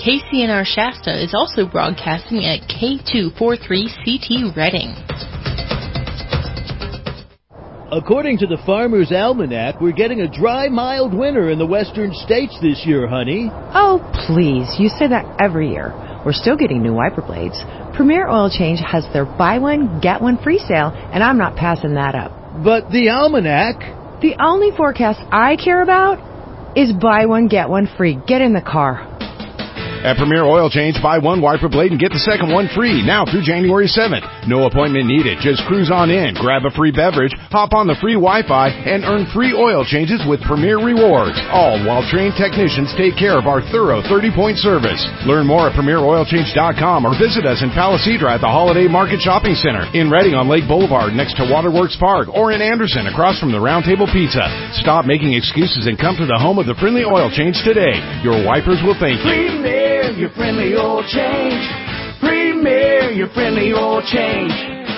KCNR Shasta is also broadcasting at K243CT Reading. According to the Farmer's Almanac, we're getting a dry, mild winter in the western states this year, honey. Oh, please. You say that every year. We're still getting new wiper blades. Premier Oil Change has their buy one, get one free sale, and I'm not passing that up. But the Almanac... The only forecast I care about is buy one, get one free. Get in the car. At Premier Oil Change, buy one wiper blade and get the second one free, now through January 7th. No appointment needed. Just cruise on in, grab a free beverage, hop on the free Wi-Fi, and earn free oil changes with Premier Rewards. All while trained technicians take care of our thorough 30-point service. Learn more at PremierOilChange.com or visit us in Palisadra at the Holiday Market Shopping Center, in Reading on Lake Boulevard next to Waterworks Park, or in Anderson across from the Round Table Pizza. Stop making excuses and come to the home of the friendly oil change today. Your wipers will thank you. Premier, your friendly oil change. Premier, your friendly oil change.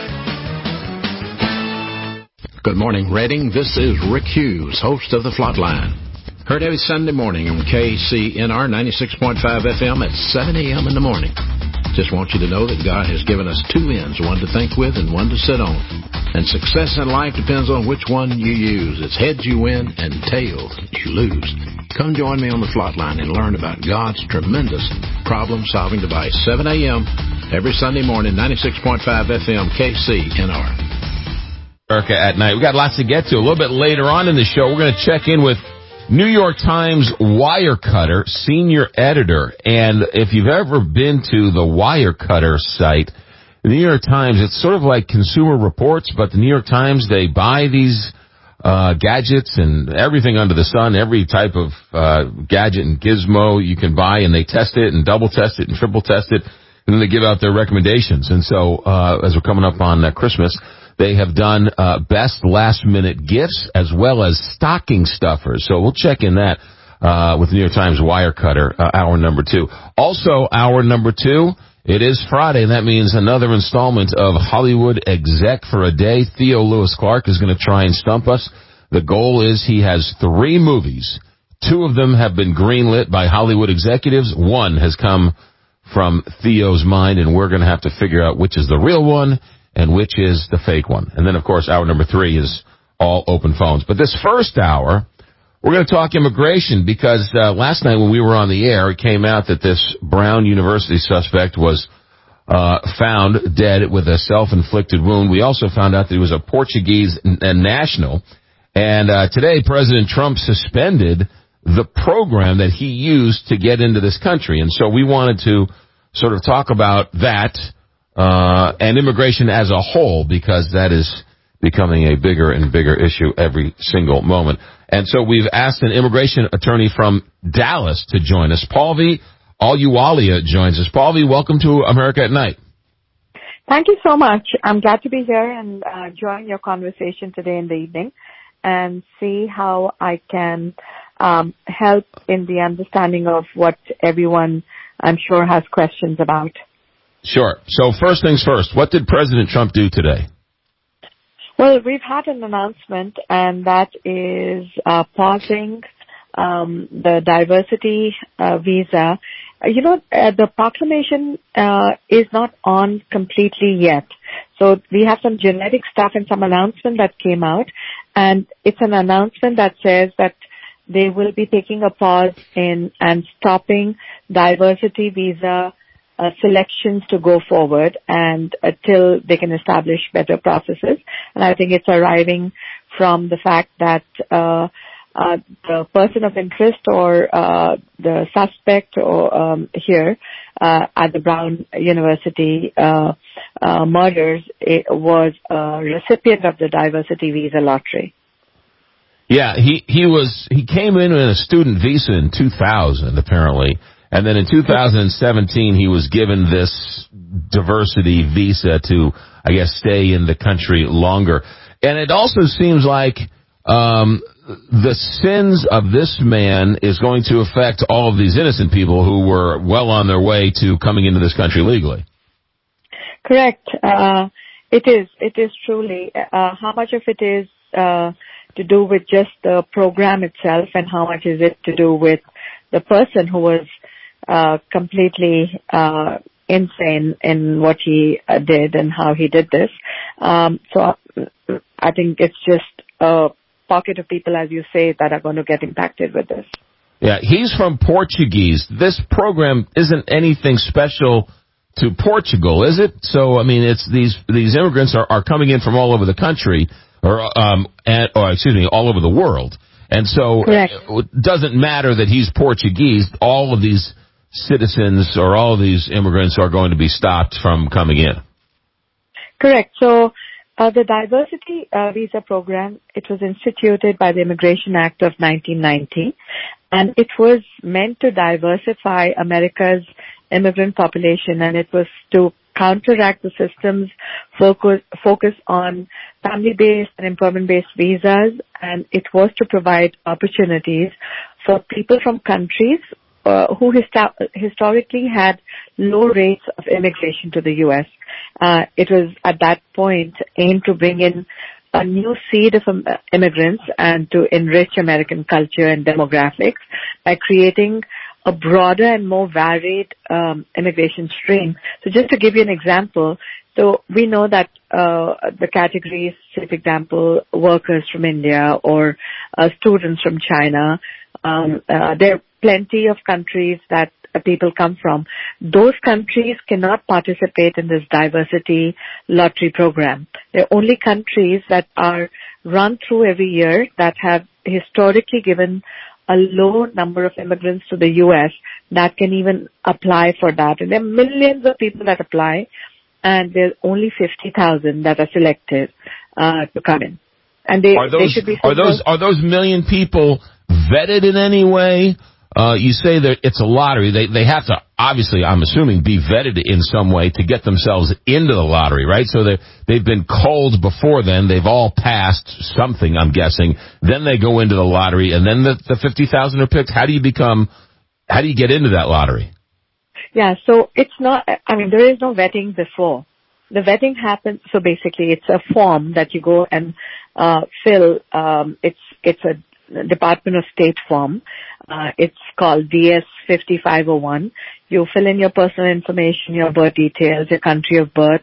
Good morning, Reading. This is Rick Hughes, host of The Flatline. Heard every Sunday morning on KCNR 96.5 FM at 7 a.m. in the morning. Just want you to know that God has given us two ends, one to think with and one to sit on. And success in life depends on which one you use. It's heads you win and tails you lose. Come join me on the Flatline and learn about God's tremendous problem-solving device. 7 a.m. every Sunday morning, 96.5 FM, KCNR. America at Night. We got lots to get to. A little bit later on in the show, we're going to check in with New York Times Wirecutter senior editor. And if you've ever been to the Wirecutter site, the New York Times, it's sort of like Consumer Reports, but the New York Times, they buy these gadgets and everything under the sun, every type of gadget and gizmo you can buy, and they test it and double test it and triple test it, and then they give out their recommendations. And so as we're coming up on Christmas, they have done best last-minute gifts as well as stocking stuffers. So we'll check in that with New York Times Wirecutter, hour number 2. Also, hour number 2, it is Friday, and that means another installment of Hollywood Exec for a Day. Theo Lewis Clark is going to try and stump us. The goal is he has 3 movies. 2 of them have been greenlit by Hollywood executives. 1 has come from Theo's mind, and we're going to have to figure out which is the real one and which is the fake one. And then, of course, hour number 3 is all open phones. But this first hour, we're going to talk immigration because last night when we were on the air, it came out that this Brown University suspect was found dead with a self-inflicted wound. We also found out that he was a Portuguese national. And today, President Trump suspended the program that he used to get into this country. And so we wanted to sort of talk about that and immigration as a whole, because that is becoming a bigger and bigger issue every single moment. And so we've asked an immigration attorney from Dallas to join us. Pallavi Ahluwalia joins us. Pallavi, welcome to America at Night. Thank you so much. I'm glad to be here and join your conversation today in the evening and see how I can help in the understanding of what everyone, I'm sure, has questions about. Sure. So first things first, what did President Trump do today? Well, we've had an announcement, and that is pausing the diversity visa. The proclamation is not on completely yet. So we have some generic stuff and some announcement that came out, and it's an announcement that says that they will be taking a pause in and stopping diversity visa selections to go forward and till they can establish better processes. And I think it's arriving from the fact that the person of interest or the suspect or here at the Brown University murders was a recipient of the diversity visa lottery. Yeah, he came in a student visa in 2000 apparently. And then in 2017, he was given this diversity visa to, I guess, stay in the country longer. And it also seems like the sins of this man is going to affect all of these innocent people who were well on their way to coming into this country legally. Correct. It is truly. How much of it is to do with just the program itself, and how much is it to do with the person who was completely insane in what he did and how he did this. So I think it's just a pocket of people, as you say, that are going to get impacted with this. Yeah, he's from Portuguese. This program isn't anything special to Portugal, is it? So, I mean, it's these immigrants are coming in from all over the country, or all over the world. And so it doesn't matter that he's Portuguese. All of these citizens or all of these immigrants are going to be stopped from coming in. Correct. So the diversity visa program, it was instituted by the Immigration Act of 1990, and it was meant to diversify America's immigrant population, and it was to counteract the system's focus on family-based and employment-based visas, and it was to provide opportunities for people from countries who historically had low rates of immigration to the U.S. It was at that point aimed to bring in a new seed of immigrants and to enrich American culture and demographics by creating a broader and more varied immigration stream. So just to give you an example, so we know that the categories, say for example, workers from India or students from China, there are plenty of countries that people come from. Those countries cannot participate in this diversity lottery program. They're only countries that are run through every year that have historically given a low number of immigrants to the U.S. that can even apply for that. And there are millions of people that apply, and there's only 50,000 that are selected to come in. And they should be. Are those million people vetted in any way? You say that it's a lottery. They have to, obviously, I'm assuming, be vetted in some way to get themselves into the lottery, right? So they've been culled before then. They've all passed something, I'm guessing. Then they go into the lottery, and then the 50,000 are picked. How do you get into that lottery? Yeah, so it's not, there is no vetting before. The vetting happens, so basically it's a form that you go and fill. It's a Department of State form. It's called DS 5501. You fill in your personal information, your birth details, your country of birth,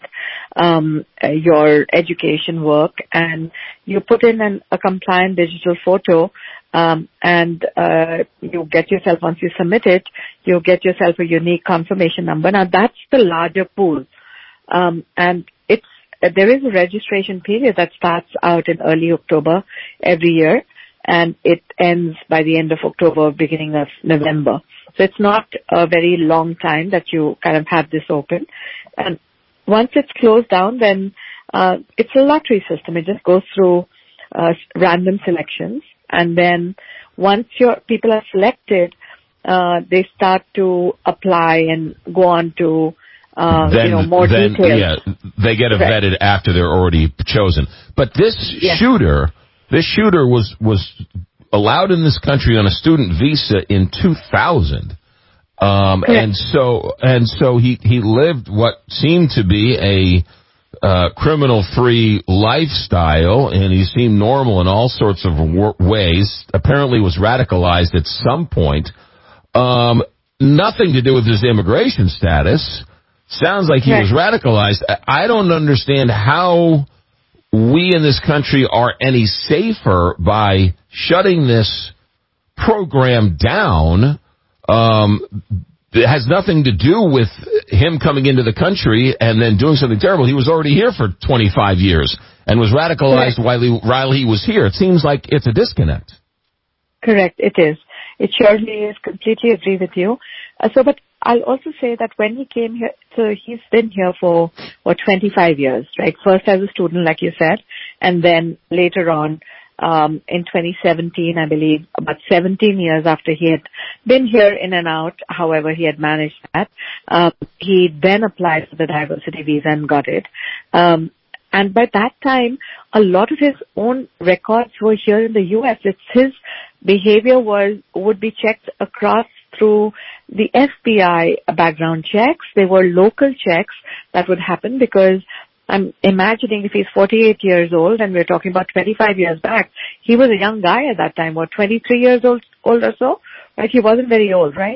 your education work, and you put in a compliant digital photo, and you get yourself, once you submit it, you get yourself a unique confirmation number. Now that's the larger pool. And there is a registration period that starts out in early October every year, and it ends by the end of October, beginning of November. So it's not a very long time that you kind of have this open. And once it's closed down, then it's a lottery system. It just goes through random selections. And then once your people are selected, they start to apply and go on to more details. Yeah, they get vetted after they're already chosen. But this shooter was allowed in this country on a student visa in 2000. And so he lived what seemed to be a criminal-free lifestyle, and he seemed normal in all sorts of ways. Apparently was radicalized at some point. Nothing to do with his immigration status. Sounds like he was radicalized. I don't understand how we in this country are any safer by shutting this program down. It has nothing to do with him coming into the country and then doing something terrible. He was already here for 25 years and was radicalized while he was here. It seems like it's a disconnect. Correct, it is. It surely is. Completely agree with you. But I'll also say that when he came here, so he's been here for 25 years, right? First as a student, like you said, and then later on, in 2017, I believe, about 17 years after he had been here in and out, however he had managed that, he then applied for the diversity visa and got it. And by that time, a lot of his own records were here in the U.S. His behavior would be checked across through the FBI background checks. There were local checks that would happen because I'm imagining if he's 48 years old and we're talking about 25 years back, he was a young guy at that time, 23 years old or so, right? He wasn't very old, right?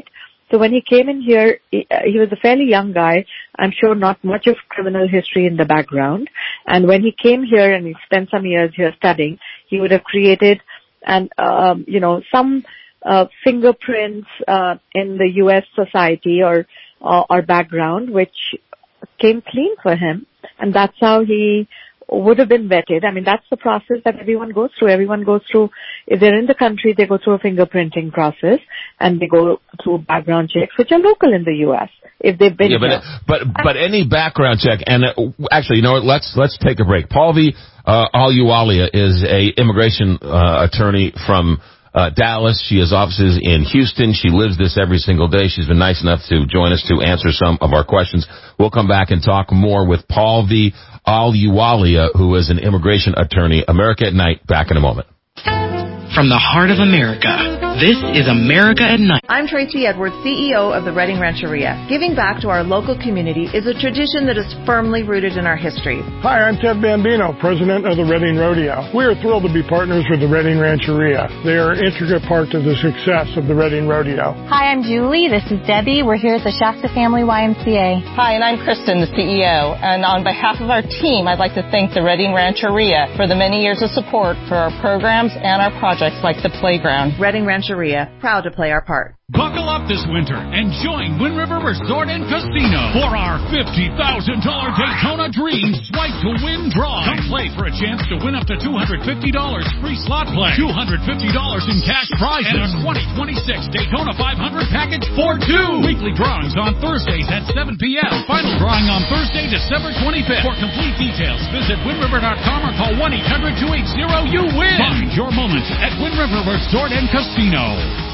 So when he came in here, he was a fairly young guy. I'm sure not much of criminal history in the background. And when he came here and he spent some years here studying, he would have created some fingerprints in the U.S. society or background, which came clean for him. And that's how he would have been vetted. I mean, that's the process that everyone goes through. Everyone goes through, if they're in the country, they go through a fingerprinting process, and they go through background checks, which are local in the U.S. if they've been here. But any background check, and actually, you know what? Let's take a break. Pallavi Ahluwalia is a immigration attorney from Dallas. She has offices in Houston. She lives this every single day. She's been nice enough to join us to answer some of our questions. We'll come back and talk more with Pallavi Ahluwalia, who is an immigration attorney. America at Night, back in a moment. From the heart of America, this is America at Night. I'm Tracy Edwards, CEO of the Redding Rancheria. Giving back to our local community is a tradition that is firmly rooted in our history. Hi, I'm Ted Bambino, president of the Redding Rodeo. We are thrilled to be partners with the Redding Rancheria. They are an intricate part of the success of the Redding Rodeo. Hi, I'm Julie. This is Debbie. We're here at the Shasta Family YMCA. Hi, and I'm Kristen, the CEO. And on behalf of our team, I'd like to thank the Redding Rancheria for the many years of support for our programs and our projects like the playground. Redding Rancheria, proud to play our part. Buckle up this winter and join Wind River Resort and Casino for our $50,000 Daytona Dream Swipe to Win draw. Come play for a chance to win up to $250 free slot play, $250 in cash prizes, and a 2026 Daytona 500 package for two. Weekly drawings on Thursdays at 7 p.m. Final drawing on Thursday, December 25th. For complete details, visit WindRiver.com or call 1-800-280-YOU-WIN. Find your moment at Wind River Resort and Casino.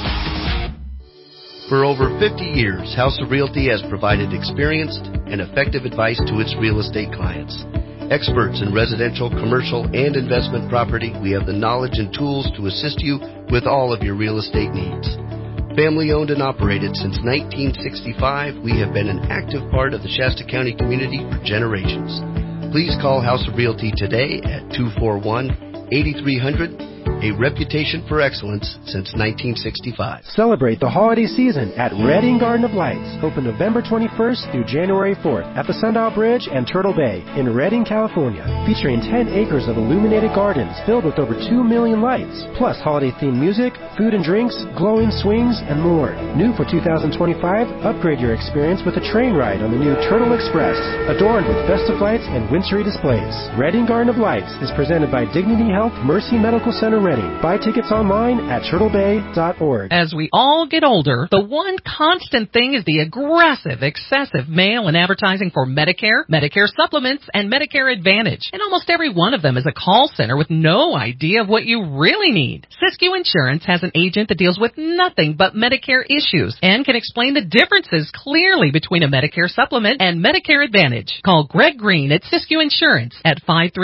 For over 50 years, House of Realty has provided experienced and effective advice to its real estate clients. Experts in residential, commercial, and investment property, we have the knowledge and tools to assist you with all of your real estate needs. Family owned and operated since 1965, we have been an active part of the Shasta County community for generations. Please call House of Realty today at 241-8300. A reputation for excellence since 1965. Celebrate the holiday season at Redding Garden of Lights, open November 21st through January 4th at the Sundial Bridge and Turtle Bay in Redding, California, featuring 10 acres of illuminated gardens filled with over 2 million lights, plus holiday-themed music, food and drinks, glowing swings, and more. New for 2025, upgrade your experience with a train ride on the new Turtle Express, adorned with festive lights and wintry displays. Redding Garden of Lights is presented by Dignity Health Mercy Medical Center Redding. Buy tickets online at turtlebay.org. As we all get older, the one constant thing is the aggressive, excessive mail and advertising for Medicare, Medicare supplements, and Medicare Advantage. And almost every one of them is a call center with no idea of what you really need. Siskiyou Insurance has an agent that deals with nothing but Medicare issues and can explain the differences clearly between a Medicare supplement and Medicare Advantage. Call Greg Green at Siskiyou Insurance at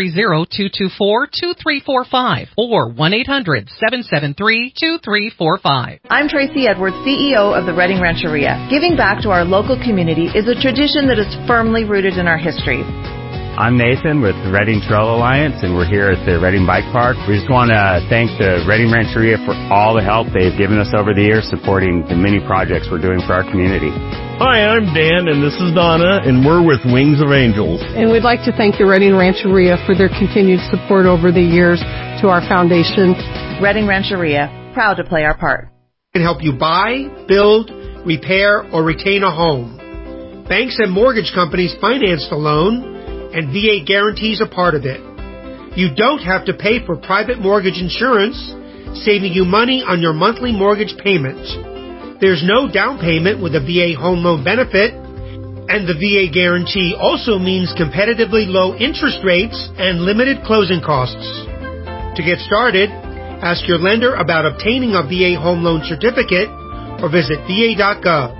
530-224-2345 or 1-800-773-2345. I'm Tracy Edwards, CEO of the Redding Rancheria. Giving back to our local community is a tradition that is firmly rooted in our history. I'm Nathan with the Redding Trail Alliance, and we're here at the Redding Bike Park. We just want to thank the Redding Rancheria for all the help they've given us over the years supporting the many projects we're doing for our community. Hi, I'm Dan, and this is Donna, and we're with Wings of Angels. And we'd like to thank the Redding Rancheria for their continued support over the years to our foundation. Redding Rancheria, proud to play our part. We can help you buy, build, repair, or retain a home. Banks and mortgage companies finance the loan, and VA guarantees a part of it. You don't have to pay for private mortgage insurance, saving you money on your monthly mortgage payment. There's no down payment with a VA home loan benefit, and the VA guarantee also means competitively low interest rates and limited closing costs. To get started, ask your lender about obtaining a VA home loan certificate or visit va.gov.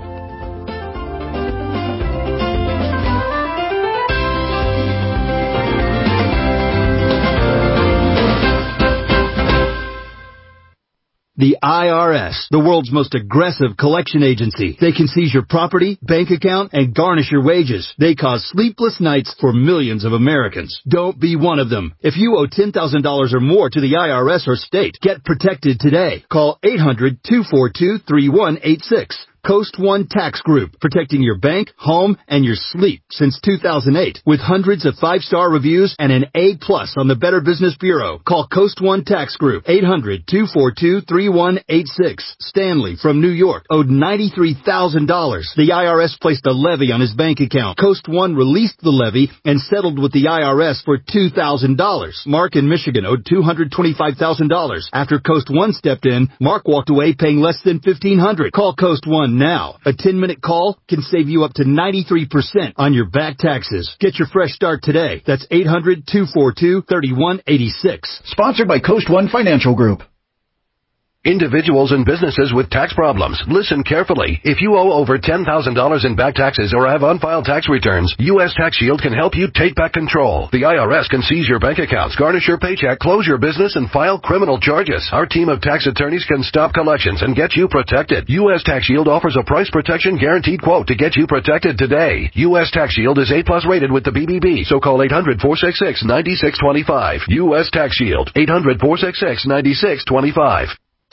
The IRS, the world's most aggressive collection agency. They can seize your property, bank account, and garnish your wages. They cause sleepless nights for millions of Americans. Don't be one of them. If you owe $10,000 or more to the IRS or state, get protected today. Call 800-242-3186. Coast One Tax Group, protecting your bank, home, and your sleep since 2008 with hundreds of 5-star reviews and an A+ on the Better Business Bureau. Call Coast One Tax Group, 800-242-3186. Stanley from New York owed $93,000. The IRS placed a levy on his bank account. Coast One released the levy and settled with the IRS for $2,000. Mark in Michigan owed $225,000. After Coast One stepped in, Mark walked away paying less than $1,500. Call Coast One now. A 10-minute call can save you up to 93% on your back taxes. Get your fresh start today. That's 800-242-3186. Sponsored by Coast One Financial Group. Individuals and businesses with tax problems, listen carefully. If you owe over $10,000 in back taxes or have unfiled tax returns, U.S. Tax Shield can help you take back control. The IRS can seize your bank accounts, garnish your paycheck, close your business, and file criminal charges. Our team of tax attorneys can stop collections and get you protected. U.S. Tax Shield offers a price protection guaranteed quote to get you protected today. U.S. Tax Shield is A+ rated with the BBB, so call 800-466-9625. U.S. Tax Shield, 800-466-9625.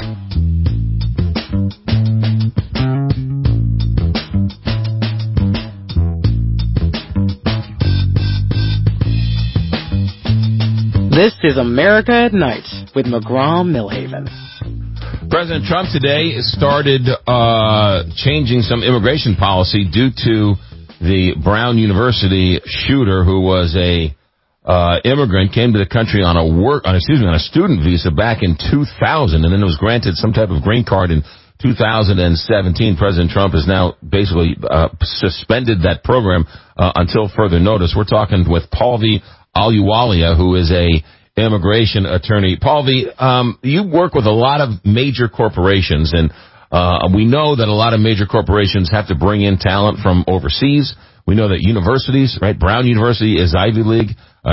This is America at Night with McGraw-Millhaven. President Trump today started changing some immigration policy due to the Brown University shooter, who was a immigrant, came to the country on a student visa back in 2000, and then was granted some type of green card in 2017. President Trump has now basically suspended that program until further notice. We're talking with Pallavi Ahluwalia, who is a immigration attorney. Pallavi, you work with a lot of major corporations, and we know that a lot of major corporations have to bring in talent from overseas. We know that universities, right? Brown University is Ivy League.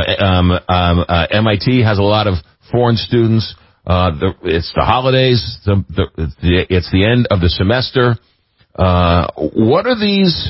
MIT has a lot of foreign students. It's the holidays. It's the end of the semester. What are these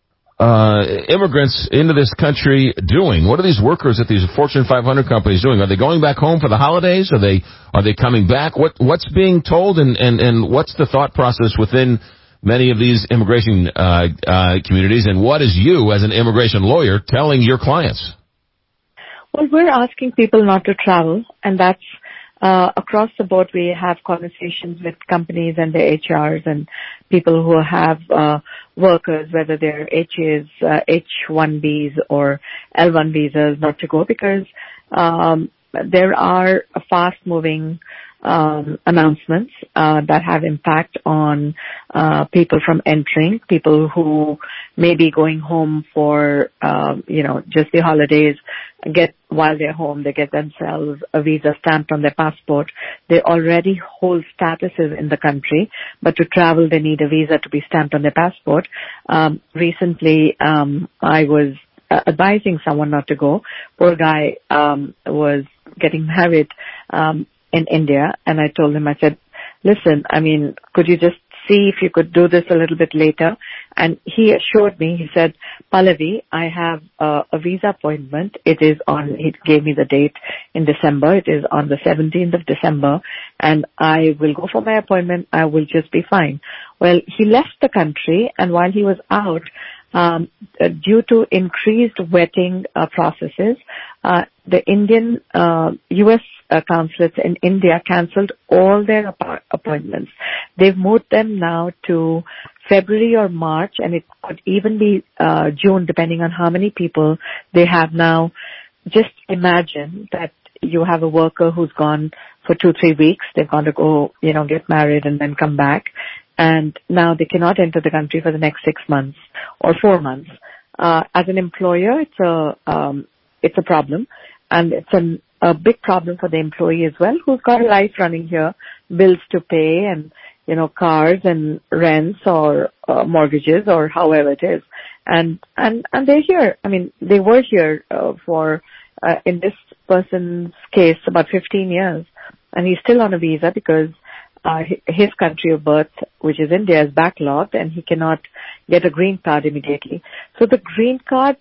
immigrants into this country doing? What are these workers at these Fortune 500 companies doing? Are they going back home for the holidays? Are they coming back? What's being told, and what's the thought process within many of these immigration communities? And what is you, as an immigration lawyer, telling your clients? Well, we're asking people not to travel, and that's across the board. We have conversations with companies and their HRs and people who have workers, whether they're HAs, H-1Bs or L-1 visas, not to go, because there are fast-moving announcements that have impact on people from entering, people who may be going home for just the holidays. While they're home, they get themselves a visa stamped on their passport. They already hold statuses in the country, but to travel they need a visa to be stamped on their passport. Recently I was advising someone not to go. Poor guy was getting married in India, and I told him, I said, listen, could you just see if you could do this a little bit later? And he assured me, he said, Pallavi, I have a visa appointment. He gave me the date in December. It is on the 17th of December, and I will go for my appointment. I will just be fine. Well, he left the country, and while he was out, due to increased vetting processes, the Indian U.S. consulates in India cancelled all their appointments. They've moved them now to February or March, and it could even be June, depending on how many people they have now. Just imagine that you have a worker who's gone for 2-3 weeks. They're going to go, get married and then come back. And now they cannot enter the country for the next 6 months or 4 months. As an employer, it's a problem, and it's a big problem for the employee as well, who's got a life running here, bills to pay, and cars and rents or mortgages or however it is. And they're here. They were here for in this person's case about 15 years, and he's still on a visa because his country of birth, which is India, is backlogged, and he cannot get a green card immediately. So the green card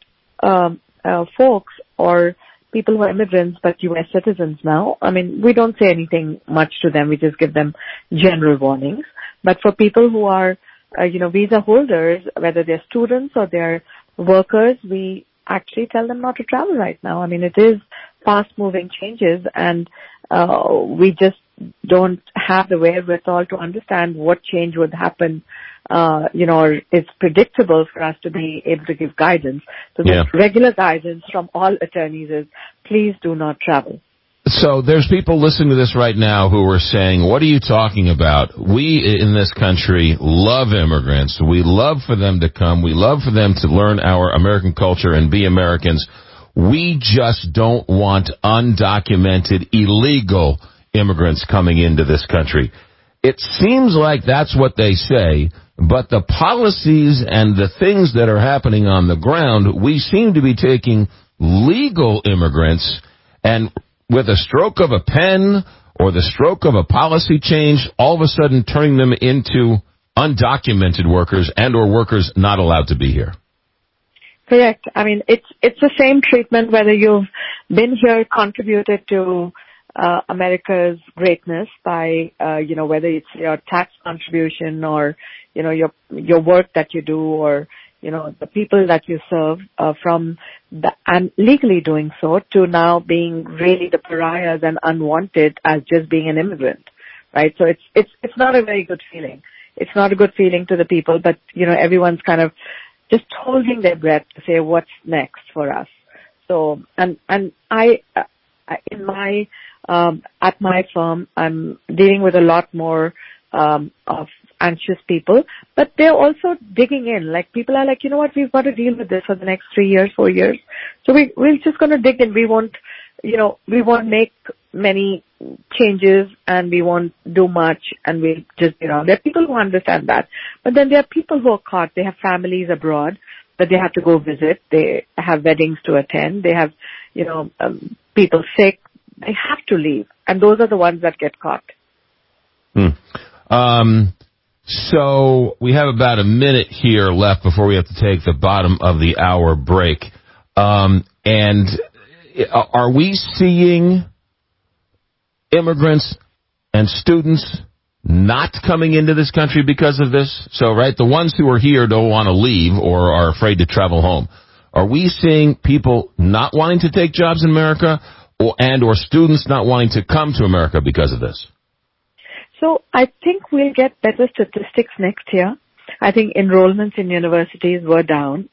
folks, or people who are immigrants but U.S. citizens now, we don't say anything much to them. We just give them general warnings. But for people who are visa holders, whether they're students or they're workers, we actually tell them not to travel right now. I mean, it is fast-moving changes, and we just don't have the wherewithal to understand what change would happen, or it's predictable for us to be able to give guidance. So the regular guidance from all attorneys is, please do not travel. So there's people listening to this right now who are saying, what are you talking about? We in this country love immigrants. We love for them to come. We love for them to learn our American culture and be Americans. We just don't want undocumented, illegal immigrants coming into this country. It seems like that's what they say, but the policies and the things that are happening on the ground, we seem to be taking legal immigrants and with a stroke of a pen or the stroke of a policy change, all of a sudden turning them into undocumented workers and or workers not allowed to be here. Correct. I mean, it's the same treatment whether you've been here, contributed to America's greatness by, whether it's your tax contribution or, your work that you do or, the people that you serve, and legally doing so to now being really the pariahs and unwanted as just being an immigrant, right? So it's not a very good feeling. It's not a good feeling to the people, but, everyone's kind of just holding their breath to say what's next for us. So, and I in my, at my firm, I'm dealing with a lot more, of anxious people, but they're also digging in. Like, people are like, you know what, we've got to deal with this for the next 3 years, 4 years. So we're just going to dig in. We won't make many changes and we won't do much, and we'll just, there are people who understand that. But then there are people who are caught. They have families abroad that they have to go visit. They have weddings to attend. They have, people sick. They have to leave. And those are the ones that get caught. So we have about a minute here left before we have to take the bottom of the hour break. And are we seeing immigrants and students not coming into this country because of this? So, right, the ones who are here don't want to leave or are afraid to travel home. Are we seeing people not wanting to take jobs in America or students not wanting to come to America because of this? So I think we'll get better statistics next year. I think enrollments in universities was down.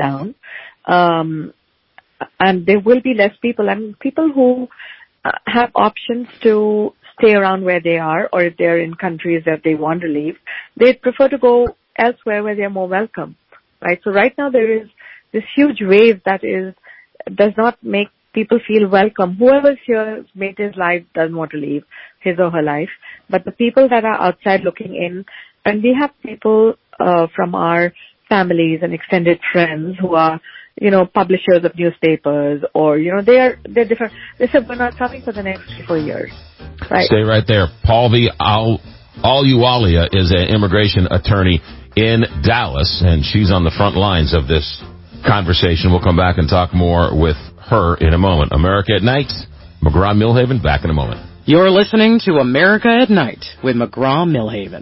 And there will be less people. I mean, people who have options to stay around where they are, or if they're in countries that they want to leave, they'd prefer to go elsewhere where they're more welcome, right? So right now there is this huge wave that does not make people feel welcome. Whoever's here made his life doesn't want to leave his or her life. But the people that are outside looking in, and we have people from our families and extended friends who are, publishers of newspapers, or, they're different. They said, we're not coming for the next 3 or 4 years. Right. Stay right there. Pallavi Ahluwalia is an immigration attorney in Dallas, and she's on the front lines of this conversation. We'll come back and talk more with her in a moment. America at Night, McGraw-Milhaven, back in a moment. You're listening to America at Night with McGraw-Milhaven.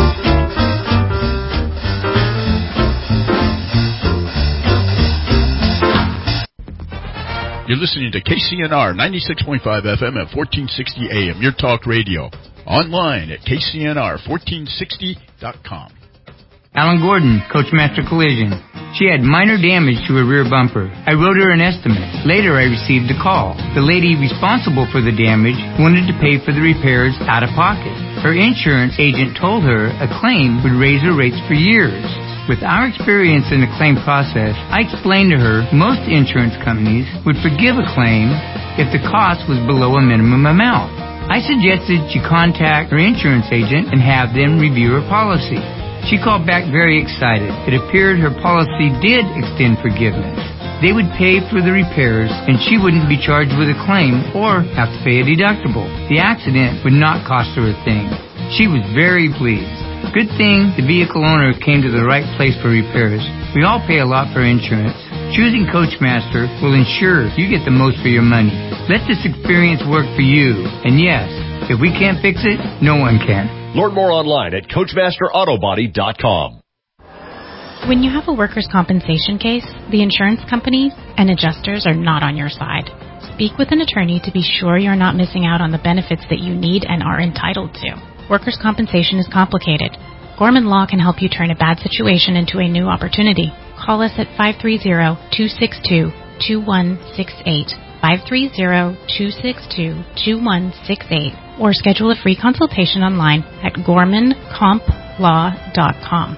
You're listening to KCNR 96.5 FM at 1460 AM, your talk radio. Online at KCNR1460.com. Alan Gordon, Coachmaster Collision. She had minor damage to her rear bumper. I wrote her an estimate. Later, I received a call. The lady responsible for the damage wanted to pay for the repairs out of pocket. Her insurance agent told her a claim would raise her rates for years. With our experience in the claim process, I explained to her most insurance companies would forgive a claim if the cost was below a minimum amount. I suggested she contact her insurance agent and have them review her policy. She called back very excited. It appeared her policy did extend forgiveness. They would pay for the repairs, and she wouldn't be charged with a claim or have to pay a deductible. The accident would not cost her a thing. She was very pleased. Good thing the vehicle owner came to the right place for repairs. We all pay a lot for insurance. Choosing Coachmaster will ensure you get the most for your money. Let this experience work for you. And yes, if we can't fix it, no one can. Learn more online at CoachmasterAutobody.com. When you have a workers' compensation case, the insurance companies and adjusters are not on your side. Speak with an attorney to be sure you're not missing out on the benefits that you need and are entitled to. Workers' compensation is complicated. Gorman Law can help you turn a bad situation into a new opportunity. Call us at 530-262-2168, 530-262-2168, or schedule a free consultation online at gormancomplaw.com.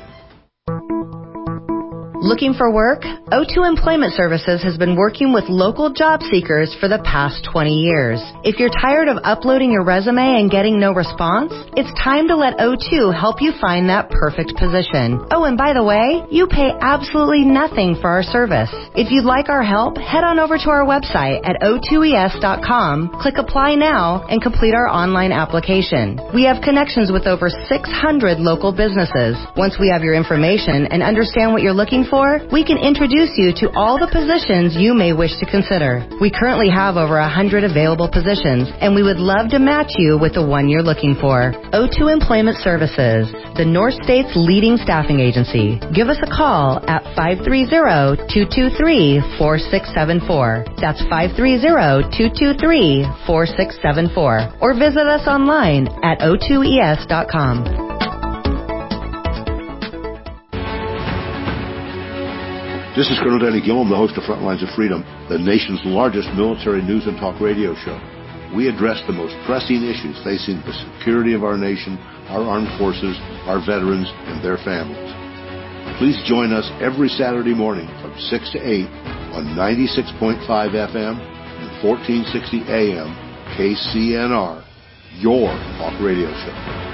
Looking for work? O2 Employment Services has been working with local job seekers for the past 20 years. If you're tired of uploading your resume and getting no response, it's time to let O2 help you find that perfect position. Oh, and by the way, you pay absolutely nothing for our service. If you'd like our help, head on over to our website at o2es.com, click Apply Now, and complete our online application. We have connections with over 600 local businesses. Once we have your information and understand what you're looking for, we can introduce you to all the positions you may wish to consider. We currently have over 100 available positions, and we would love to match you with the one you're looking for. O2 Employment Services, the North State's leading staffing agency. Give us a call at 530-223-4674. That's 530-223-4674. Or visit us online at o2es.com. This is Colonel Danny Gillum, the host of Frontlines of Freedom, the nation's largest military news and talk radio show. We address the most pressing issues facing the security of our nation, our armed forces, our veterans, and their families. Please join us every Saturday morning from 6 to 8 on 96.5 FM and 1460 AM KCNR, your talk radio show.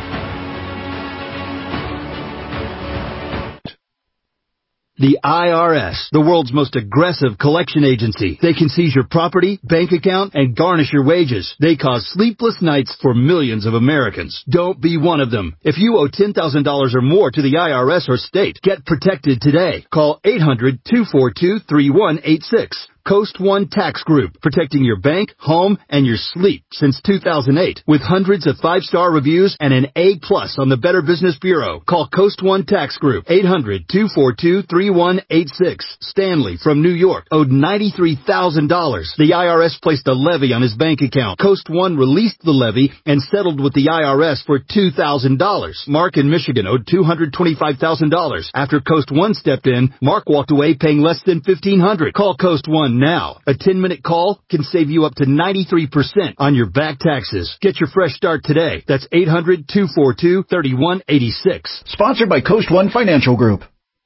The IRS, the world's most aggressive collection agency. They can seize your property, bank account, and garnish your wages. They cause sleepless nights for millions of Americans. Don't be one of them. If you owe $10,000 or more to the IRS or state, get protected today. Call 800-242-3186. Coast One Tax Group, protecting your bank, home, and your sleep since 2008. With hundreds of 5-star reviews and an A+ on the Better Business Bureau. Call Coast One Tax Group, 800-242-3186. Stanley from New York owed $93,000. The IRS placed a levy on his bank account. Coast One released the levy and settled with the IRS for $2,000. Mark in Michigan owed $225,000. After Coast One stepped in, Mark walked away paying less than $1,500. Call Coast One now. A 10-minute call can save you up to 93% on your back taxes. Get your fresh start today. That's 800-242-3186. Sponsored by Coast One Financial Group.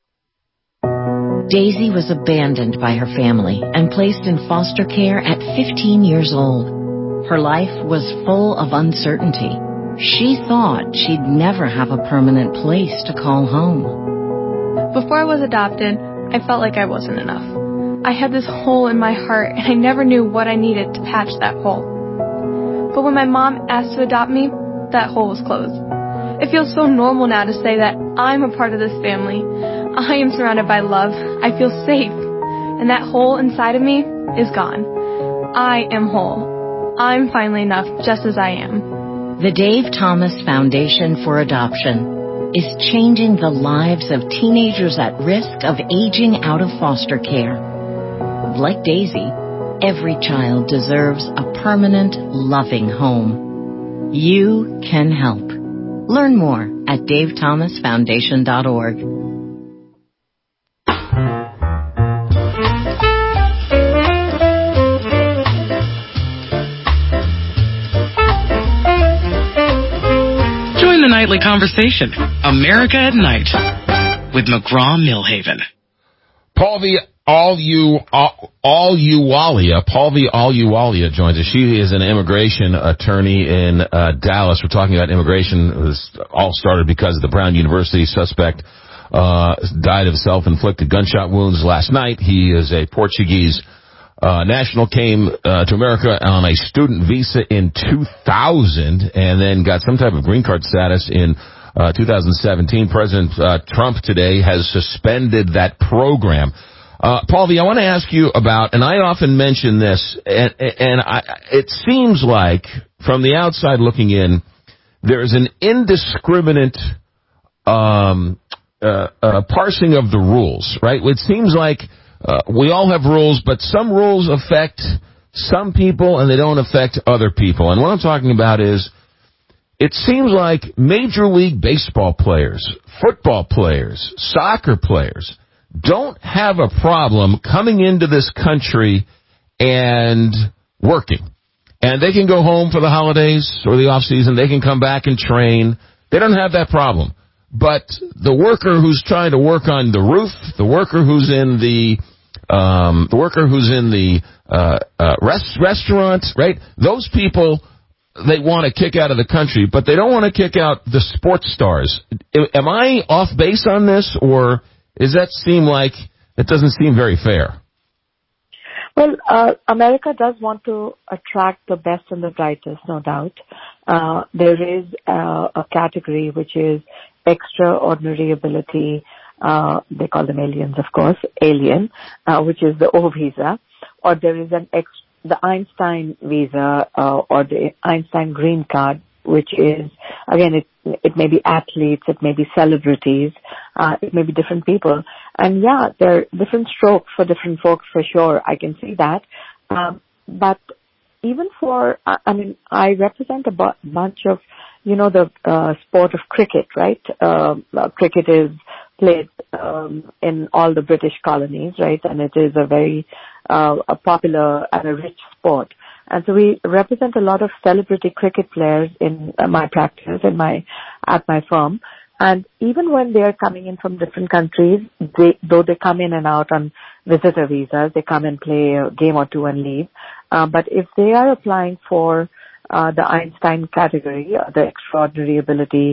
Daisy was abandoned by her family and placed in foster care at 15 years old. Her life was full of uncertainty. She thought she'd never have a permanent place to call home. Before I was adopted, I felt like I wasn't enough. I had this hole in my heart, and I never knew what I needed to patch that hole. But when my mom asked to adopt me, that hole was closed. It feels so normal now to say that I'm a part of this family. I am surrounded by love. I feel safe. And that hole inside of me is gone. I am whole. I'm finally enough just as I am. The Dave Thomas Foundation for Adoption is changing the lives of teenagers at risk of aging out of foster care. Like Daisy, every child deserves a permanent, loving home. You can help. Learn more at davethomasfoundation.org. Join the nightly conversation, America at Night, with McGraw-Millhaven. Paul V. Ahluwalia joins us. She is an immigration attorney in Dallas. We're talking about immigration. It was all started because of the Brown University suspect died of self-inflicted gunshot wounds last night. He is a Portuguese national, came to America on a student visa in 2000 and then got some type of green card status in 2017. President Trump today has suspended that program. Paul V., I want to ask you about, and I often mention this, and it seems like, from the outside looking in, there's an indiscriminate parsing of the rules, right? It seems like we all have rules, but some rules affect some people and they don't affect other people. And what I'm talking about is, it seems like Major League Baseball players, football players, soccer players don't have a problem coming into this country and working. And they can go home for the holidays or the off season. They can come back and train. They don't have that problem. But the worker who's trying to work on the roof, the worker who's in the restaurant, right? Those people, they want to kick out of the country, but they don't want to kick out the sports stars. Am I off base on this, or does that seem like it doesn't seem very fair? Well, America does want to attract the best and the brightest, no doubt. There is a category which is extraordinary ability. They call them aliens, of course, alien, which is the O visa, or there is the Einstein visa, or the Einstein green card, which is, again, it may be athletes, it may be celebrities, it may be different people. And yeah, there are different strokes for different folks, for sure. I can see that. But even for, I represent a bunch of, the sport of cricket, right? Cricket is played in all the British colonies, right? And it is a very a popular and a rich sport. And so we represent a lot of celebrity cricket players in my practice, at my firm. And even when they are coming in from different countries, though they come in and out on visitor visas, they come and play a game or two and leave. But if they are applying for the Einstein category, the extraordinary ability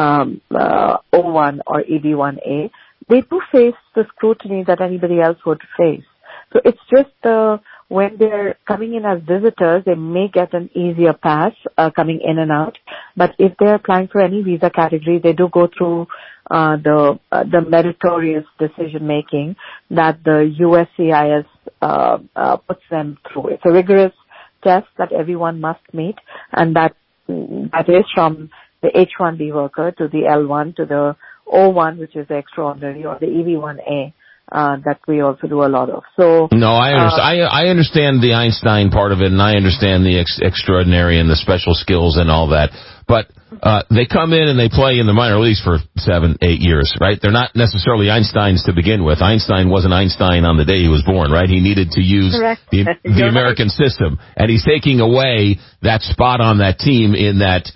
O1 or EB1A, they do face the scrutiny that anybody else would face. So it's just when they're coming in as visitors, they may get an easier pass coming in and out. But if they're applying for any visa category, they do go through the meritorious decision making that the USCIS puts them through. It's a rigorous test that everyone must meet, and that is from the H-1B worker to the L1 to the O1, which is the extraordinary, or the EB1A. That we also do a lot of. So no, I understand. I understand the Einstein part of it, and I understand the extraordinary and the special skills and all that. But they come in and they play in the minor leagues for 7-8 years, right? They're not necessarily Einsteins to begin with. Einstein wasn't Einstein on the day he was born, right? He needed to use the American system, and he's taking away that spot on that team in that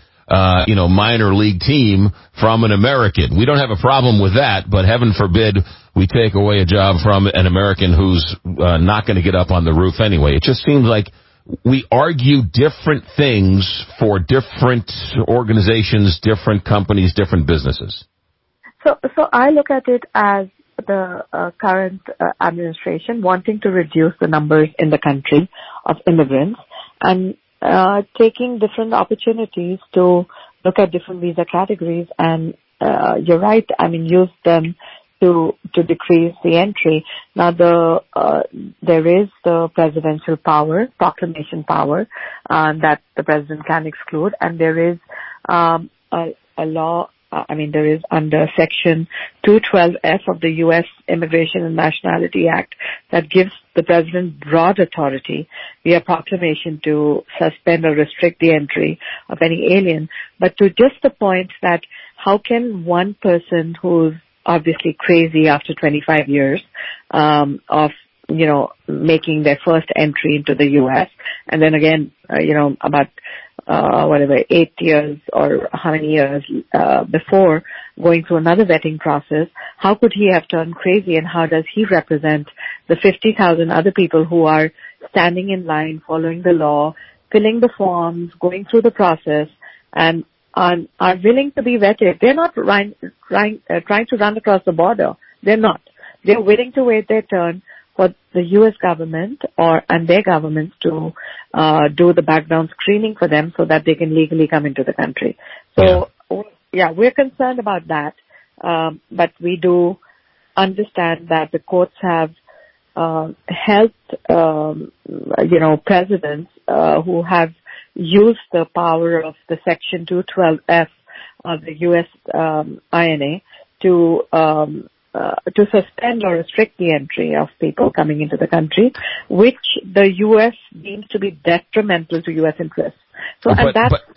minor league team from an American. We don't have a problem with that, but heaven forbid we take away a job from an American who's not going to get up on the roof anyway. It just seems like we argue different things for different organizations, different companies, different businesses. So I look at it as the current administration wanting to reduce the numbers in the country of immigrants and taking different opportunities to look at different visa categories, and you're right, use them to decrease the entry. Now there is the presidential power, proclamation power, that the president can exclude, and there is a law. There is under Section 212F of the U.S. Immigration and Nationality Act that gives the president broad authority via proclamation to suspend or restrict the entry of any alien. But to just the point that how can one person who's obviously crazy after 25 years of making their first entry into the U.S. and then again, about 8 years or how many years before going through another vetting process, how could he have turned crazy, and how does he represent the 50,000 other people who are standing in line, following the law, filling the forms, going through the process, and are willing to be vetted? They're not trying to run across the border. They're not. They're willing to wait their turn for the U.S. government and their governments to do the background screening for them so that they can legally come into the country. So, we're concerned about that, but we do understand that the courts have helped, presidents who have use the power of the Section 212F of the U.S. INA to suspend or restrict the entry of people coming into the country, which the U.S. deems to be detrimental to I don't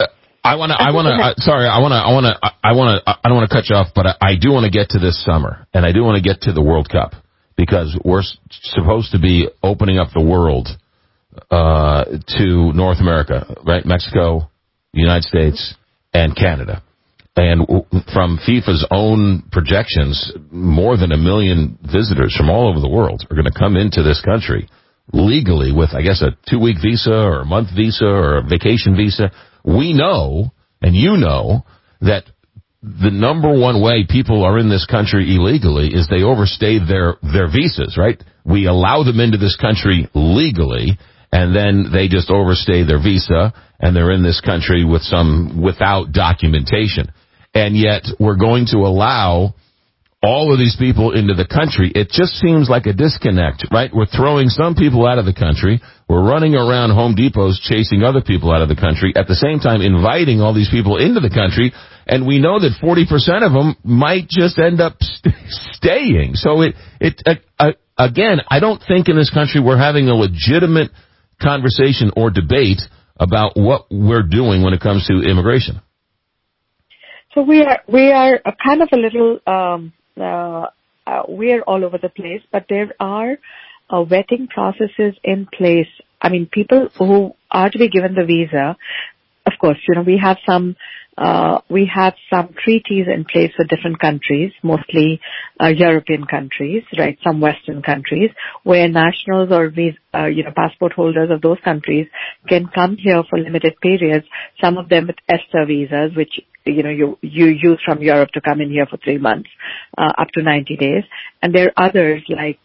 want to cut you off, but I do want to get to this summer, and I do want to get to the World Cup, because we're supposed to be opening up the world to North America, right? Mexico, United States, and Canada. And from FIFA's own projections, more than 1 million visitors from all over the world are going to come into this country legally with, I guess, a 2-week visa or a month visa or a vacation visa. We know, and you know, that the number one way people are in this country illegally is they overstay their visas, right? We allow them into this country legally, and then they just overstay their visa, and they're in this country without documentation. And yet we're going to allow all of these people into the country. It just seems like a disconnect, right? We're throwing some people out of the country. We're running around Home Depots chasing other people out of the country, at the same time inviting all these people into the country. And we know that 40% of them might just end up staying. So again, I don't think in this country we're having a legitimate conversation or debate about what we're doing when it comes to immigration. So we are kind of a little, we are all over the place, but there are vetting processes in place. I mean, people who are to be given the visa, of course, we have some treaties in place with different countries, mostly European countries, right? Some Western countries, where nationals or passport holders of those countries can come here for limited periods. Some of them with ESTA visas, which you use from Europe to come in here for 3 months, up to 90 days. And there are others like,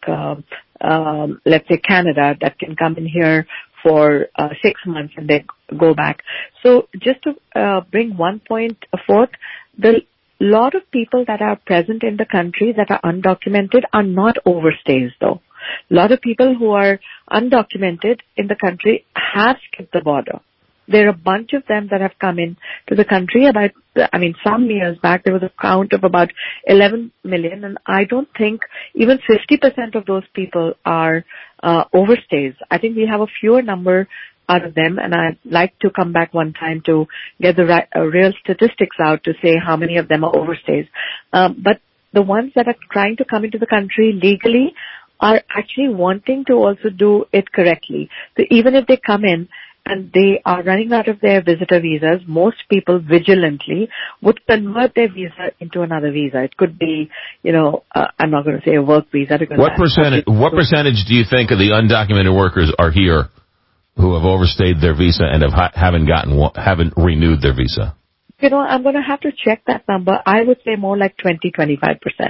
let's say Canada, that can come in here for 6 months and then go back. So just to bring one point forth, the lot of people that are present in the country that are undocumented are not overstays, though. A lot of people who are undocumented in the country have skipped the border. There are a bunch of them that have come in to the country some years back there was a count of about 11 million, and I don't think even 50% of those people are overstays. I think we have a fewer number out of them, and I'd like to come back one time to get the real statistics out to say how many of them are overstays. But the ones that are trying to come into the country legally are actually wanting to also do it correctly. So even if they come in and they are running out of their visitor visas, most people vigilantly would convert their visa into another visa. It could be, I'm not going to say a work visa. What percentage do you think of the undocumented workers are here who have overstayed their visa and haven't renewed their visa? I'm going to have to check that number. I would say more like 20-25%.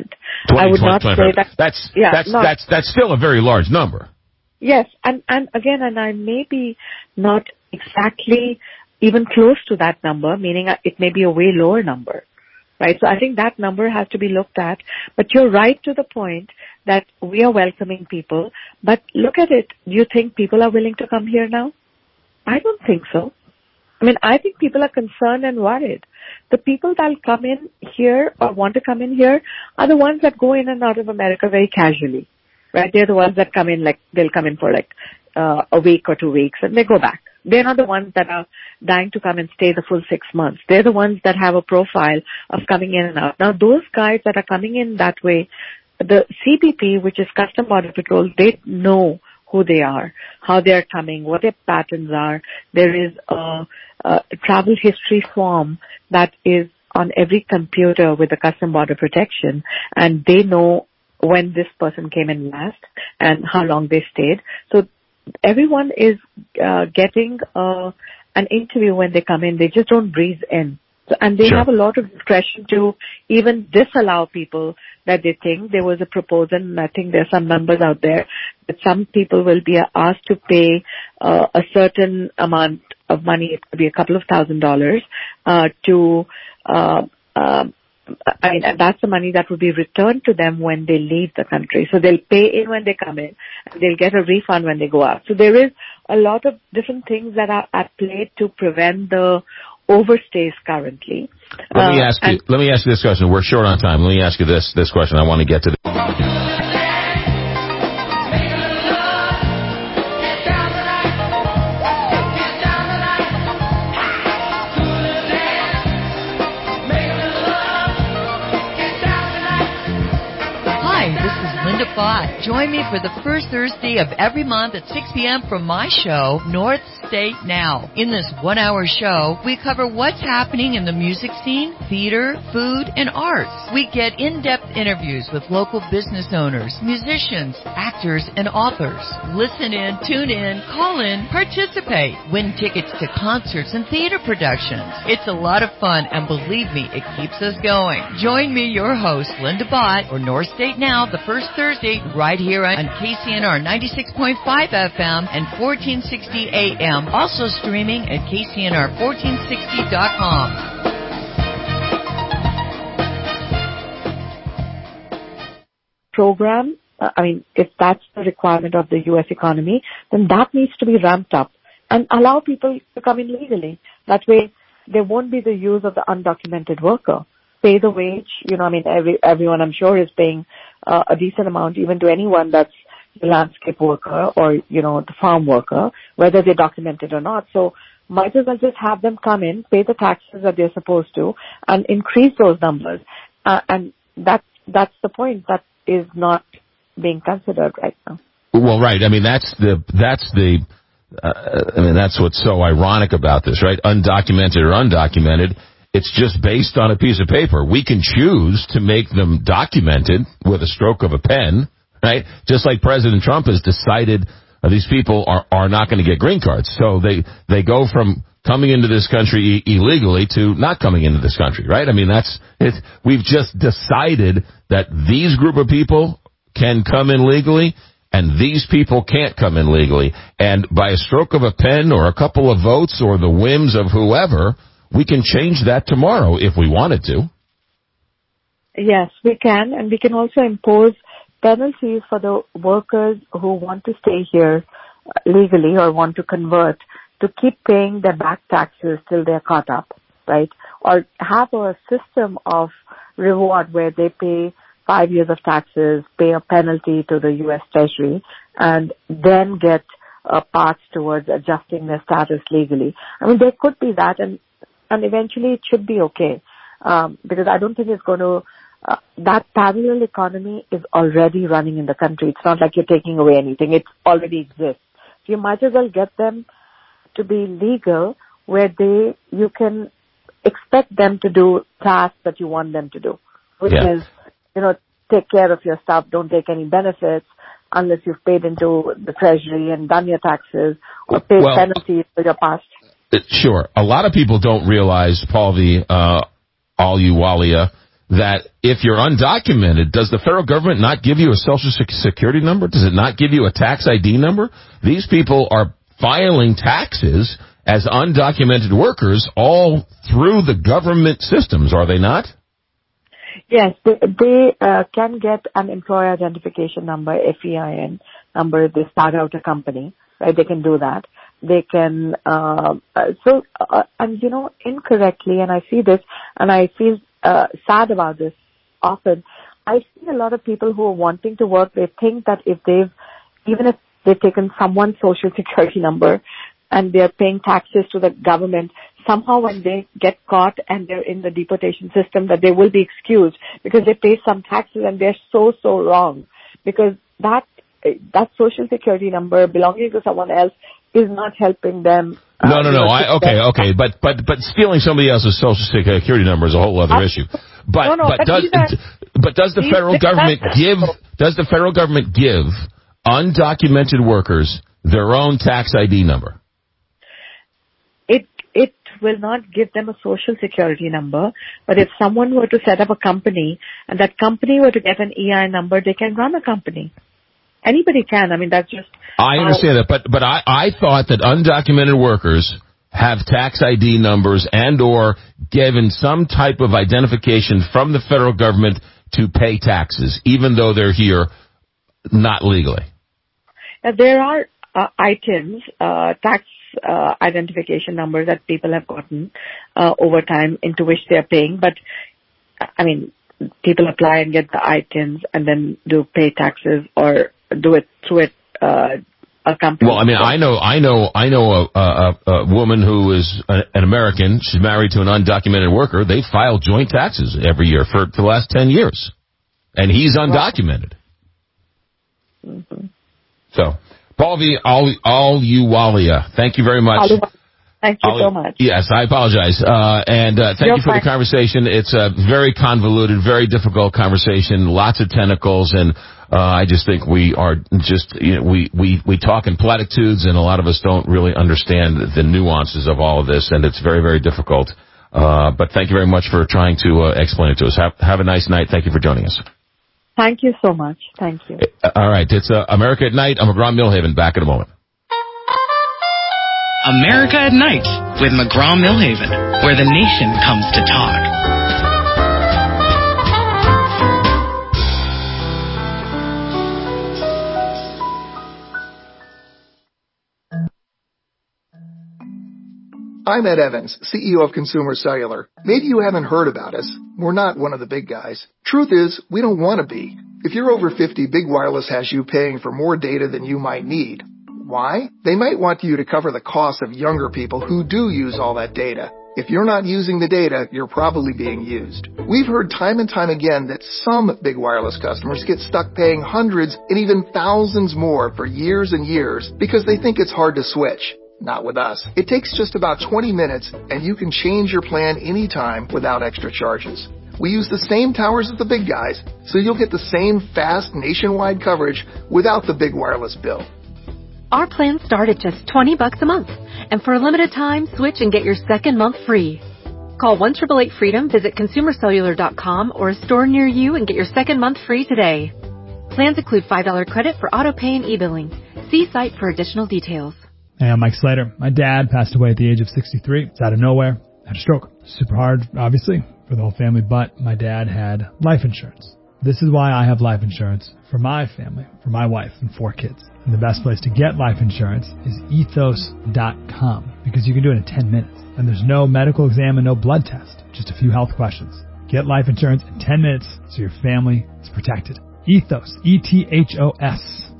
I would not say that. That's still a very large number. Yes, and again, I may be not exactly even close to that number, meaning it may be a way lower number, right? So I think that number has to be looked at. But you're right to the point that we are welcoming people. But look at it. Do you think people are willing to come here now? I don't think so. I think people are concerned and worried. The people that will come in here or want to come in here are the ones that go in and out of America very casually. Right, they're the ones that come in they'll come in for a week or 2 weeks and they go back. They're not the ones that are dying to come and stay the full 6 months. They're the ones that have a profile of coming in and out. Now, those guys that are coming in that way, the CBP, which is Custom Border Patrol, they know who they are, how they are coming, what their patterns are. There is a travel history form that is on every computer with the Custom Border Protection, and they know when this person came in last and how long they stayed. So everyone is getting an interview when they come in. They just don't breeze in. So, and they have a lot of discretion to even disallow people that they think. There was a proposal, and I think there are some numbers out there, that some people will be asked to pay a certain amount of money, it could be a couple of $1,000s, I mean, and that's the money that will be returned to them when they leave the country. So they'll pay in when they come in, and they'll get a refund when they go out. So there is a lot of different things that are at play to prevent the overstays currently. Let me ask you this question. We're short on time. Let me ask you this question. I want to get to Join me for the first Thursday of every month at 6 p.m. for my show, North State Now. In this 1-hour show, we cover what's happening in the music scene, theater, food, and arts. We get in-depth interviews with local business owners, musicians, actors, and authors. Listen in, tune in, call in, participate. Win tickets to concerts and theater productions. It's a lot of fun, and believe me, it keeps us going. Join me, your host, Linda Bott, for North State Now, the first Thursday, right here on KCNR 96.5 FM and 1460 AM. Also streaming at KCNR1460.com. Program, I mean, if that's the requirement of the U.S. economy, then that needs to be ramped up and allow people to come in legally. That way, there won't be the use of the undocumented worker. Pay the wage, everyone I'm sure is paying a decent amount, even to anyone that's the landscape worker or, the farm worker, whether they're documented or not. So might as well just have them come in, pay the taxes that they're supposed to, and increase those numbers. And that's the point that is not being considered right now. Well, right. I mean, that's what's so ironic about this, right? Undocumented or undocumented. It's just based on a piece of paper. We can choose to make them documented with a stroke of a pen, right? Just like President Trump has decided these people are not going to get green cards. So they go from coming into this country illegally to not coming into this country, right? I mean, that's it. We've just decided that these group of people can come in legally and these people can't come in legally. And by a stroke of a pen or a couple of votes or the whims of whoever, we can change that tomorrow if we wanted to. Yes, we can. And we can also impose penalties for the workers who want to stay here legally or want to convert to keep paying their back taxes till they're caught up, right? Or have a system of reward where they pay 5 years of taxes, pay a penalty to the U.S. Treasury, and then get parts towards adjusting their status legally. I mean, there could be that, and eventually it should be okay, because I don't think it's going to, that parallel economy is already running in the country. It's not like you're taking away anything. It already exists. So you might as well get them to be legal where you can expect them to do tasks that you want them to do, which is, take care of your stuff, don't take any benefits unless you've paid into the Treasury and done your taxes or paid penalties for your past. Sure. A lot of people don't realize, Paul V. Ahluwalia, that if you're undocumented, does the federal government not give you a Social Security number? Does it not give you a tax ID number? These people are filing taxes as undocumented workers all through the government systems, are they not? Yes, they can get an employer identification number, FEIN number, if they start out a company, right? They can do that. They can, incorrectly, and I see this, and I feel sad about this often, I see a lot of people who are wanting to work, they think that even if they've taken someone's social security number and they're paying taxes to the government, somehow when they get caught and they're in the deportation system, that they will be excused because they pay some taxes, and they're so wrong, because that social security number belonging to someone else is not helping them. No. Okay. But stealing somebody else's social security number is a whole other issue. But does the federal government give undocumented workers their own tax ID number? It will not give them a social security number, but if someone were to set up a company and that company were to get an EIN number, they can run a company. Anybody can. I mean, that's just... I understand that, but I thought that undocumented workers have tax ID numbers and or given some type of identification from the federal government to pay taxes, even though they're here not legally? There are items, tax identification numbers that people have gotten over time into which they are paying. But, I mean, people apply and get the items and then do pay taxes or do it through a company. Well, I mean, I know a woman who is an American. She's married to an undocumented worker. They file joint taxes every year for the last 10 years. And he's undocumented. Mm-hmm. So, Paul V. Ahluwalia, thank you very much. Thank you so much. Yes, I apologize. Thank you for the conversation. It's a very convoluted, very difficult conversation, lots of tentacles, and I just think we are just, we talk in platitudes, and a lot of us don't really understand the nuances of all of this, and it's very, very difficult. But thank you very much for trying to explain it to us. Have a nice night. Thank you for joining us. Thank you so much. Thank you. All right. It's America at Night. I'm McGraw-Milhaven. Back in a moment. America at Night with McGraw-Milhaven, where the nation comes to talk. I'm Ed Evans, CEO of Consumer Cellular. Maybe you haven't heard about us. We're not one of the big guys. Truth is, we don't want to be. If you're over 50, Big Wireless has you paying for more data than you might need. Why? They might want you to cover the cost of younger people who do use all that data. If you're not using the data, you're probably being used. We've heard time and time again that some Big Wireless customers get stuck paying hundreds and even thousands more for years and years because they think it's hard to switch. Not with us. It takes just about 20 minutes, and you can change your plan anytime without extra charges. We use the same towers as the big guys, so you'll get the same fast nationwide coverage without the Big Wireless bill. Our plans start at just $20 a month, and for a limited time, switch and get your second month free. Call 1-888-FREEDOM, visit consumercellular.com or a store near you and get your second month free today. Plans include $5 credit for auto pay and e-billing. See site for additional details. Hey, I'm Mike Slater. My dad passed away at the age of 63. It's out of nowhere. Had a stroke. Super hard, obviously, for the whole family, but my dad had life insurance. This is why I have life insurance for my family, for my wife and 4 kids. And the best place to get life insurance is ethos.com because you can do it in 10 minutes. And there's no medical exam and no blood test, just a few health questions. Get life insurance in 10 minutes so your family is protected. Ethos, E-T-H-O-S,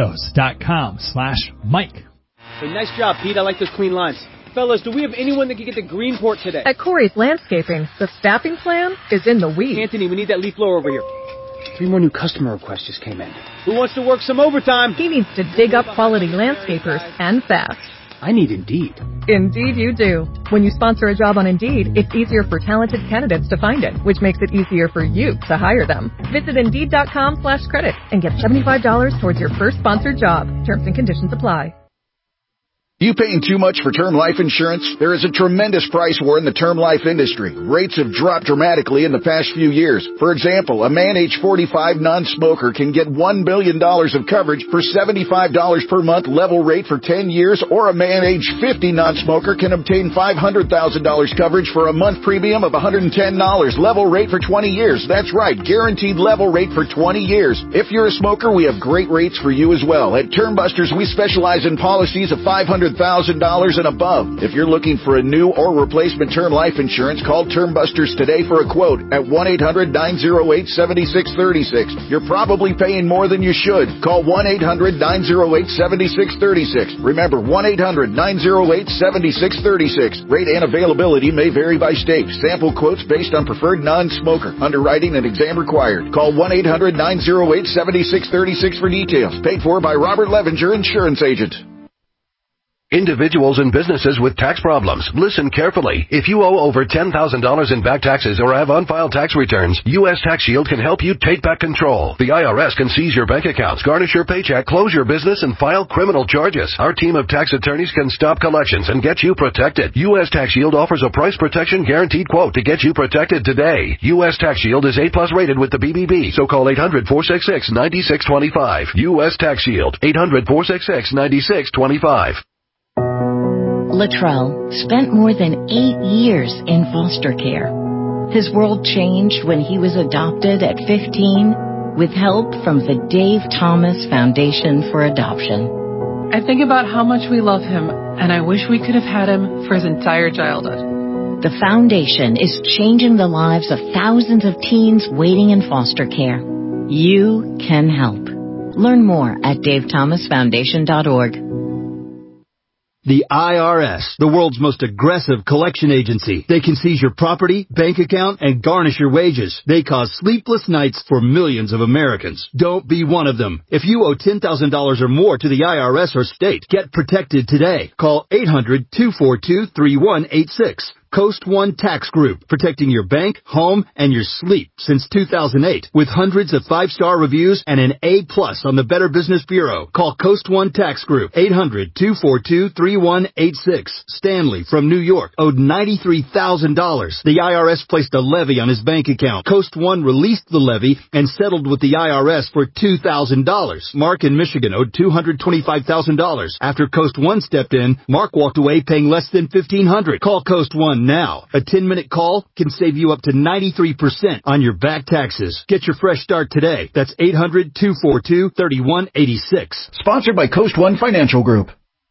ethos.com/Mike. Hey, nice job, Pete. I like those clean lines. Fellas, do we have anyone that can get to Greenport today? At Corey's Landscaping, the staffing plan is in the weeds. Anthony, we need that leaf blower over here. 3 more new customer requests just came in. Who wants to work some overtime? He needs to dig up quality landscapers and fast. I need Indeed. Indeed you do. When you sponsor a job on Indeed, it's easier for talented candidates to find it, which makes it easier for you to hire them. Visit Indeed.com/credit and get $75 towards your first sponsored job. Terms and conditions apply. You paying too much for term life insurance? There is a tremendous price war in the term life industry. Rates have dropped dramatically in the past few years. For example, a man age 45 non-smoker can get $1 billion of coverage for $75 per month level rate for 10 years, or a man age 50 non-smoker can obtain $500,000 coverage for a month premium of $110 level rate for 20 years. That's right, guaranteed level rate for 20 years. If you're a smoker, we have great rates for you as well. At Term Busters, we specialize in policies of $500,000 and above. If you're looking for a new or replacement term life insurance, call Term Busters today for a quote at 1-800-908-7636. You're probably paying more than you should. Call 1-800-908-7636. Remember, 1-800-908-7636. Rate and availability may vary by state. Sample quotes based on preferred non-smoker. Underwriting and exam required. Call 1-800-908-7636 for details. Paid for by Robert Levinger, Insurance Agent. Individuals and businesses with tax problems, listen carefully. If you owe over $10,000 in back taxes or have unfiled tax returns, U.S. Tax Shield can help you take back control. The IRS can seize your bank accounts, garnish your paycheck, close your business, and file criminal charges. Our team of tax attorneys can stop collections and get you protected. U.S. Tax Shield offers a price protection guaranteed quote to get you protected today. U.S. Tax Shield is A+ rated with the BBB, so call 800-466-9625. U.S. Tax Shield, 800-466-9625. Latrell spent more than 8 years in foster care. His world changed when he was adopted at 15 with help from the Dave Thomas Foundation for Adoption. I think about how much we love him, and I wish we could have had him for his entire childhood. The foundation is changing the lives of thousands of teens waiting in foster care. You can help. Learn more at davethomasfoundation.org. The IRS, the world's most aggressive collection agency. They can seize your property, bank account, and garnish your wages. They cause sleepless nights for millions of Americans. Don't be one of them. If you owe $10,000 or more to the IRS or state, get protected today. Call 800-242-3186. Coast One Tax Group, protecting your bank, home, and your sleep since 2008. With hundreds of 5-star reviews and an A+ on the Better Business Bureau. Call Coast One Tax Group, 800-242-3186. Stanley from New York owed $93,000. The IRS placed a levy on his bank account. Coast One released the levy and settled with the IRS for $2,000. Mark in Michigan owed $225,000. After Coast One stepped in, Mark walked away paying less than $1,500. Call Coast One now. A 10-minute call can save you up to 93% on your back taxes. Get your fresh start today. That's 800-242-3186. Sponsored by Coast One Financial Group.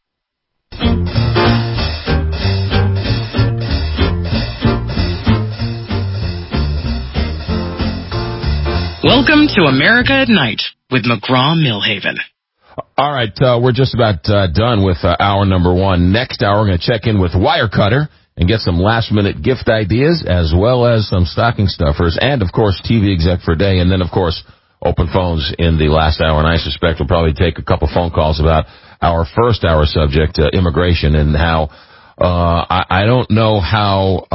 Welcome to America at Night with McGraw-Millhaven. All right, we're just about done with hour number one. Next hour, we're going to check in with Wirecutter and get some last-minute gift ideas, as well as some stocking stuffers, and, of course, TV Exec for a Day, and then, of course, open phones in the last hour. And I suspect we'll probably take a couple phone calls about our first hour subject, immigration, and how I don't know how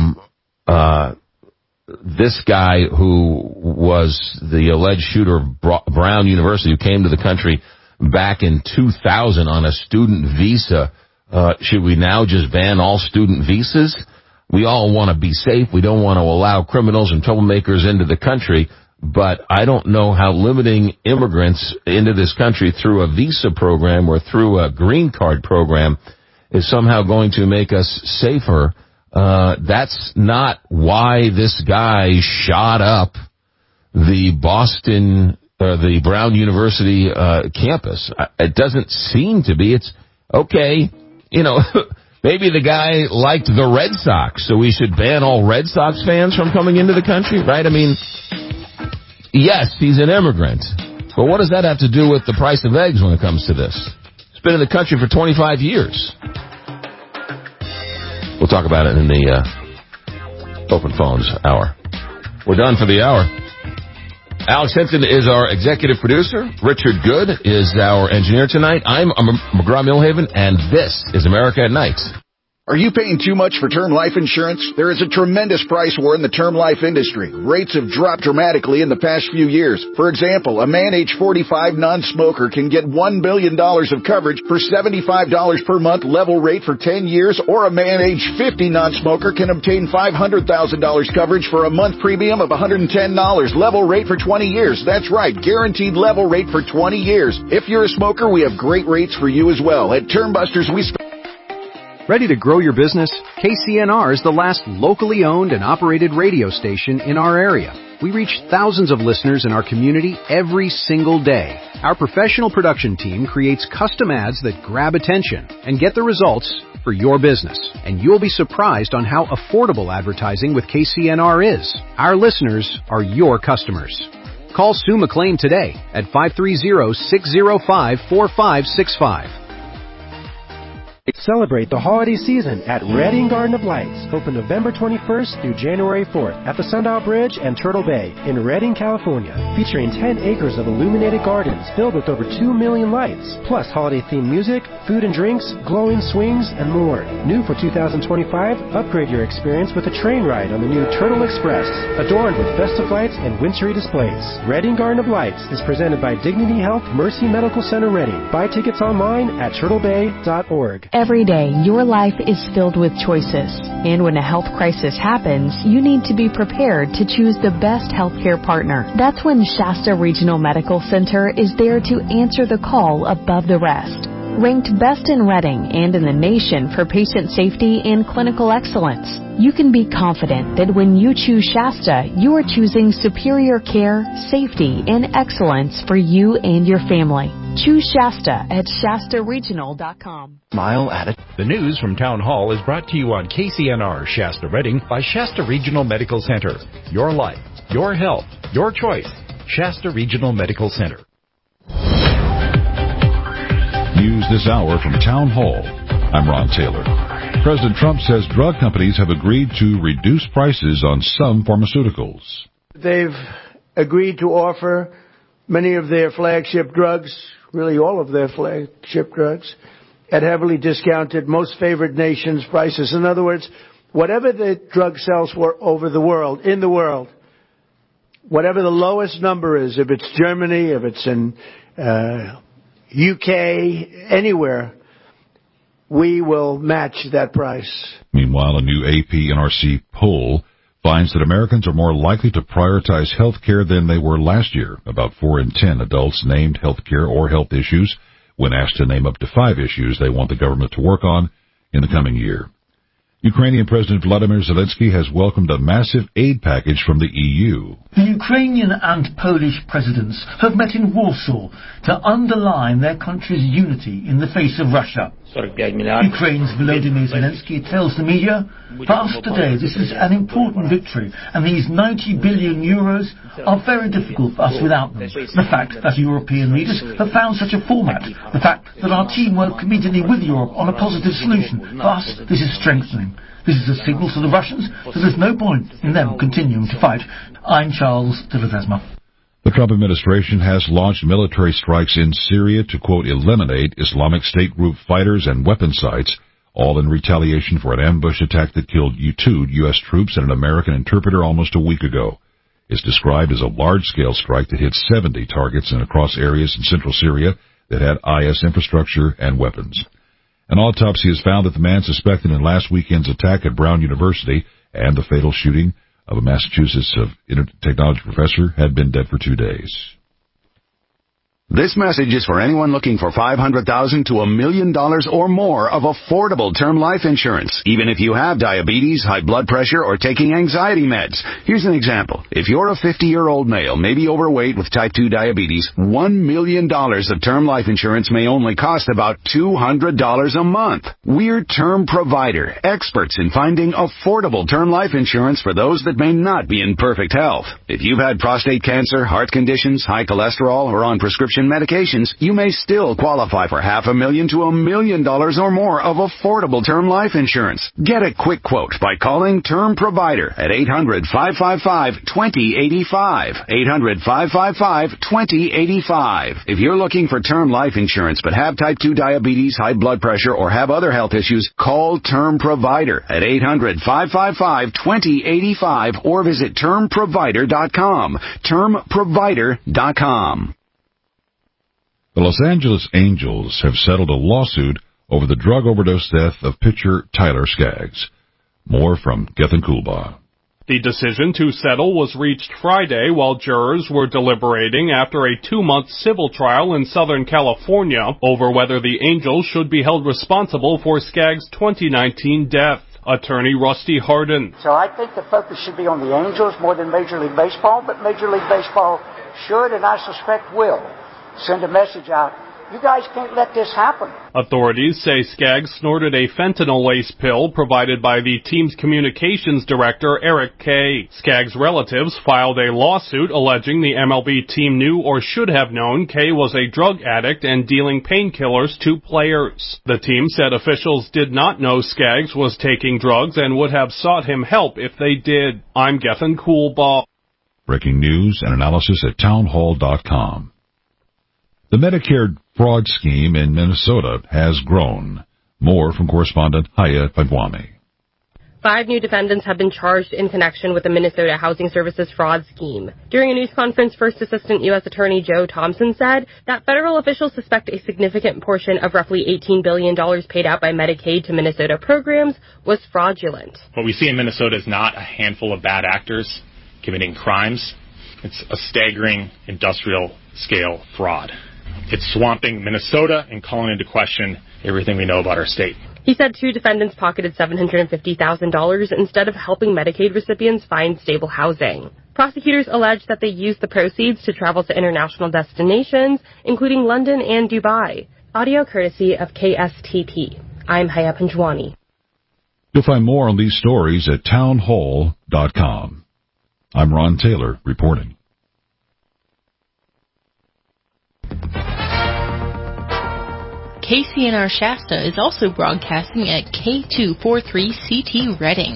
this guy who was the alleged shooter of Brown University, who came to the country back in 2000 on a student visa, should we now just ban all student visas? We all want to be safe. We don't want to allow criminals and troublemakers into the country, but I don't know how limiting immigrants into this country through a visa program or through a green card program is somehow going to make us safer. That's not why this guy shot up the the Brown University campus. It doesn't seem to be. It's okay. You know, maybe the guy liked the Red Sox, so we should ban all Red Sox fans from coming into the country, right? I mean, yes, he's an immigrant, but what does that have to do with the price of eggs when it comes to this? He's been in the country for 25 years. We'll talk about it in the open phones hour. We're done for the hour. Alex Hinton is our executive producer. Richard Good is our engineer tonight. I'm McGraw-Millhaven, and this is America at Night. Are you paying too much for term life insurance? There is a tremendous price war in the term life industry. Rates have dropped dramatically in the past few years. For example, a man age 45 non-smoker can get $1 billion of coverage for $75 per month level rate for 10 years, or a man age 50 non-smoker can obtain $500,000 coverage for a month premium of $110 level rate for 20 years. That's right, guaranteed level rate for 20 years. If you're a smoker, we have great rates for you as well. At Term Busters, Ready to grow your business? KCNR is the last locally owned and operated radio station in our area. We reach thousands of listeners in our community every single day. Our professional production team creates custom ads that grab attention and get the results for your business. And you'll be surprised on how affordable advertising with KCNR is. Our listeners are your customers. Call Sue McLean today at 530-605-4565. Celebrate the holiday season at Redding Garden of Lights, open November 21st through January 4th at the Sundial Bridge and Turtle Bay in Redding, California, featuring 10 acres of illuminated gardens filled with over 2 million lights, plus holiday-themed music, food and drinks, glowing swings, and more. New for 2025, upgrade your experience with a train ride on the new Turtle Express, adorned with festive lights and wintry displays. Redding Garden of Lights is presented by Dignity Health Mercy Medical Center Redding. Buy tickets online at turtlebay.org. Every day, your life is filled with choices. And when a health crisis happens, you need to be prepared to choose the best healthcare partner. That's when Shasta Regional Medical Center is there to answer the call above the rest. Ranked best in Reading and in the nation for patient safety and clinical excellence, you can be confident that when you choose Shasta, you are choosing superior care, safety, and excellence for you and your family. Choose Shasta at ShastaRegional.com. Smile at it. The news from Town Hall is brought to you on KCNR Shasta Reading by Shasta Regional Medical Center. Your life, your health, your choice. Shasta Regional Medical Center. News this hour from Town Hall. I'm Ron Taylor. President Trump says drug companies have agreed to reduce prices on some pharmaceuticals. They've agreed to offer many of their flagship drugs, really all of their flagship drugs, at heavily discounted, most favored nations prices. In other words, whatever the drug sells for in the world, whatever the lowest number is, if it's Germany, if it's in UK, anywhere, we will match that price. Meanwhile, a new AP-NRC poll finds that Americans are more likely to prioritize health care than they were last year. About 4 in 10 adults named health care or health issues when asked to name up to 5 issues they want the government to work on in the coming year. Ukrainian President Vladimir Zelensky has welcomed a massive aid package from the EU. The Ukrainian and Polish presidents have met in Warsaw to underline their country's unity in the face of Russia. Ukraine's Volodymyr Zelensky tells the media, "For us today, this is an important victory, and these 90 billion euros are very difficult for us without them. The fact that European leaders have found such a format, the fact that our team worked immediately with Europe on a positive solution, for us, this is strengthening. This is a signal to the Russians that there's no point in them continuing to fight." I'm Charles de Ledesma. The Trump administration has launched military strikes in Syria to, quote, eliminate Islamic State group fighters and weapon sites, all in retaliation for an ambush attack that killed 2 U.S. troops and an American interpreter almost a week ago. It's described as a large-scale strike that hit 70 targets and across areas in central Syria that had IS infrastructure and weapons. An autopsy has found that the man suspected in last weekend's attack at Brown University and the fatal shooting of a Massachusetts technology professor had been dead for 2 days. This message is for anyone looking for $500,000 to $1 million or more of affordable term life insurance, even if you have diabetes, high blood pressure, or taking anxiety meds. Here's an example. If you're a 50-year-old male, maybe overweight with type 2 diabetes, $1 million of term life insurance may only cost about $200 a month. We're Term Provider, experts in finding affordable term life insurance for those that may not be in perfect health. If you've had prostate cancer, heart conditions, high cholesterol, or on prescription medications, you may still qualify for $500,000 to $1 million or more of affordable term life insurance. Get a quick quote by calling Term Provider at 800-555-2085. 800-555-2085. If you're looking for term life insurance but have type 2 diabetes, high blood pressure, or have other health issues, call Term Provider at 800-555-2085 or visit termprovider.com. termprovider.com. The Los Angeles Angels have settled a lawsuit over the drug overdose death of pitcher Tyler Skaggs. More from Gethin Coolbaugh. The decision to settle was reached Friday while jurors were deliberating after a 2-month civil trial in Southern California over whether the Angels should be held responsible for Skaggs' 2019 death. Attorney Rusty Hardin. So I think the focus should be on the Angels more than Major League Baseball, but Major League Baseball should, and I suspect will, send a message out. You guys can't let this happen. Authorities say Skaggs snorted a fentanyl-laced pill provided by the team's communications director, Eric Kay. Skaggs' relatives filed a lawsuit alleging the MLB team knew or should have known Kay was a drug addict and dealing painkillers to players. The team said officials did not know Skaggs was taking drugs and would have sought him help if they did. I'm Gethin Coolbaugh. Breaking news and analysis at townhall.com. The Medicare fraud scheme in Minnesota has grown. More from correspondent Haya Pagwami. 5 new defendants have been charged in connection with the Minnesota Housing Services fraud scheme. During a news conference, First Assistant U.S. Attorney Joe Thompson said that federal officials suspect a significant portion of roughly $18 billion paid out by Medicaid to Minnesota programs was fraudulent. What we see in Minnesota is not a handful of bad actors committing crimes. It's a staggering industrial-scale fraud. It's swamping Minnesota and calling into question everything we know about our state. He said 2 defendants pocketed $750,000 instead of helping Medicaid recipients find stable housing. Prosecutors alleged that they used the proceeds to travel to international destinations, including London and Dubai. Audio courtesy of KSTP. I'm Haya Panjwani. You'll find more on these stories at townhall.com. I'm Ron Taylor reporting. KCNR Shasta is also broadcasting at K243CT Reading.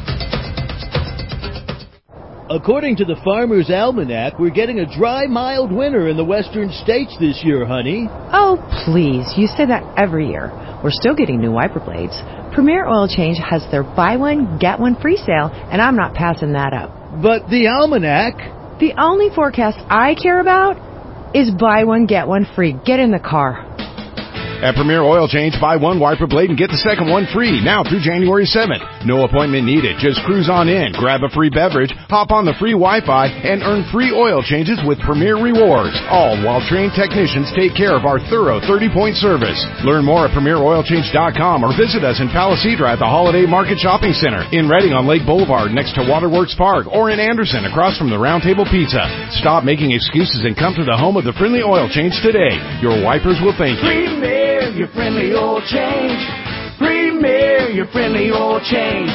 According to the Farmer's Almanac, we're getting a dry, mild winter in the western states this year, honey. Oh, please. You say that every year. We're still getting new wiper blades. Premier Oil Change has their buy one, get one free sale, and I'm not passing that up. But the Almanac... The only forecast I care about is buy one, get one free. Get in the car. At Premier Oil Change, buy one wiper blade and get the second one free, now through January 7th. No appointment needed. Just cruise on in, grab a free beverage, hop on the free Wi-Fi, and earn free oil changes with Premier Rewards. All while trained technicians take care of our thorough 30-point service. Learn more at PremierOilChange.com or visit us in Palisadra at the Holiday Market Shopping Center, in Reading on Lake Boulevard next to Waterworks Park, or in Anderson across from the Round Table Pizza. Stop making excuses and come to the home of the friendly oil change today. Your wipers will thank you. Premier, your friendly oil change. Premier, your friendly oil change.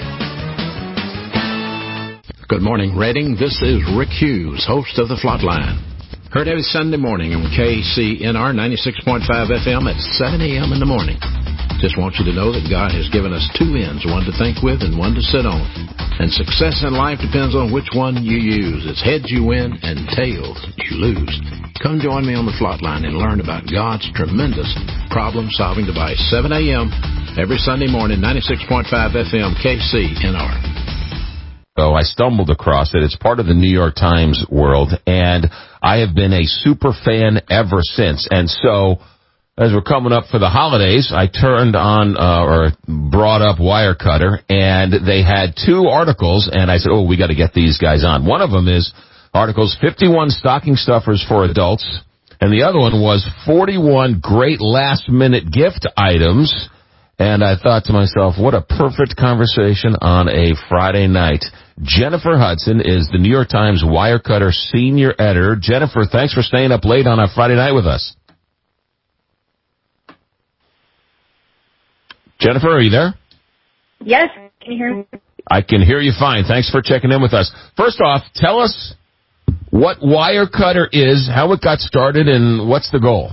Good morning, Reading. This is Rick Hughes, host of The Flatline. Heard every Sunday morning on KCNR 96.5 FM at 7 a.m. in the morning. Just want you to know that God has given us two ends, one to think with and one to sit on. And success in life depends on which one you use. It's heads you win and tails you lose. Come join me on the Flatline and learn about God's tremendous problem-solving device. 7 a.m. every Sunday morning, 96.5 FM, KCNR. So I stumbled across it. It's part of the New York Times world, and I have been a super fan ever since. And so, as we're coming up for the holidays, I turned on, or brought up Wirecutter, and they had two articles, and I said, oh, we got to get these guys on. One of them is articles 51 stocking stuffers for adults, and the other one was 41 great last-minute gift items. And I thought to myself, what a perfect conversation on a Friday night. Jennifer Hudson is the New York Times Wirecutter senior editor. Jennifer, thanks for staying up late on a Friday night with us. Jennifer, are you there? Yes, can you hear me? I can hear you fine. Thanks for checking in with us. First off, tell us what Wirecutter is, how it got started, and what's the goal?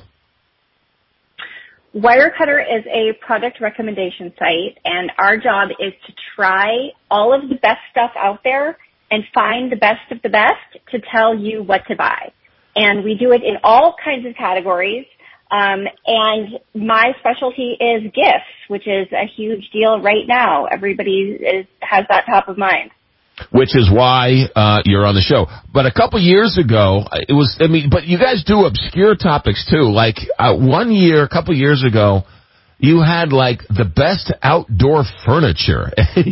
Wirecutter is a product recommendation site, and our job is to try all of the best stuff out there and find the best of the best to tell you what to buy. And we do it in all kinds of categories. And my specialty is gifts, which is a huge deal right now. Everybody has that top of mind. Which is why you're on the show. But a couple years ago, but you guys do obscure topics too. Like a couple years ago, you had like the best outdoor furniture.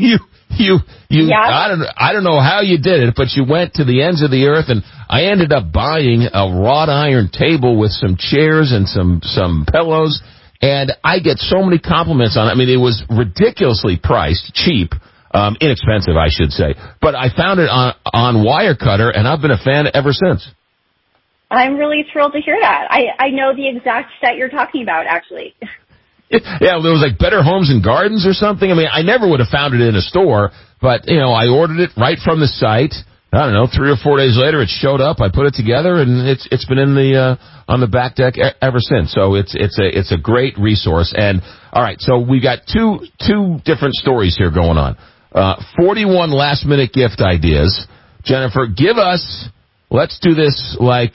I don't know how you did it, but you went to the ends of the earth, and I ended up buying a wrought iron table with some chairs and some pillows, and I get so many compliments on it. I mean, it was ridiculously priced, cheap. Inexpensive, I should say. But I found it on Wirecutter, and I've been a fan ever since. I'm really thrilled to hear that. I know the exact set you're talking about, actually. Yeah, there was like Better Homes and Gardens or something. I mean, I never would have found it in a store, but, I ordered it right from the site. I don't know, 3 or 4 days later, it showed up. I put it together, and it's been in on the back deck ever since. So it's a great resource. And all right, so we got two different stories here going on. 41 last-minute gift ideas. Jennifer, let's do this like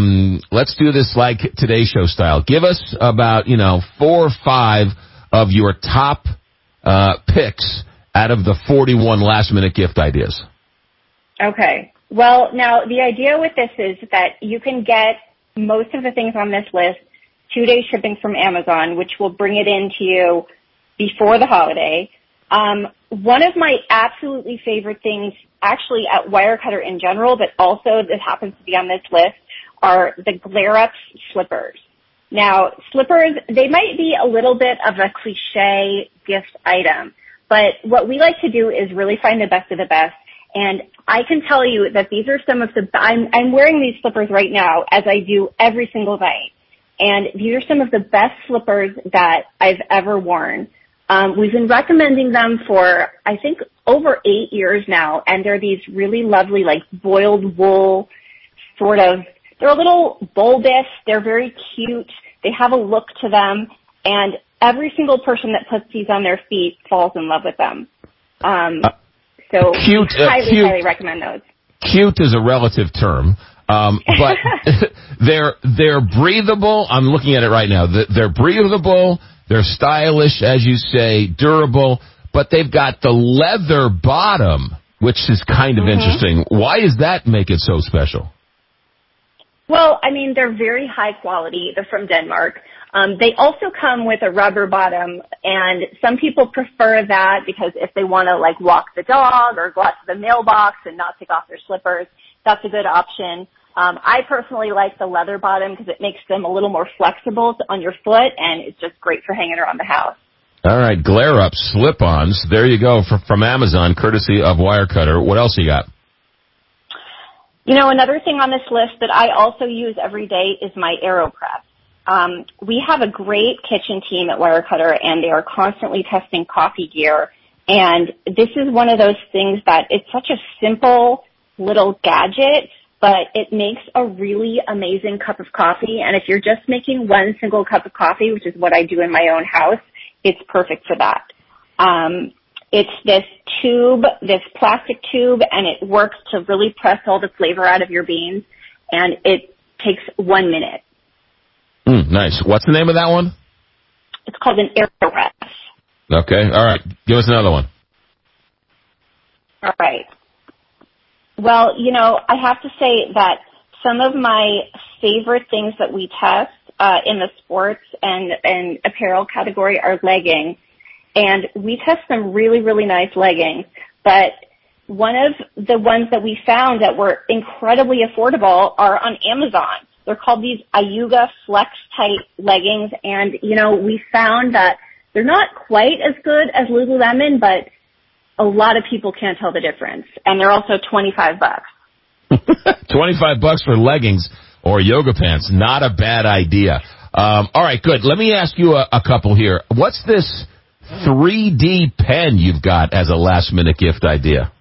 Today Show style. Give us about, 4 or 5 of your top picks out of the 41 last-minute gift ideas. Okay. Well, now, the idea with this is that you can get most of the things on this list 2-day shipping from Amazon, which will bring it in to you before the holiday. One of my absolutely favorite things, actually at Wirecutter in general, but also that happens to be on this list, are the Glare Ups slippers. Now, slippers, they might be a little bit of a cliche gift item, but what we like to do is really find the best of the best. And I can tell you that these are some of the, I'm wearing these slippers right now as I do every single night. And these are some of the best slippers that I've ever worn. We've been recommending them for, I think, over 8 years now, and they're these really lovely, like, boiled wool sort of, they're a little bulbous, they're very cute, they have a look to them, and every single person that puts these on their feet falls in love with them. So cute, highly recommend those. Cute is a relative term. But they're breathable. I'm looking at it right now. They're breathable. They're stylish, as you say, durable, but they've got the leather bottom, which is kind of interesting. Why does that make it so special? Well, I mean, they're very high quality. They're from Denmark. They also come with a rubber bottom, and some people prefer that because if they want to, like, walk the dog or go out to the mailbox and not take off their slippers, that's a good option. I personally like the leather bottom because it makes them a little more flexible on your foot, and it's just great for hanging around the house. All right, Glare Up slip-ons. There you go, from Amazon, courtesy of Wirecutter. What else you got? You know, another thing on this list that I also use every day is my AeroPress. We have a great kitchen team at Wirecutter, and they are constantly testing coffee gear. And this is one of those things that it's such a simple little gadget, but it makes a really amazing cup of coffee. And if you're just making one single cup of coffee, which is what I do in my own house, it's perfect for that. It's this tube, this plastic tube, and it works to really press all the flavor out of your beans, and it takes 1 minute. Nice. What's the name of that one? It's called an AeroPress. Okay. All right. Give us another one. All right. Well, you know, I have to say that some of my favorite things that we test in the sports and apparel category are leggings. And we test some really, really nice leggings. But one of the ones that we found that were incredibly affordable are on Amazon. They're called these Ayuga Flex Tight leggings. And, you know, we found that they're not quite as good as Lululemon, but a lot of people can't tell the difference. And they're also $25. $25 for leggings or yoga pants. Not a bad idea. All right, good. Let me ask you a couple here. What's this 3D pen you've got as a last-minute gift idea?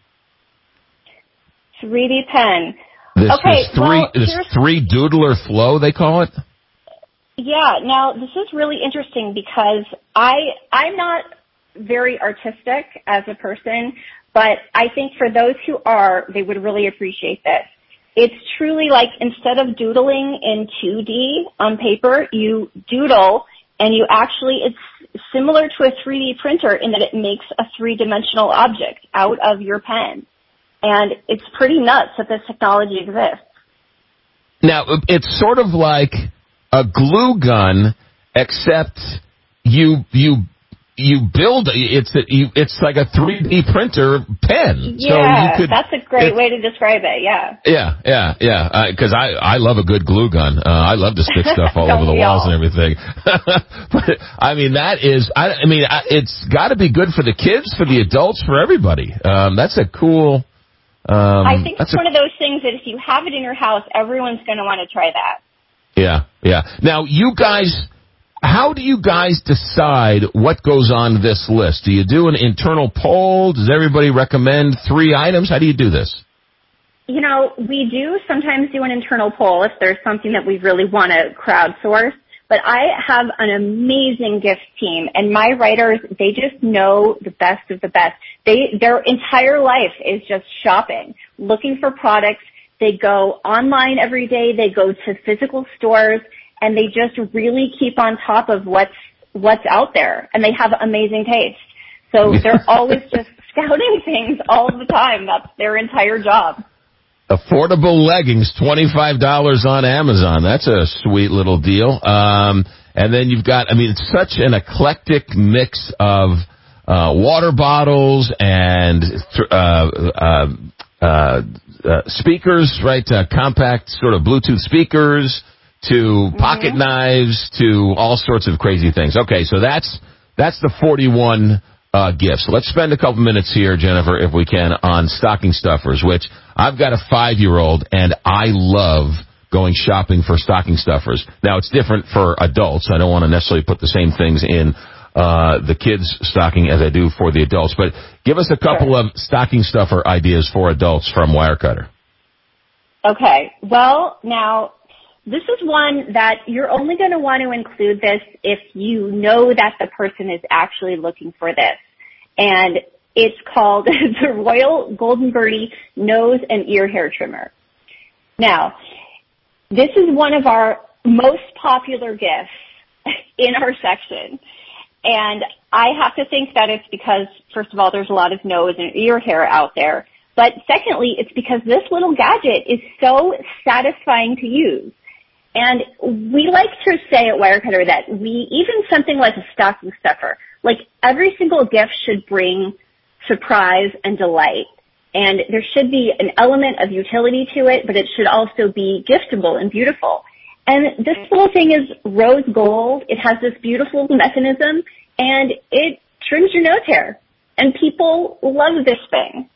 3D pen. This 3 doodler flow, they call it? Yeah. Now, this is really interesting because I'm not very artistic as a person, but I think for those who are, they would really appreciate this. It's truly like instead of doodling in 2D on paper, you doodle and you actually, it's similar to a 3D printer in that it makes a three-dimensional object out of your pen. And it's pretty nuts that this technology exists. Now, it's sort of like a glue gun, except you build it's like a 3D printer pen. Yeah, so that's a great way to describe it. Yeah. Yeah. Because I love a good glue gun. I love to stick stuff all over the walls and everything. But I mean, it's got to be good for the kids, for the adults, for everybody. That's a cool. I think it's one of those things that if you have it in your house, everyone's going to want to try that. Yeah. Now, you guys. How do you guys decide what goes on this list? Do you do an internal poll? Does everybody recommend 3 items? How do you do this? You know, we do sometimes do an internal poll if there's something that we really want to crowdsource. But I have an amazing gift team, and my writers, they just know the best of the best. Their entire life is just shopping, looking for products. They go online every day. They go to physical stores. And they just really keep on top of what's out there, and they have amazing taste. So they're always just scouting things all the time. That's their entire job. Affordable leggings, $25 on Amazon. That's a sweet little deal. And then you've got, it's such an eclectic mix of water bottles and speakers, right? Compact sort of Bluetooth speakers to pocket knives to all sorts of crazy things. Okay, so that's the 41 gifts. So let's spend a couple minutes here, Jennifer, if we can, on stocking stuffers, which I've got a 5-year-old, and I love going shopping for stocking stuffers. Now, it's different for adults. I don't want to necessarily put the same things in the kids' stocking as I do for the adults. But give us a couple of stocking stuffer ideas for adults from Wirecutter. Okay. Well, now, this is one that you're only going to want to include this if you know that the person is actually looking for this. And it's called the Royal Golden Birdie Nose and Ear Hair Trimmer. Now, this is one of our most popular gifts in our section. And I have to think that it's because, first of all, there's a lot of nose and ear hair out there. But secondly, it's because this little gadget is so satisfying to use. And we like to say at Wirecutter that even something like a stocking stuffer, like every single gift should bring surprise and delight. And there should be an element of utility to it, but it should also be giftable and beautiful. And this little thing is rose gold. It has this beautiful mechanism, and it trims your nose hair. And people love this thing.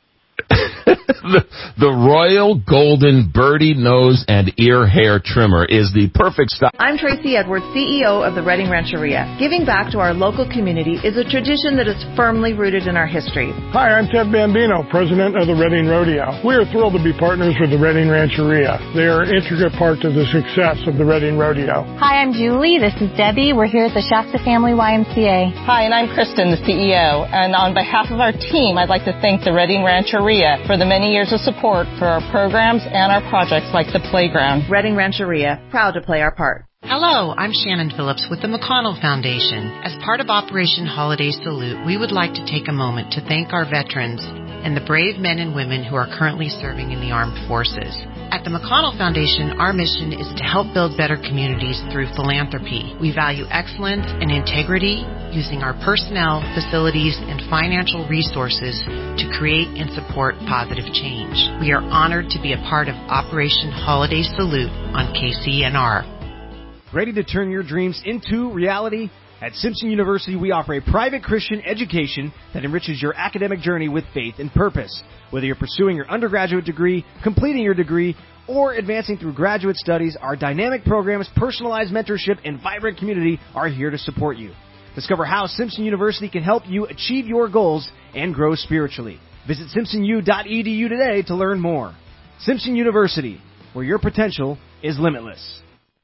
The Royal Golden Birdie Nose and Ear Hair Trimmer is the perfect style. I'm Tracy Edwards, CEO of the Reading Rancheria. Giving back to our local community is a tradition that is firmly rooted in our history. Hi, I'm Ted Bambino, president of the Reading Rodeo. We are thrilled to be partners with the Reading Rancheria. They are an intricate part of the success of the Reading Rodeo. Hi, I'm Julie. This is Debbie. We're here at the Shasta Family YMCA. Hi, and I'm Kristen, the CEO. And on behalf of our team, I'd like to thank the Reading Rancheria for the many years of support for our programs and our projects like the playground. Reading Rancheria, proud to play our part. Hello, I'm Shannon Phillips with the McConnell Foundation. As part of Operation Holiday Salute, we would like to take a moment to thank our veterans and the brave men and women who are currently serving in the armed forces. At the McConnell Foundation, our mission is to help build better communities through philanthropy. We value excellence and integrity, using our personnel, facilities, and financial resources to create and support positive change. We are honored to be a part of Operation Holiday Salute on KCNR. Ready to turn your dreams into reality? At Simpson University, we offer a private Christian education that enriches your academic journey with faith and purpose. Whether you're pursuing your undergraduate degree, completing your degree, or advancing through graduate studies, our dynamic programs, personalized mentorship, and vibrant community are here to support you. Discover how Simpson University can help you achieve your goals and grow spiritually. Visit simpsonu.edu today to learn more. Simpson University, where your potential is limitless.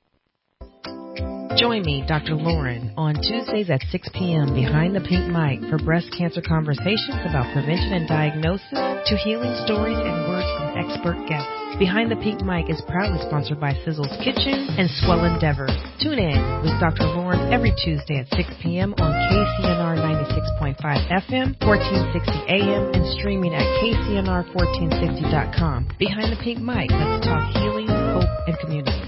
Join me, Dr. Lauren, on Tuesdays at 6 p.m. behind the pink mic for breast cancer conversations about prevention and diagnosis to healing stories and words from expert guests. Behind the Pink Mic is proudly sponsored by Sizzle's Kitchen and Swell Endeavor. Tune in with Dr. Lauren every Tuesday at 6 p.m. on KCNR 96.5 FM, 1460 AM, and streaming at KCNR1460.com. Behind the Pink Mic, let's talk healing, hope, and community.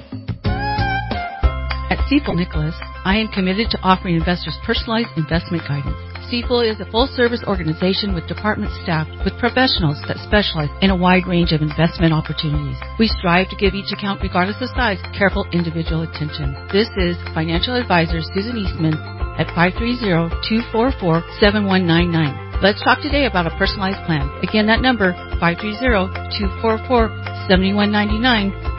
At Stifel Nicholas, I am committed to offering investors personalized investment guidance. Stifel is a full-service organization with department staff with professionals that specialize in a wide range of investment opportunities. We strive to give each account, regardless of size, careful individual attention. This is financial advisor Susan Eastman at 530-244-7199. Let's talk today about a personalized plan. Again, that number, 530-244-7199.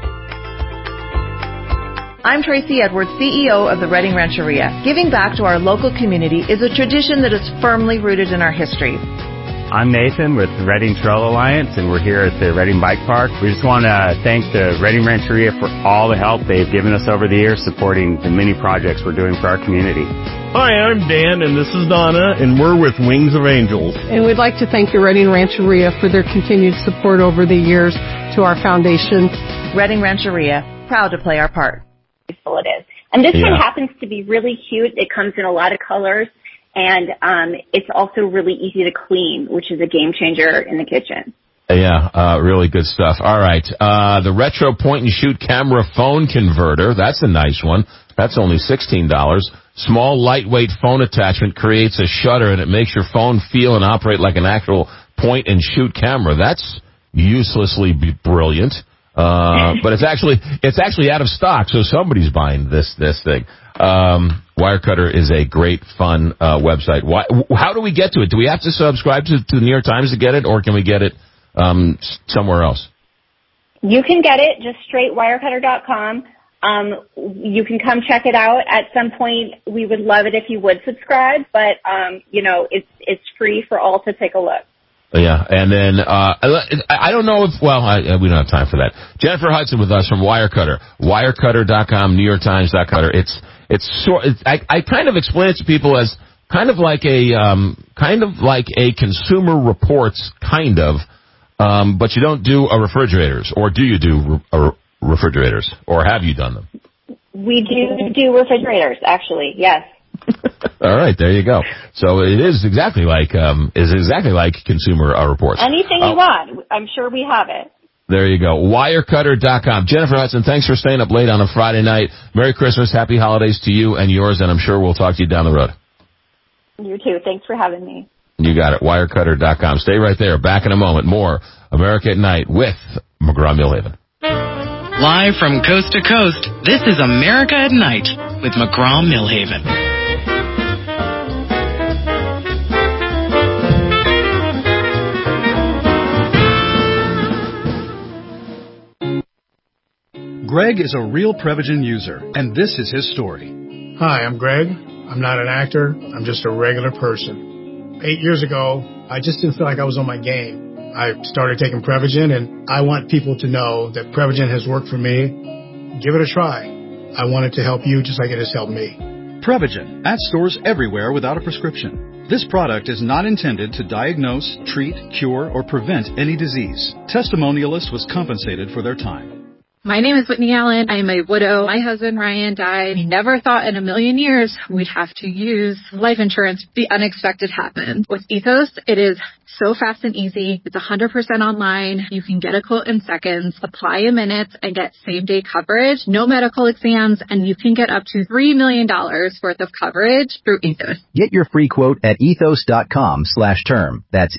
I'm Tracy Edwards, CEO of the Reading Rancheria. Giving back to our local community is a tradition that is firmly rooted in our history. I'm Nathan with the Reading Trail Alliance, and we're here at the Reading Bike Park. We just want to thank the Reading Rancheria for all the help they've given us over the years supporting the many projects we're doing for our community. Hi, I'm Dan, and this is Donna, and we're with Wings of Angels. And we'd like to thank the Reading Rancheria for their continued support over the years to our foundation. Reading Rancheria, proud to play our part. It is. And this one happens to be really cute. It comes in a lot of colors, and it's also really easy to clean, which is a game changer in the kitchen. Yeah, really good stuff. All right. The retro point-and-shoot camera phone converter. That's a nice one. That's only $16. Small, lightweight phone attachment creates a shutter, and it makes your phone feel and operate like an actual point-and-shoot camera. That's uselessly brilliant. But it's actually out of stock, so somebody's buying this thing. Wirecutter is a great, fun website. How do we get to it? Do we have to subscribe to the New York Times to get it, or can we get it somewhere else? You can get it just straight wirecutter.com. You can come check it out at some point. We would love it if you would subscribe, but it's free for all to take a look. Yeah, and then I don't know if we don't have time for that. Jennifer Hudson with us from Wirecutter, wirecutter.com, NewYorkTimes.com. I kind of explain it to people as kind of like a Consumer Reports but you don't do refrigerators, or do you do refrigerators, or have you done them? We do refrigerators, actually. Yes. All right, there you go. So it is exactly like Consumer Reports. Anything you want, I'm sure we have it. There you go. Wirecutter.com. Jennifer Hudson, thanks for staying up late on a Friday night. Merry Christmas, happy holidays to you and yours, and I'm sure we'll talk to you down the road. You too. Thanks for having me. You got it. Wirecutter.com. Stay right there. Back in a moment. More America at Night with McGraw-Milhaven. Live from coast to coast, this is America at Night with McGraw-Milhaven. Greg is a real Prevagen user, and this is his story. Hi, I'm Greg. I'm not an actor. I'm just a regular person. 8 years ago, I just didn't feel like I was on my game. I started taking Prevagen, and I want people to know that Prevagen has worked for me. Give it a try. I want it to help you just like it has helped me. Prevagen, at stores everywhere without a prescription. This product is not intended to diagnose, treat, cure, or prevent any disease. Testimonialists was compensated for their time. My name is Whitney Allen. I'm a widow. My husband, Ryan, died. We never thought in a million years we'd have to use life insurance. The unexpected happened. With Ethos, it is so fast and easy. It's 100% online. You can get a quote in seconds, apply in minutes, and get same-day coverage. No medical exams, and you can get up to $3 million worth of coverage through Ethos. Get your free quote at ethos.com/term. That's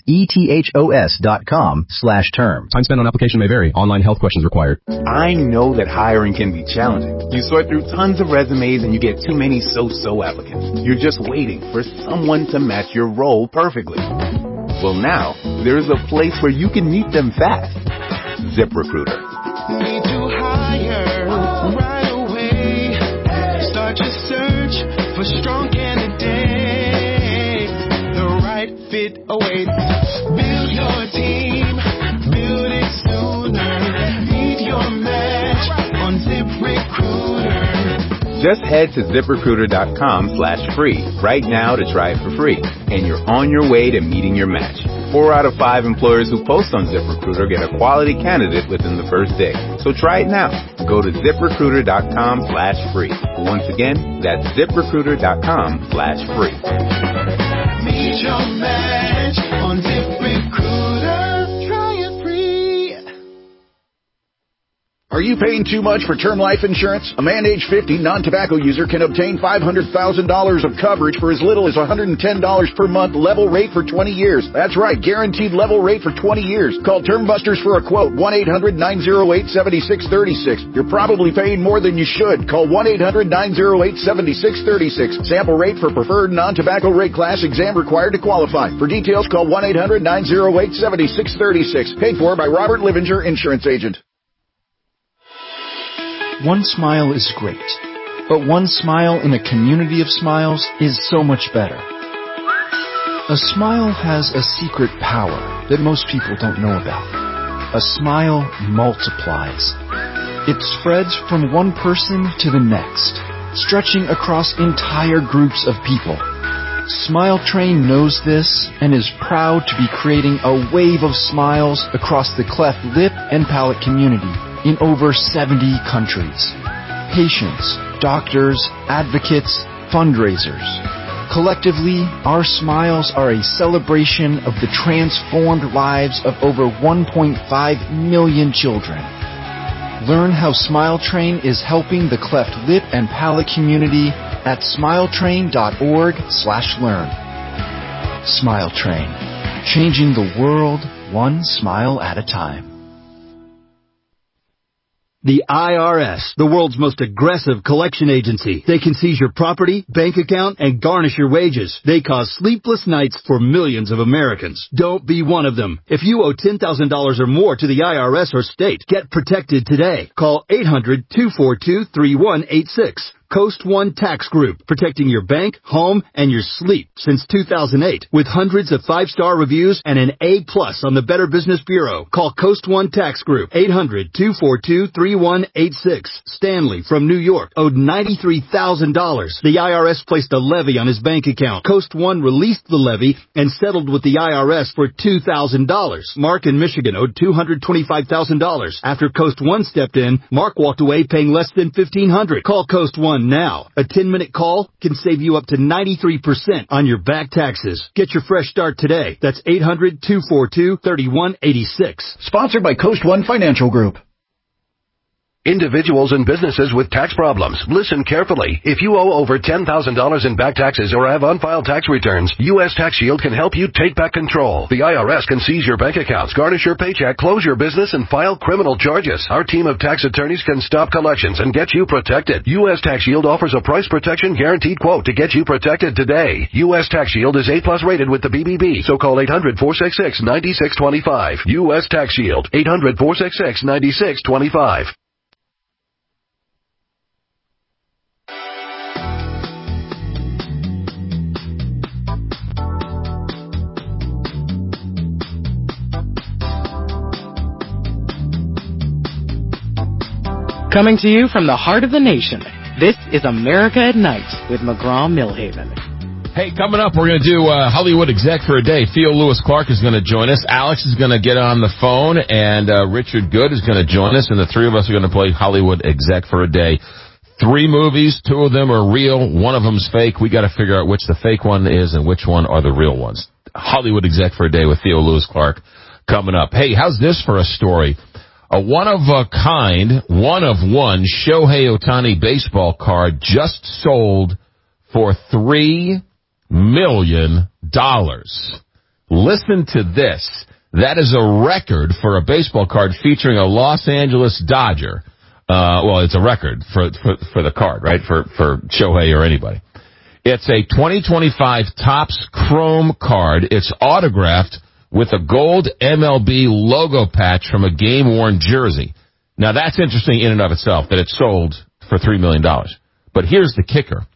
ethos.com/term. Time spent on application may vary. Online health questions required. I know that hiring can be challenging. You sort through tons of resumes and you get too many so-so applicants. You're just waiting for someone to match your role perfectly. Well, now, there's a place where you can meet them fast. ZipRecruiter. Need to hire right away. Start your search for strong candidates. The right fit awaits. Build your team. Build it sooner. Meet your match on ZipRecruiter. Just head to ZipRecruiter.com/free right now to try it for free. And you're on your way to meeting your match. 4 out of 5 employers who post on ZipRecruiter get a quality candidate within the first day. So try it now. Go to ZipRecruiter.com/free. Once again, that's ZipRecruiter.com/free. Meet your match on ZipRecruiter. Try it free. Are you paying too much for term life insurance? A man age 50 non-tobacco user can obtain $500,000 of coverage for as little as $110 per month, level rate for 20 years. That's right, guaranteed level rate for 20 years. Call Term Busters for a quote, 1-800-908-7636. You're probably paying more than you should. Call 1-800-908-7636. Sample rate for preferred non-tobacco rate class, exam required to qualify. For details, call 1-800-908-7636. Paid for by Robert Livinger, Insurance Agent. One smile is great, but one smile in a community of smiles is so much better. A smile has a secret power that most people don't know about. A smile multiplies. It spreads from one person to the next, stretching across entire groups of people. Smile Train knows this and is proud to be creating a wave of smiles across the cleft lip and palate community in over 70 countries. Patients, doctors, advocates, fundraisers. Collectively, our smiles are a celebration of the transformed lives of over 1.5 million children. Learn how Smile Train is helping the cleft lip and palate community at smiletrain.org/learn. Smile Train, changing the world one smile at a time. The IRS, the world's most aggressive collection agency. They can seize your property, bank account, and garnish your wages. They cause sleepless nights for millions of Americans. Don't be one of them. If you owe $10,000 or more to the IRS or state, get protected today. Call 800-242-3186. Coast One Tax Group, protecting your bank, home, and your sleep since 2008. With hundreds of 5-star reviews and an A+ on the Better Business Bureau. Call Coast One Tax Group, 800-242-3186. Stanley from New York owed $93,000. The IRS placed a levy on his bank account. Coast One released the levy and settled with the IRS for $2,000. Mark in Michigan owed $225,000. After Coast One stepped in, Mark walked away paying less than $1,500. Call Coast One now. A 10-minute call can save you up to 93% on your back taxes. Get your fresh start today. That's 800-242-3186. Sponsored by Coast One Financial Group. Individuals and businesses with tax problems, listen carefully. If you owe over $10,000 in back taxes or have unfiled tax returns, U.S. Tax Shield can help you take back control. The IRS can seize your bank accounts, garnish your paycheck, close your business, and file criminal charges. Our team of tax attorneys can stop collections and get you protected. U.S. Tax Shield offers a price protection guaranteed quote to get you protected today. U.S. Tax Shield is A+ rated with the BBB, so call 800-466-9625. U.S. Tax Shield, 800-466-9625. Coming to you from the heart of the nation, this is America at Night with McGraw-Milhaven. Hey, coming up, we're going to do Hollywood Exec for a Day. Theo Lewis Clark is going to join us. Alex is going to get on the phone, and Richard Good is going to join us, and the three of us are going to play Hollywood Exec for a Day. 3 movies, 2 of them are real, 1 of them's fake. We got to figure out which the fake one is and which one are the real ones. Hollywood Exec for a Day with Theo Lewis Clark coming up. Hey, how's this for a story? A one-of-a-kind, one-of-one Shohei Ohtani baseball card just sold for $3 million. Listen to this. That is a record for a baseball card featuring a Los Angeles Dodger. Well, it's a record for the card, right? For Shohei or anybody. It's a 2025 Topps Chrome card. It's autographed with a gold MLB logo patch from a game-worn jersey. Now, that's interesting in and of itself, that it sold for $3 million. But here's the kicker.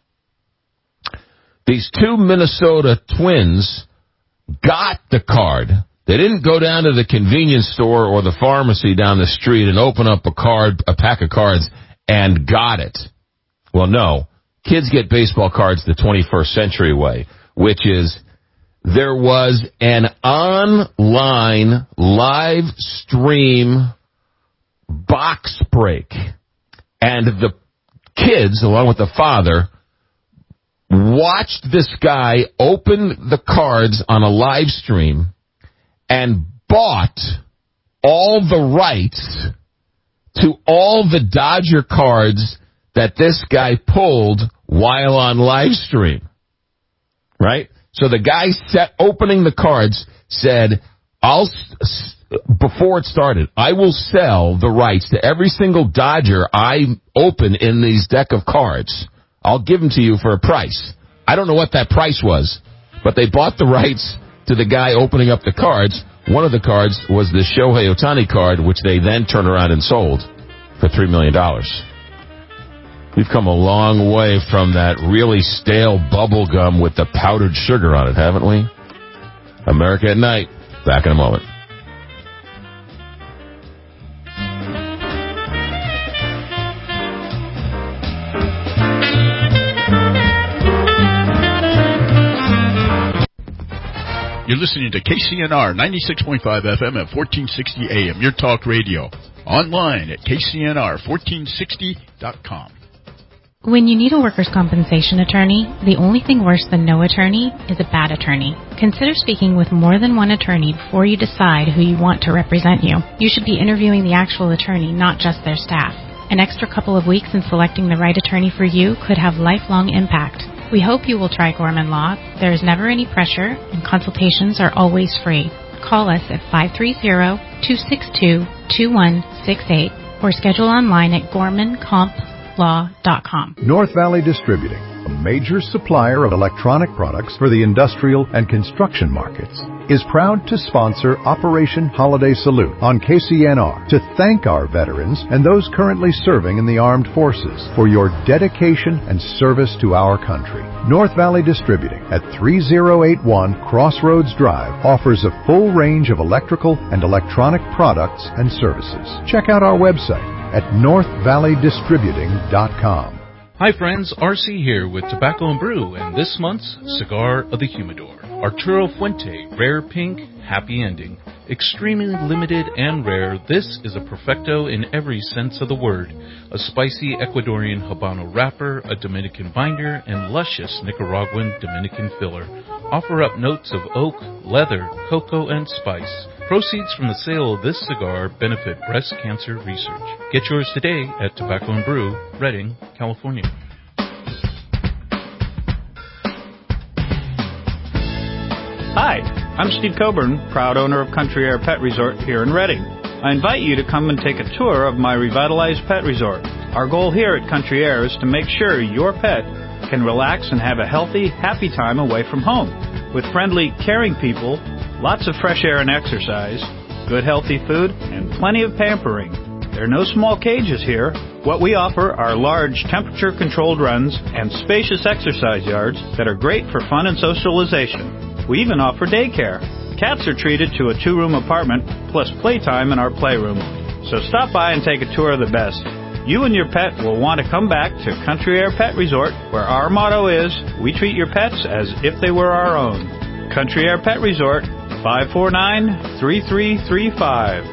These 2 Minnesota Twins got the card. They didn't go down to the convenience store or the pharmacy down the street and open up a pack of cards, and got it. Well, no. Kids get baseball cards the 21st century way, which is there was an online live stream box break, and the kids, along with the father, watched this guy open the cards on a live stream and bought all the rights to all the Dodger cards that this guy pulled while on live stream. Right? So the guy opening the cards said, before it started, I will sell the rights to every single Dodger I open in these deck of cards. I'll give them to you for a price. I don't know what that price was, but they bought the rights to the guy opening up the cards. One of the cards was the Shohei Ohtani card, which they then turned around and sold for $3 million. We've come a long way from that really stale bubble gum with the powdered sugar on it, haven't we? America at Night. Back in a moment. You're listening to KCNR 96.5 FM at 1460 AM, your talk radio. Online at KCNR1460.com. When you need a workers' compensation attorney, the only thing worse than no attorney is a bad attorney. Consider speaking with more than one attorney before you decide who you want to represent you. You should be interviewing the actual attorney, not just their staff. An extra couple of weeks in selecting the right attorney for you could have lifelong impact. We hope you will try Gorman Law. There is never any pressure, and consultations are always free. Call us at 530-262-2168 or schedule online at gormankomp.com. North Valley Distributing, a major supplier of electronic products for the industrial and construction markets, is proud to sponsor Operation Holiday Salute on KCNR to thank our veterans and those currently serving in the armed forces for your dedication and service to our country. North Valley Distributing at 3081 Crossroads Drive offers a full range of electrical and electronic products and services. Check out our website at northvalleydistributing.com. Hi friends, RC here with Tobacco and Brew and this month's Cigar of the Humidor. Arturo Fuente, Rare Pink, Happy Ending. Extremely limited and rare, this is a perfecto in every sense of the word. A spicy Ecuadorian Habano wrapper, a Dominican binder, and luscious Nicaraguan Dominican filler. Offer up notes of oak, leather, cocoa, and spice. Proceeds from the sale of this cigar benefit breast cancer research. Get yours today at Tobacco and Brew, Redding, California. Hi, I'm Steve Coburn, proud owner of Country Air Pet Resort here in Redding. I invite you to come and take a tour of my revitalized pet resort. Our goal here at Country Air is to make sure your pet can relax and have a healthy, happy time away from home. With friendly, caring people, lots of fresh air and exercise, good healthy food, and plenty of pampering. There are no small cages here. What we offer are large temperature-controlled runs and spacious exercise yards that are great for fun and socialization. We even offer daycare. Cats are treated to a 2-room apartment plus playtime in our playroom. So stop by and take a tour of the best. You and your pet will want to come back to Country Air Pet Resort, where our motto is, we treat your pets as if they were our own. Country Air Pet Resort, 549-3335.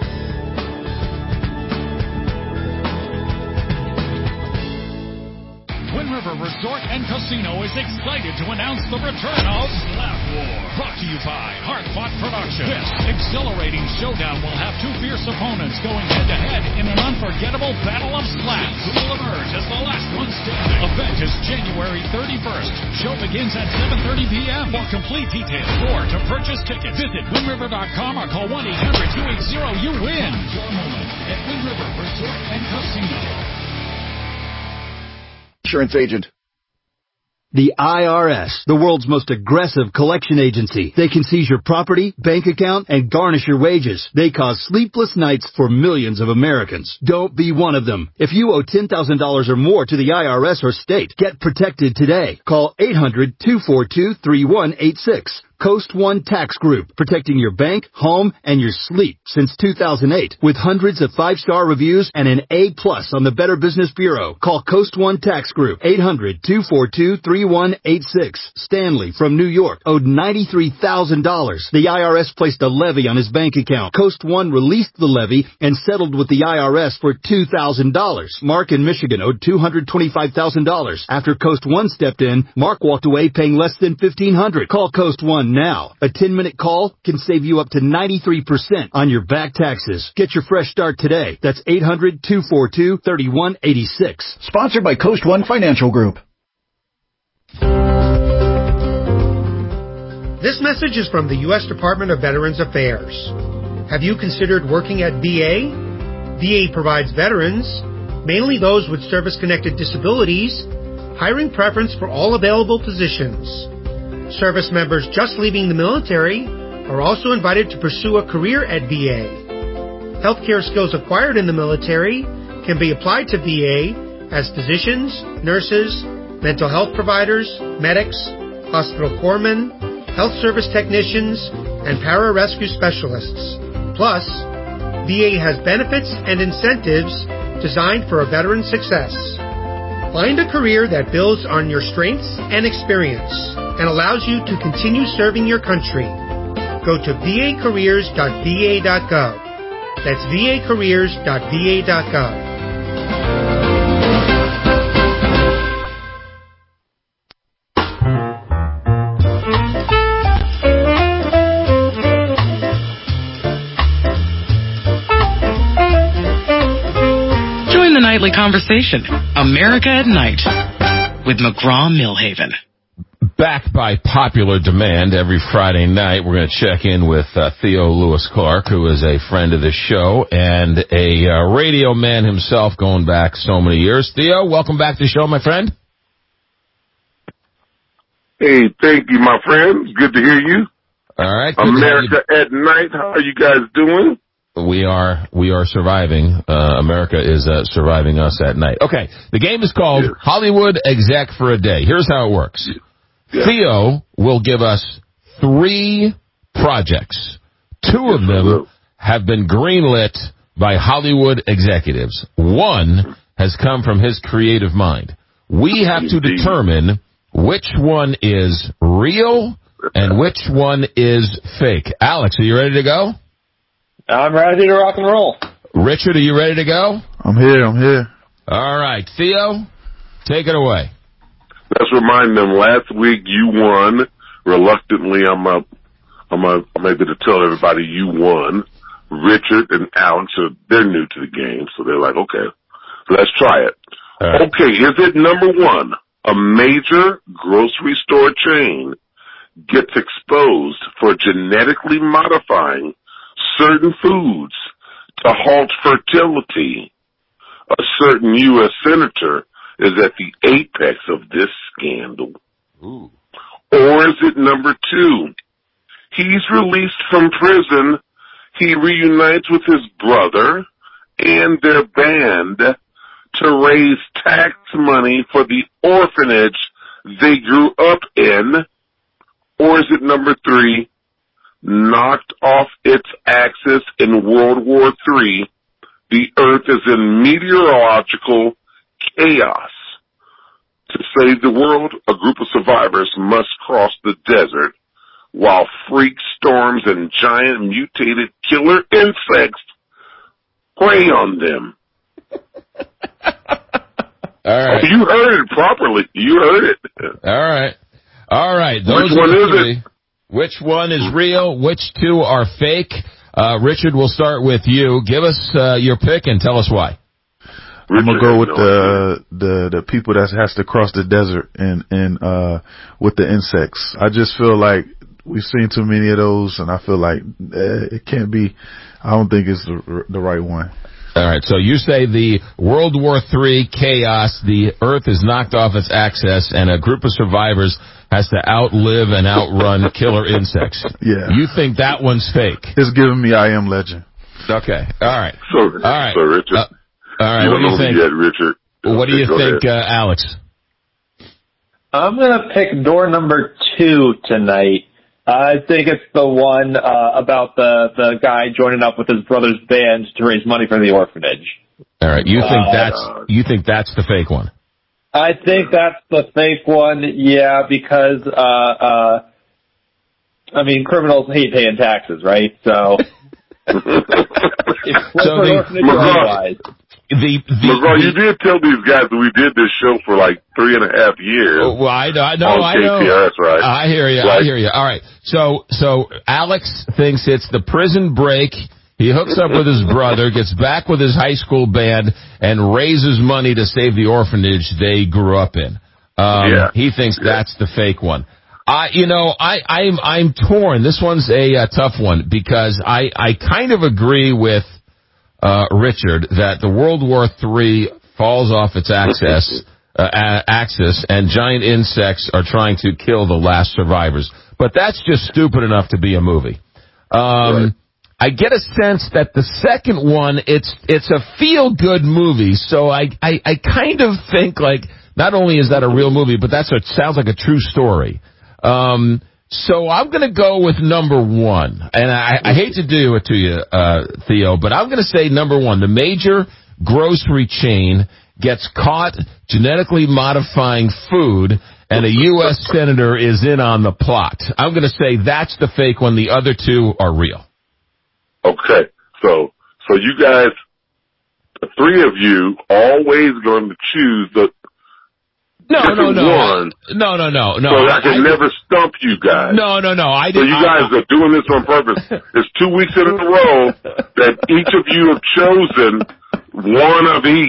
Wind River Resort and Casino is excited to announce the return of Slap War. Brought to you by Hard-Fought Productions. This exhilarating showdown will have two fierce opponents going head-to-head in an unforgettable battle of slaps. Who will emerge as the last one standing? Event is January 31st. Show begins at 7:30 p.m. For complete details or to purchase tickets, visit WindRiver.com or call 1-800-280-YOU-WIN. Your moment at Wind River Resort and Casino. Insurance agent. The IRS, the world's most aggressive collection agency. They can seize your property, bank account, and garnish your wages. They cause sleepless nights for millions of Americans. Don't be one of them. If you owe $10,000 or more to the IRS or state, get protected today. Call 800-242-3186. Coast One Tax Group, protecting your bank, home, and your sleep since 2008. With hundreds of 5-star reviews and an A+ on the Better Business Bureau. Call Coast One Tax Group, 800-242-3186. Stanley from New York owed $93,000. The IRS placed a levy on his bank account. Coast One released the levy and settled with the IRS for $2,000. Mark in Michigan owed $225,000. After Coast One stepped in, Mark walked away paying less than $1,500. Call Coast One now. A 10-minute call can save you up to 93% on your back taxes. Get your fresh start today. That's 800-242-3186. Sponsored by Coast One Financial Group. This message is from the U.S. Department of Veterans Affairs. Have you considered working at VA? VA provides veterans, mainly those with service-connected disabilities, hiring preference for all available positions. Service members just leaving the military are also invited to pursue a career at VA. Healthcare skills acquired in the military can be applied to VA as physicians, nurses, mental health providers, medics, hospital corpsmen, health service technicians, and pararescue specialists. Plus, VA has benefits and incentives designed for a veteran's success. Find a career that builds on your strengths and experience and allows you to continue serving your country. Go to vacareers.va.gov. That's vacareers.va.gov. lively conversation. America at Night with McGraw-Milhaven. Back by popular demand every Friday night, we're going to check in with Theo Lewis Clark, who is a friend of the show and a radio man himself going back so many years. Theo, welcome back to the show, my friend. Hey, thank you, my friend. Good to hear you. All right. America at Night. How are you guys doing? We are surviving. America is surviving us at night. Okay, the game is called Hollywood Exec for a Day. Here's how it works. Yeah. Theo will give us 3 projects. 2 of them have been greenlit by Hollywood executives. 1 has come from his creative mind. We have to determine which one is real and which one is fake. Alex, are you ready to go? I'm ready to rock and roll. Richard, are you ready to go? I'm here. All right. Theo, take it away. Let's remind them, last week you won. Reluctantly, I'm able to tell everybody you won. Richard and Alex, they're new to the game, so they're like, okay, let's try it. Right. Okay, is it number 1, a major grocery store chain gets exposed for genetically modifying certain foods to halt fertility? A certain U.S. senator is at the apex of this scandal. Ooh. Or is it number 2? He's released from prison. He reunites with his brother and their band to raise tax money for the orphanage they grew up in. Or is it number 3? Knocked off its axis in World War III, the Earth is in meteorological chaos. To save the world, a group of survivors must cross the desert while freak storms and giant mutated killer insects prey on them. All right. You heard it properly. You heard it. All right. Those Which one is it? Which one is real? Which 2 are fake? Richard, we'll start with you. Give us your pick and tell us why. I'm gonna go with the people that has to cross the desert and with the insects. I just feel like we've seen too many of those, and I feel like it can't be. I don't think it's the right one. All right, so you say the World War III chaos, the Earth is knocked off its axis, and a group of survivors has to outlive and outrun killer insects. Yeah. You think that one's fake? It's giving me I Am Legend. Okay, all right. So Richard. All right, what do you think? Richard. What do you think, Alex? I'm going to pick door number 2 tonight. I think it's the one about the guy joining up with his brother's band to raise money for the orphanage. All right, you think that's the fake one? I think that's the fake one, yeah, because criminals hate paying taxes, right? So McGraw, you did tell these guys that we did this show for like 3.5 years. Well, I know. KTRS, right? I hear you. Right? I hear you. All right. So Alex thinks it's the prison break. He hooks up with his brother, gets back with his high school band, and raises money to save the orphanage they grew up in. He thinks that's the fake one. I'm torn. This one's a tough one because I kind of agree with Richard that the World War III falls off its axis and giant insects are trying to kill the last survivors. But that's just stupid enough to be a movie. Right. I get a sense that the second one, it's a feel-good movie, so I kind of think like not only is that a real movie, but sounds like a true story. So I'm going to go with number 1, and I hate to do it to you, Theo, but I'm going to say number 1. The major grocery chain gets caught genetically modifying food, and a U.S. senator is in on the plot. I'm going to say that's the fake one. The other 2 are real. Okay, so you guys, the 3 of you, always going to choose the No. one. No. So I can never stump you guys. No. I didn't. So you guys are doing this on purpose. It's 2 weeks in a row that each of you have chosen one of each.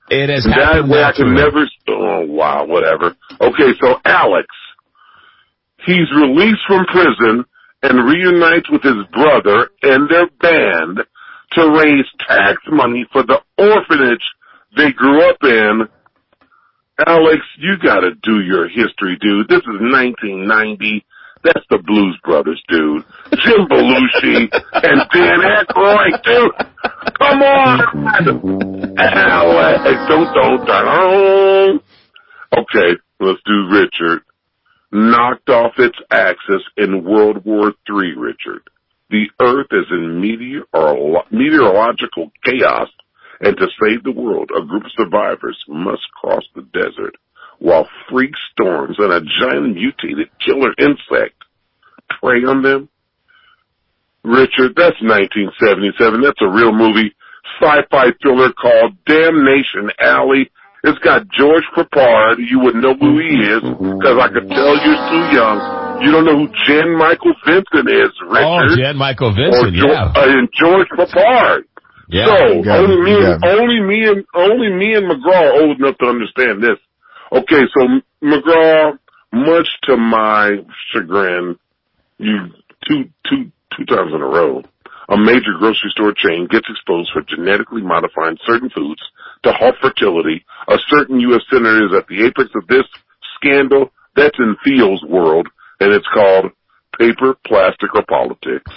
It has And that happened way I can naturally. never, oh wow, whatever. Okay, so Alex, he's released from prison and reunites with his brother and their band to raise tax money for the orphanage they grew up in. Alex, you gotta do your history, dude. This is 1990. That's the Blues Brothers, dude. Jim Belushi and Dan Aykroyd, dude. Come on, Alex. Don't. Okay, let's do Richard. Knocked off its axis in World War III, Richard. The Earth is in meteorological chaos, and to save the world, a group of survivors must cross the desert while freak storms and a giant mutated killer insect prey on them. Richard, that's 1977. That's a real movie. Sci-fi thriller called Damnation Alley. It's got George Peppard. You wouldn't know who he is because I could tell you're too young. You don't know who Jan Michael Vincent is, Richard. Oh, Jan Michael Vincent, and George Peppard. Yeah. So only me and McGraw are old enough to understand this. Okay, so McGraw, much to my chagrin, you two times in a row, a major grocery store chain gets exposed for genetically modifying certain foods to halt fertility. A certain U.S. senator is at the apex of this scandal. That's in Theo's world, and it's called Paper, Plastic, or Politics.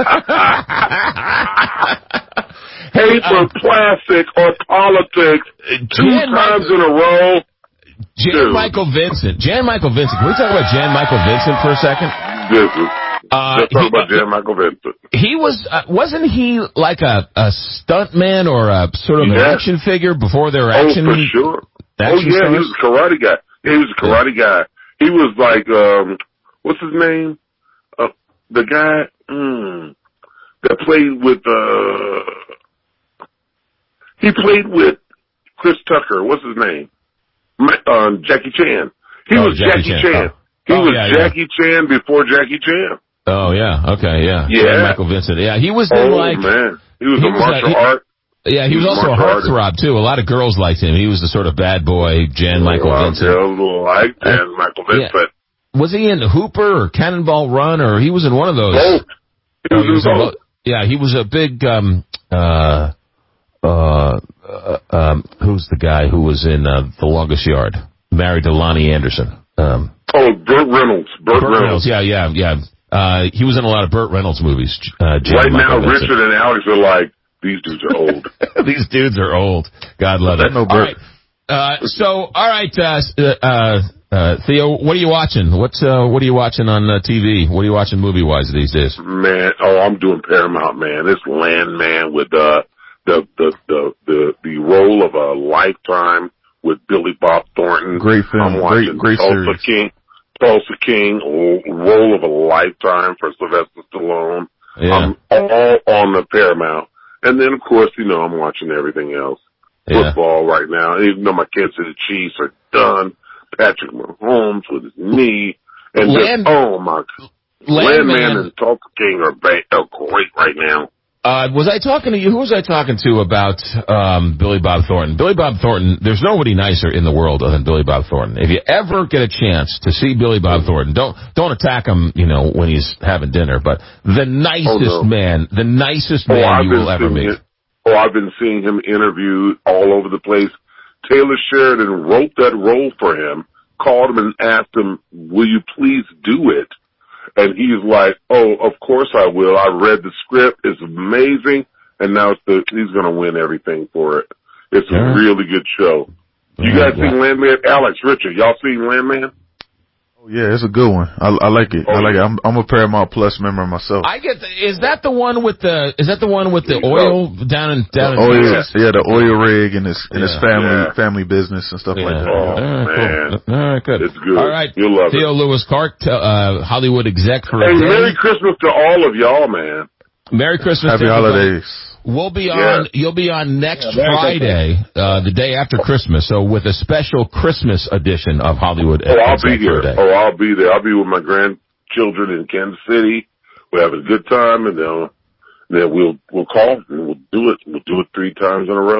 Paper, plastic, or politics. Two times in a row. Jan Michael Vincent. Can we talk about Jan Michael Vincent for a second? Let's talk about Jan Michael Vincent. He wasn't he like a stuntman or a sort of an action figure before their action? Oh, for sure. Stars? He was a karate guy. He was a karate guy. He was like, what's his name? The guy that played with, he played with Chris Tucker. What's his name? Jackie Chan. He was Jackie Chan. He was Jackie Chan before Jackie Chan. Oh, yeah. Okay, yeah. Jan Michael Vincent. Yeah, he was in man. He was a martial art. Yeah, he was also a heartthrob, too. A lot of girls liked him. He was the sort of bad boy Jan Michael Vincent. Girls liked Jan Michael Vincent. Was he in Hooper or Cannonball Run, or he was in one of those? Both. He was in both. Yeah, he was a big, who's the guy who was in The Longest Yard? Married to Lonnie Anderson. Burt Reynolds. Burt Reynolds. Yeah. He was in a lot of Burt Reynolds movies. Right now, Richard and Alex are like, these dudes are old. These dudes are old. God love it. No Burt. All right, Theo, what are you watching? What are you watching on TV? What are you watching movie-wise these days? Man, I'm doing Paramount, man. It's Landman with the role of a lifetime with Billy Bob Thornton. Great film. I'm watching Great series. Tulsa King, role of a lifetime for Sylvester Stallone. Yeah. I'm all on the Paramount. And then, of course, I'm watching everything else. Yeah. Football right now. Even though my Kansas City Chiefs are done. Patrick Mahomes with his knee. And Landman and Tulsa King are great right now. Was I talking to you? Who was I talking to about Billy Bob Thornton? Billy Bob Thornton, there's nobody nicer in the world than Billy Bob Thornton. If you ever get a chance to see Billy Bob Thornton, don't attack him, when he's having dinner, but the nicest man you will ever meet. I've been seeing him interviewed all over the place. Taylor Sheridan wrote that role for him, called him and asked him, will you please do it? And he's like, oh, of course I will. I read the script. It's amazing. And now he's going to win everything for it. It's a really good show. You guys seen Landman? Alex, Richard, y'all seen Landman? Oh, yeah, it's a good one. I like it. I like it. I'm a Paramount Plus member myself. Is that the one with the oil down in Texas? Yeah, the oil rig and his family business and stuff like that. Oh, man. Cool. All right, good. It's good. All right. You'll love Theo Lewis Clark, Hollywood exec for Hey, Merry Christmas to all of y'all, man. Merry Christmas. Happy holidays. We'll be on. You'll be on next Friday, the day after Christmas. So with a special Christmas edition of Hollywood. I'll be here. I'll be there. I'll be with my grandchildren in Kansas City. We're having a good time, and then we'll call and we'll do it. We'll do it 3 times in a row.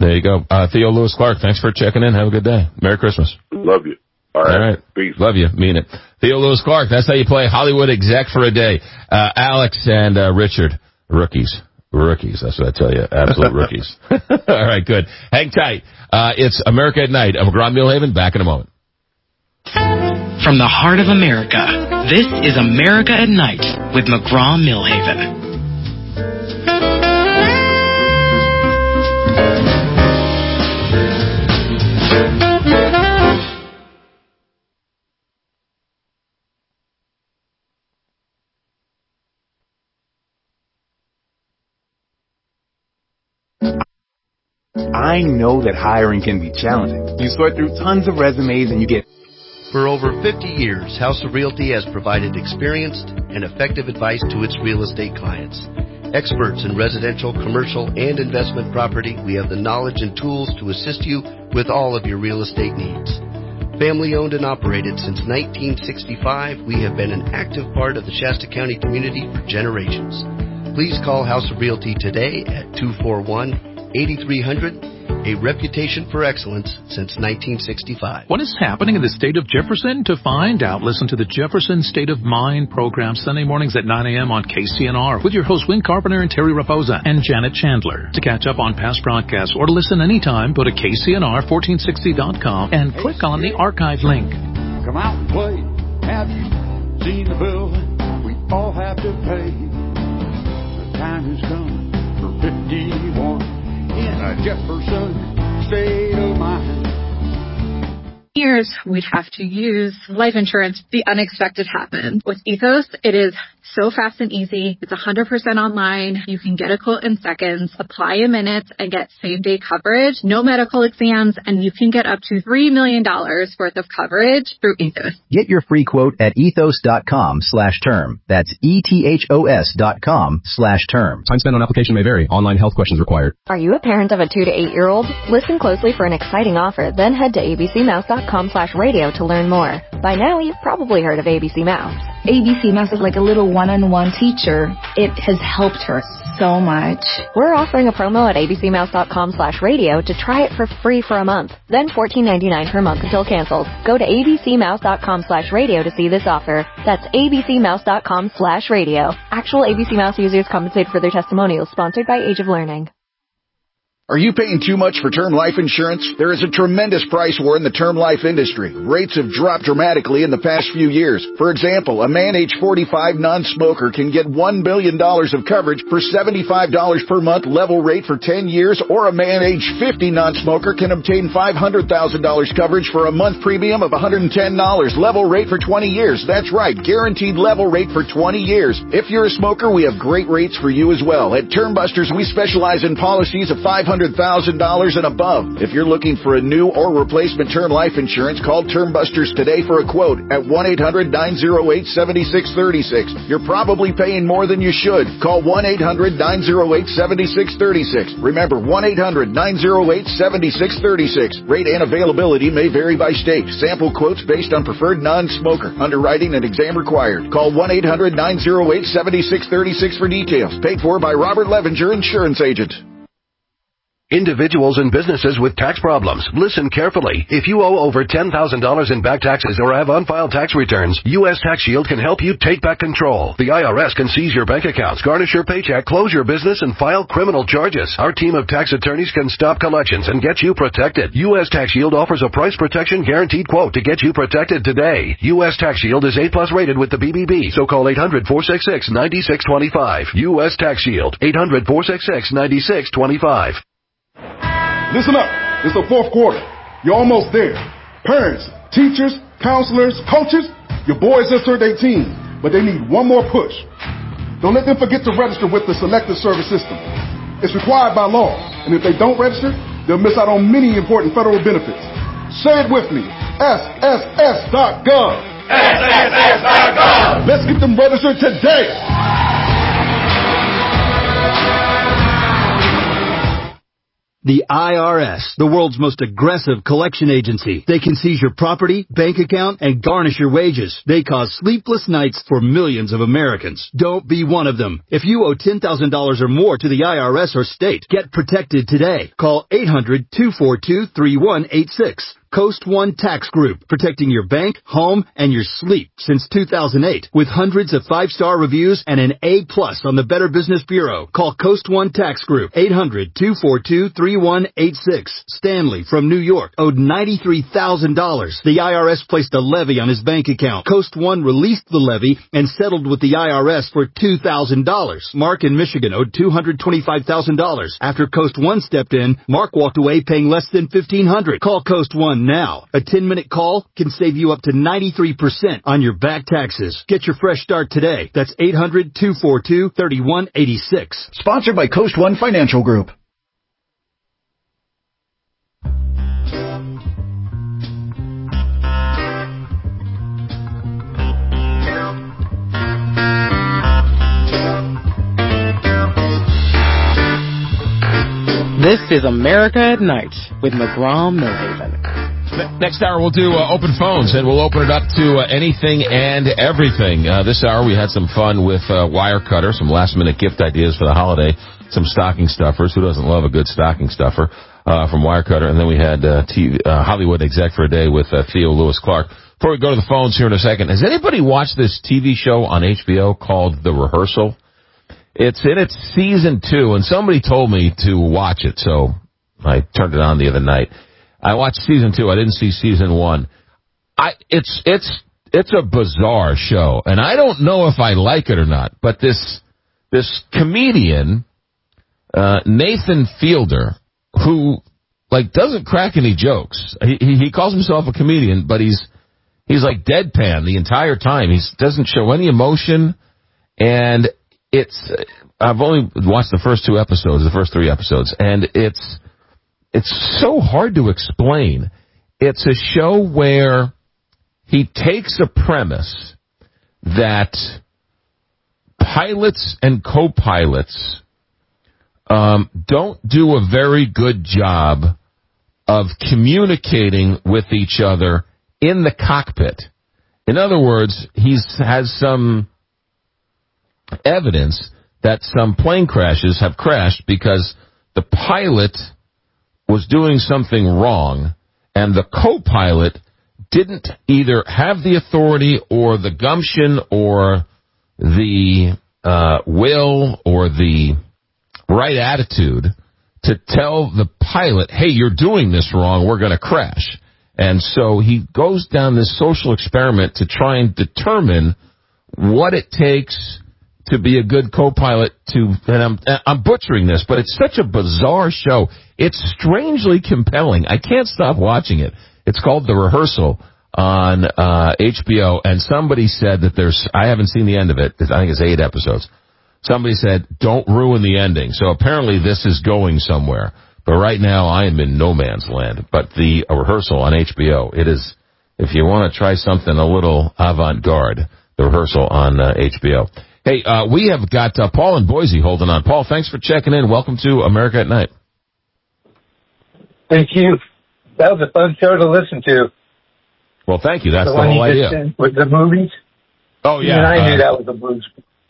There you go. Theo Lewis Clark, thanks for checking in. Have a good day. Merry Christmas. Love you. All right. Peace. Love you. Mean it. Theo Lewis Clark, that's how you play Hollywood exec for a day. Alex and Richard, rookies. That's what I tell you. Absolute rookies. All right, good. Hang tight. It's America at Night. I'm McGraw Millhaven. Back in a moment. From the heart of America, this is America at Night with McGraw Millhaven. I know that hiring can be challenging. You sort through tons of resumes and you get... For over 50 years, House of Realty has provided experienced and effective advice to its real estate clients. Experts in residential, commercial, and investment property, we have the knowledge and tools to assist you with all of your real estate needs. Family owned and operated since 1965, we have been an active part of the Shasta County community for generations. Please call House of Realty today at 241-8300, a reputation for excellence since 1965. What is happening in the state of Jefferson? To find out, listen to the Jefferson State of Mind program Sunday mornings at 9 a.m. on KCNR with your hosts Win Carpenter and Terry Raposa and Janet Chandler. To catch up on past broadcasts or to listen anytime, go to KCNR1460.com and click on the archive link. Come out and play. Have you seen the bill we all have to pay? The time has come for 51 in a Jefferson state of mind. Years we'd have to use life insurance. The unexpected happened. With Ethos, it is so fast and easy. It's 100% online. You can get a quote in seconds, apply in minutes, and get same-day coverage. No medical exams, and you can get up to $3 million worth of coverage through Ethos. Get your free quote at ethos.com/term. That's ethos.com/term. Time spent on application may vary. Online health questions required. Are you a parent of a 2 to 8 year old? Listen closely for an exciting offer, then head to abcmouse.com/radio to learn more. By now, you've probably heard of ABC Mouse. ABC Mouse is like a little one-on-one teacher. It has helped her so much. We're offering a promo at abcmouse.com/radio to try it for free for a month, then $14.99 per month until canceled. Go to abcmouse.com/radio to see this offer. That's abcmouse.com/radio. Actual ABC Mouse users compensated for their testimonials, sponsored by Age of Learning. Are you paying too much for term life insurance? There is a tremendous price war in the term life industry. Rates have dropped dramatically in the past few years. For example, a man age 45 non-smoker can get $1 billion of coverage for $75 per month level rate for 10 years, or a man age 50 non-smoker can obtain $500,000 coverage for a month premium of $110 level rate for 20 years. That's right, guaranteed level rate for 20 years. If you're a smoker, we have great rates for you as well. At Term Busters, we specialize in policies of $500,000 and above. If you're looking for a new or replacement term life insurance, call Term Busters today for a quote at 1-800-908-7636. You're probably paying more than you should. Call 1-800-908-7636. Remember, 1-800-908-7636. Rate and availability may vary by state. Sample quotes based on preferred non-smoker. Underwriting and exam required. Call 1-800-908-7636 for details. Paid for by Robert Levenger, Insurance Agent. Individuals and businesses with tax problems, listen carefully. If you owe over $10,000 in back taxes or have unfiled tax returns, U.S. Tax Shield can help you take back control. The IRS can seize your bank accounts, garnish your paycheck, close your business, and file criminal charges. Our team of tax attorneys can stop collections and get you protected. U.S. Tax Shield offers a price protection guaranteed quote to get you protected today. U.S. Tax Shield is A+ rated with the BBB, so call 800-466-9625. U.S. Tax Shield, 800-466-9625. Listen up. It's the fourth quarter. You're almost there. Parents, teachers, counselors, coaches, your boys just turned 18, but they need one more push. Don't let them forget to register with the Selective Service System. It's required by law, and if they don't register, they'll miss out on many important federal benefits. Say it with me. SSS.gov. SSS.gov. Let's get them registered today. The IRS, the world's most aggressive collection agency. They can seize your property, bank account, and garnish your wages. They cause sleepless nights for millions of Americans. Don't be one of them. If you owe $10,000 or more to the IRS or state, get protected today. Call 800-242-3186. Coast One Tax Group, protecting your bank, home, and your sleep since 2008. With hundreds of 5-star reviews and an A+ on the Better Business Bureau. Call Coast One Tax Group, 800-242-3186. Stanley from New York owed $93,000. The IRS placed a levy on his bank account. Coast One released the levy and settled with the IRS for $2,000. Mark in Michigan owed $225,000. After Coast One stepped in, Mark walked away paying less than $1,500. Call Coast One now. A 10-minute call can save you up to 93% on your back taxes. Get your fresh start today. That's 800-242-3186. Sponsored by Coast One Financial Group. This is America at Night with McGraw-Milhaven. Next hour, we'll do open phones, and we'll open it up to anything and everything. This hour, we had some fun with Wirecutter, some last-minute gift ideas for the holiday, some stocking stuffers. Who doesn't love a good stocking stuffer from Wirecutter? And then we had Hollywood Exec for a Day with Theo Lewis Clark. Before we go to the phones here in a second, has anybody watched this TV show on HBO called The Rehearsal? It's in its season 2, and somebody told me to watch it, so I turned it on the other night. I watched season 2. I didn't see season 1. It's a bizarre show, and I don't know if I like it or not. But this comedian, Nathan Fielder, who doesn't crack any jokes. He calls himself a comedian, but he's like deadpan the entire time. He doesn't show any emotion, and I've only watched the first 3 episodes, and it's so hard to explain. It's a show where he takes a premise that pilots and co-pilots don't do a very good job of communicating with each other in the cockpit. In other words, he has some evidence that some plane crashes have crashed because the pilot was doing something wrong, and the co-pilot didn't either have the authority or the gumption or the will or the right attitude to tell the pilot, hey, you're doing this wrong, we're going to crash. And so he goes down this social experiment to try and determine what it takes to be a good co-pilot and I'm butchering this, but it's such a bizarre show. It's strangely compelling. I can't stop watching it. It's called The Rehearsal on HBO, and somebody said that I haven't seen the end of it. I think it's 8 episodes. Somebody said, don't ruin the ending. So apparently this is going somewhere. But right now I am in no man's land. But The Rehearsal on HBO, it is, if you want to try something a little avant-garde, The Rehearsal on HBO. Hey, we have got Paul in Boise holding on. Paul, thanks for checking in. Welcome to America at Night. Thank you. That was a fun show to listen to. Well, thank you. That's the whole idea. With the movies? Oh, yeah. Even I knew that was a blues.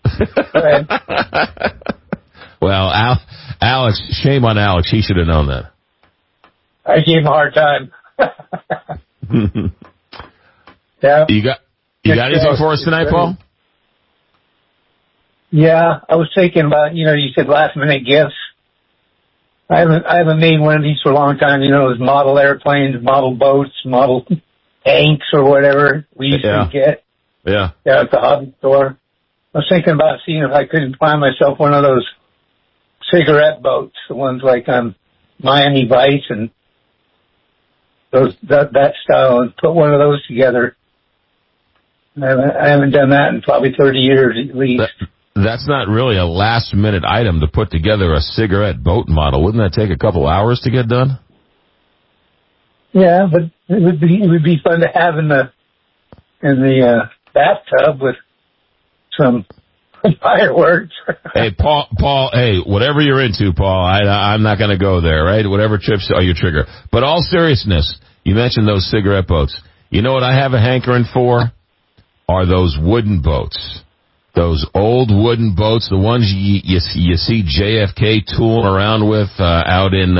Well, Alex, shame on Alex. He should have known that. I gave him a hard time. Yeah. You got anything for us tonight, Paul? Yeah, I was thinking about, you said last minute gifts. I haven't made one of these for a long time, those model airplanes, model boats, model tanks or whatever we used to get. Yeah. At the hobby store. I was thinking about seeing if I couldn't find myself one of those cigarette boats, the ones like on Miami Vice and that style, and put one of those together. I haven't done that in probably 30 years at least. That's not really a last-minute item to put together a cigarette boat model. Wouldn't that take a couple hours to get done? Yeah, but it would be fun to have in the bathtub with some Fireworks. Hey, Paul, hey, whatever you're into, Paul, I'm not going to go there, right? Whatever trips are your trigger. But all seriousness, you mentioned those cigarette boats. You know what I have a hankering for? Are those wooden boats. Those old wooden boats, the ones you see JFK tooling around with out in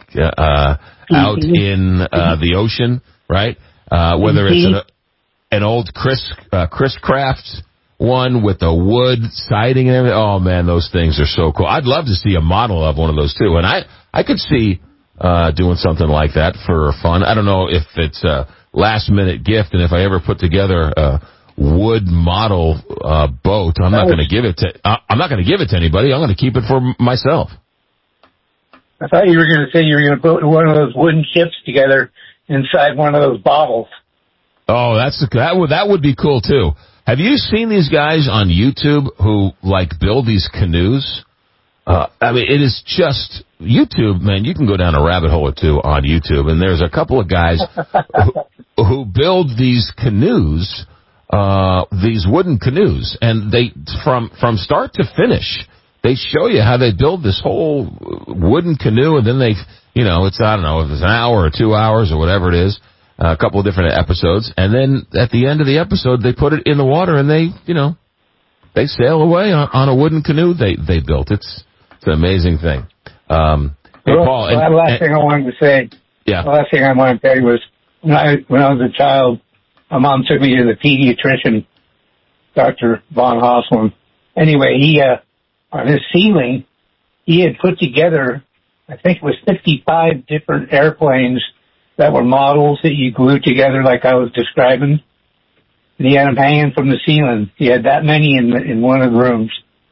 the ocean, right? Whether it's an old Chris Craft one with the wood siding and everything. Oh man, those things are so cool. I'd love to see a model of one of those too. And I could see doing something like that for fun. I don't know if it's a last minute gift, and if I ever put together a wood model boat, I'm not going to give it to anybody. I'm going to keep it for myself. I thought you were going to say you were going to put one of those wooden ships together inside one of those bottles. Oh, that would be cool too. Have you seen these guys on YouTube who build these canoes? I mean, it is just YouTube, man. You can go down a rabbit hole or two on YouTube, and there's a couple of guys who build these canoes, these wooden canoes, and they from start to finish, they show you how they build this whole wooden canoe, and then it's, I don't know if it's an hour or 2 hours or whatever it is. A couple of different episodes, and then at the end of the episode, they put it in the water and they sail away on a wooden canoe they built. It's an amazing thing. Hey, Paul. The last thing I wanted to say. Yeah. The last thing I wanted to tell you was when I was a child, my mom took me to the pediatrician, Dr. Von Hoslin. Anyway, he on his ceiling, he had put together, I think it was 55 different airplanes that were models that you glued together like I was describing. And he had them hanging from the ceiling. He had that many in one of the rooms.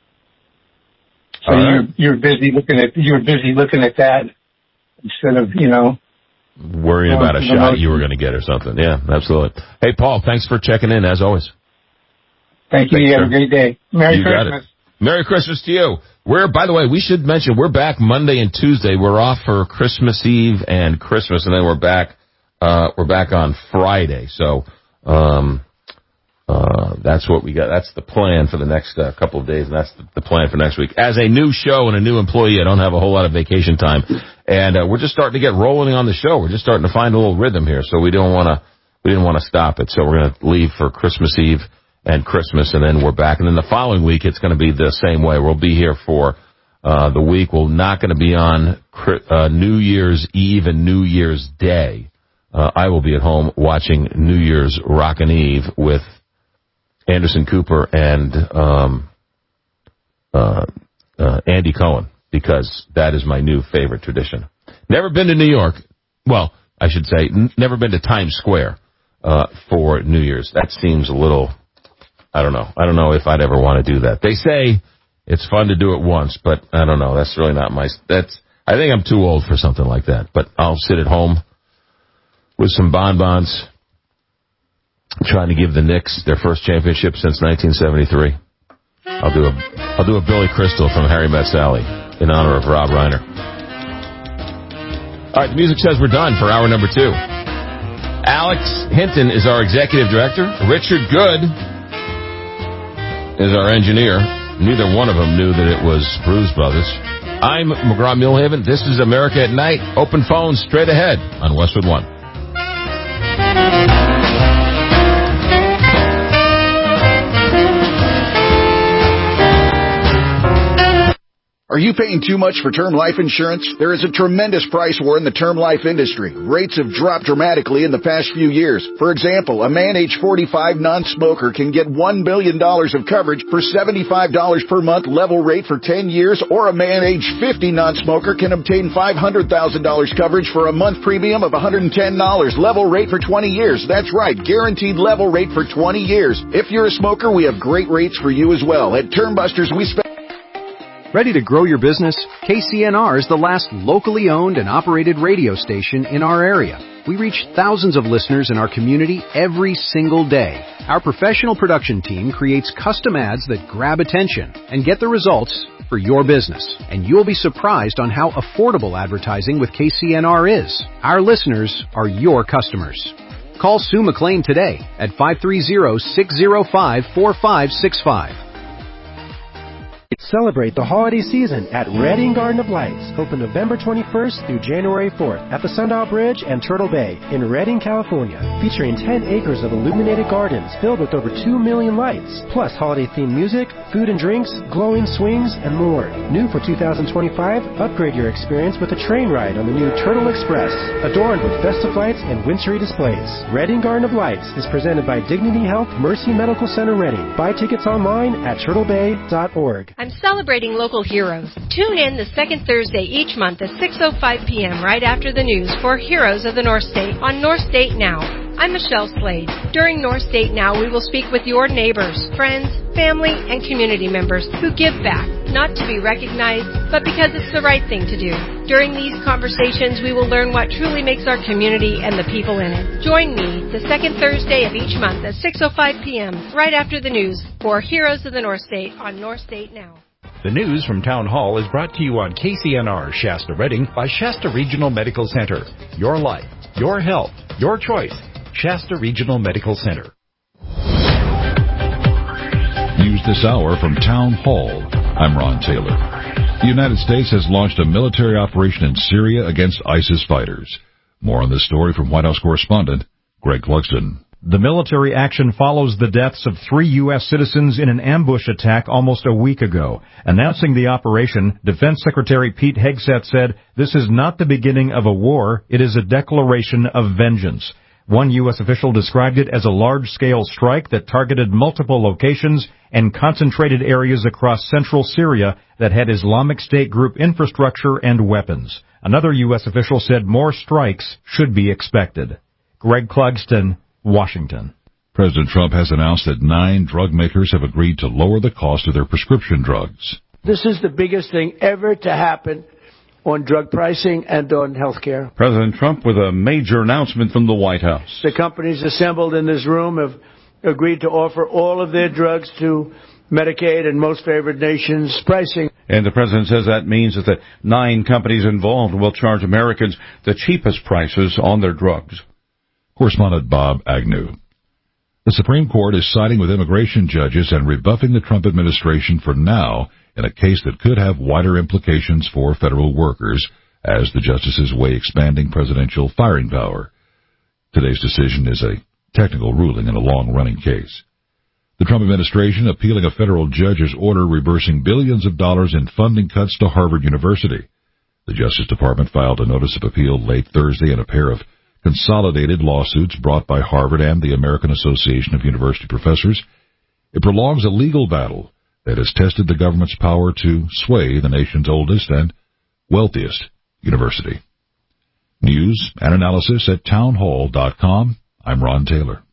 So you're busy looking at that instead of, worrying about a shot you were going to get or something. Yeah, absolutely. Hey, Paul, thanks for checking in as always. Thank you. You have a great day. Merry Christmas. Merry Christmas to you. By the way, we should mention we're back Monday and Tuesday. We're off for Christmas Eve and Christmas, and then we're back on Friday. So, that's what we got. That's the plan for the next couple of days, and that's the plan for next week. As a new show and a new employee, I don't have a whole lot of vacation time, and we're just starting to get rolling on the show. We're just starting to find a little rhythm here, so we didn't want to stop it. So we're going to leave for Christmas Eve and Christmas, and then we're back. And then the following week, it's going to be the same way. We'll be here for the week. We're not going to be on New Year's Eve and New Year's Day. I will be at home watching New Year's Rockin' Eve with Anderson Cooper and Andy Cohen, because that is my new favorite tradition. Never been to New York. Well, I should say never been to Times Square for New Year's. That seems a little... I don't know. I don't know if I'd ever want to do that. They say it's fun to do it once, but I don't know. That's really not I think I'm too old for something like that. But I'll sit at home with some bonbons, trying to give the Knicks their first championship since 1973. I'll do a Billy Crystal from Harry Met Sally in honor of Rob Reiner. All right, the music says we're done for hour number 2. Alex Hinton is our executive director. Richard Good is our engineer. Neither one of them knew that it was Bruise Brothers. I'm McGraw-Milhaven. This is America at Night. Open phones straight ahead on Westwood One. Are you paying too much for term life insurance? There is a tremendous price war in the term life industry. Rates have dropped dramatically in the past few years. For example, a man age 45 non-smoker can get $1 billion of coverage for $75 per month level rate for 10 years, or a man age 50 non-smoker can obtain $500,000 coverage for a month premium of $110 level rate for 20 years. That's right, guaranteed level rate for 20 years. If you're a smoker, we have great rates for you as well. At Term Busters, we spend... Ready to grow your business? KCNR is the last locally owned and operated radio station in our area. We reach thousands of listeners in our community every single day. Our professional production team creates custom ads that grab attention and get the results for your business. And you'll be surprised on how affordable advertising with KCNR is. Our listeners are your customers. Call Sue McLean today at 530-605-4565. Celebrate the holiday season at Redding Garden of Lights, open November 21st through January 4th at the Sundial Bridge and Turtle Bay in Redding, California, featuring 10 acres of illuminated gardens filled with over 2 million lights, plus holiday-themed music, food and drinks, glowing swings, and more. New for 2025, upgrade your experience with a train ride on the new Turtle Express, adorned with festive lights and wintry displays. Redding Garden of Lights is presented by Dignity Health Mercy Medical Center Redding. Buy tickets online at turtlebay.org. I'm celebrating local heroes. Tune in the second Thursday each month at 6:05 p.m. right after the news for Heroes of the North State on North State Now. I'm Michelle Slade. During North State Now, we will speak with your neighbors, friends, family, and community members who give back, not to be recognized, but because it's the right thing to do. During these conversations, we will learn what truly makes our community and the people in it. Join me the second Thursday of each month at 6:05 p.m. right after the news for Heroes of the North State on North State Now. The news from Town Hall is brought to you on KCNR Shasta Redding by Shasta Regional Medical Center. Your life, your health, your choice. Shasta Regional Medical Center. News this hour from Town Hall. I'm Ron Taylor. The United States has launched a military operation in Syria against ISIS fighters. More on this story from White House correspondent Greg Clugston. The military action follows the deaths of 3 U.S. citizens in an ambush attack almost a week ago. Announcing the operation, Defense Secretary Pete Hegseth said, "This is not the beginning of a war. It is a declaration of vengeance." One U.S. official described it as a large-scale strike that targeted multiple locations and concentrated areas across central Syria that had Islamic State group infrastructure and weapons. Another U.S. official said more strikes should be expected. Greg Clugston, Washington. President Trump has announced that 9 drug makers have agreed to lower the cost of their prescription drugs. This is the biggest thing ever to happen on drug pricing and on health care. President Trump with a major announcement from the White House. The companies assembled in this room have agreed to offer all of their drugs to Medicaid and most favored nations pricing. And the president says that means that the 9 companies involved will charge Americans the cheapest prices on their drugs. Correspondent Bob Agnew. The Supreme Court is siding with immigration judges and rebuffing the Trump administration for now in a case that could have wider implications for federal workers as the justices weigh expanding presidential firing power. Today's decision is a technical ruling in a long-running case. The Trump administration appealing a federal judge's order reversing billions of dollars in funding cuts to Harvard University. The Justice Department filed a notice of appeal late Thursday in a pair of consolidated lawsuits brought by Harvard and the American Association of University Professors. It prolongs a legal battle that has tested the government's power to sway the nation's oldest and wealthiest university. News and analysis at townhall.com. I'm Ron Taylor.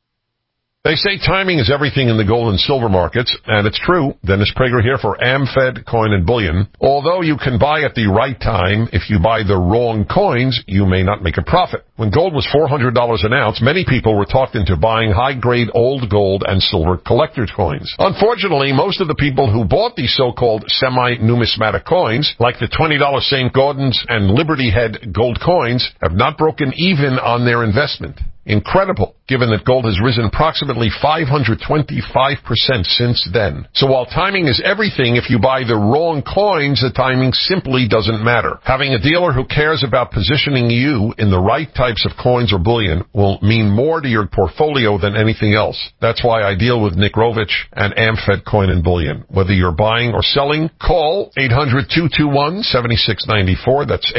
They say timing is everything in the gold and silver markets, and it's true. Dennis Prager here for AmFed Coin and Bullion. Although you can buy at the right time, if you buy the wrong coins, you may not make a profit. When gold was $400 an ounce, many people were talked into buying high-grade old gold and silver collector's coins. Unfortunately, most of the people who bought these so-called semi-numismatic coins, like the $20 St. Gaudens and Liberty Head gold coins, have not broken even on their investment. Incredible, given that gold has risen approximately 525% since then. So while timing is everything, if you buy the wrong coins, the timing simply doesn't matter. Having a dealer who cares about positioning you in the right types of coins or bullion will mean more to your portfolio than anything else. That's why I deal with Nick Rovich and AmFed Coin and Bullion. Whether you're buying or selling, call 800-221-7694. That's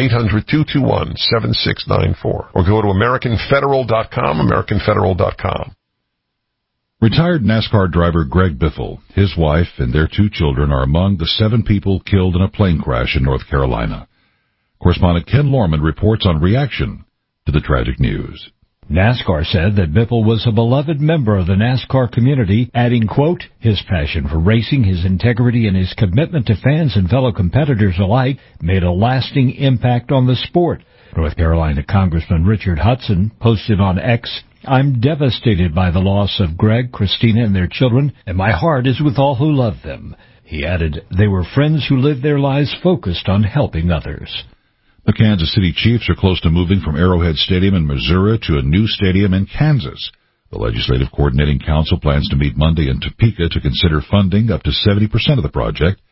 800-221-7694. Or go to AmericanFederal.com. AmericanFederal.com. Retired NASCAR driver Greg Biffle, his wife, and their 2 children are among the 7 people killed in a plane crash in North Carolina. Correspondent Ken Lorman reports on reaction to the tragic news. NASCAR said that Biffle was a beloved member of the NASCAR community, adding, quote, "His passion for racing, his integrity, and his commitment to fans and fellow competitors alike made a lasting impact on the sport." North Carolina Congressman Richard Hudson posted on X, "I'm devastated by the loss of Greg, Christina, and their children, and my heart is with all who love them." He added, "They were friends who lived their lives focused on helping others." The Kansas City Chiefs are close to moving from Arrowhead Stadium in Missouri to a new stadium in Kansas. The Legislative Coordinating Council plans to meet Monday in Topeka to consider funding up to 70% of the project.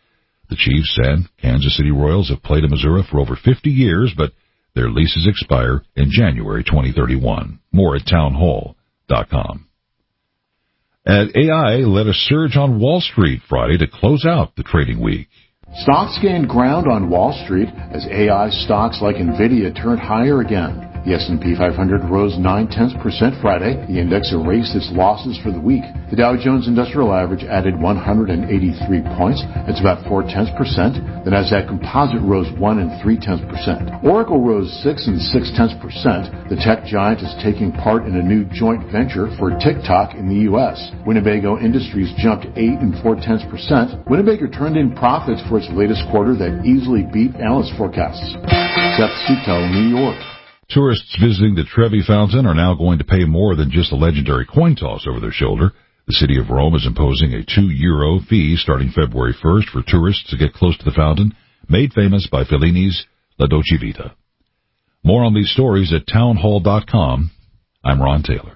The Chiefs and Kansas City Royals have played in Missouri for over 50 years, but their leases expire in January 2031. More at townhall.com. And AI led a surge on Wall Street Friday to close out the trading week. Stocks gained ground on Wall Street as AI stocks like NVIDIA turned higher again. The S&P 500 rose 0.9% Friday. The index erased its losses for the week. The Dow Jones Industrial Average added 183 points. That's about 0.4%. The Nasdaq Composite rose 1 3/10%. Oracle rose 6 6/10%. The tech giant is taking part in a new joint venture for TikTok in the U.S. Winnebago Industries jumped 8 4/10%. Winnebago turned in profits for its latest quarter that easily beat analyst forecasts. Seth Sutel, New York. Tourists visiting the Trevi Fountain are now going to pay more than just a legendary coin toss over their shoulder. The city of Rome is imposing a €2 fee starting February 1st for tourists to get close to the fountain, made famous by Fellini's La Dolce Vita. More on these stories at townhall.com. I'm Ron Taylor.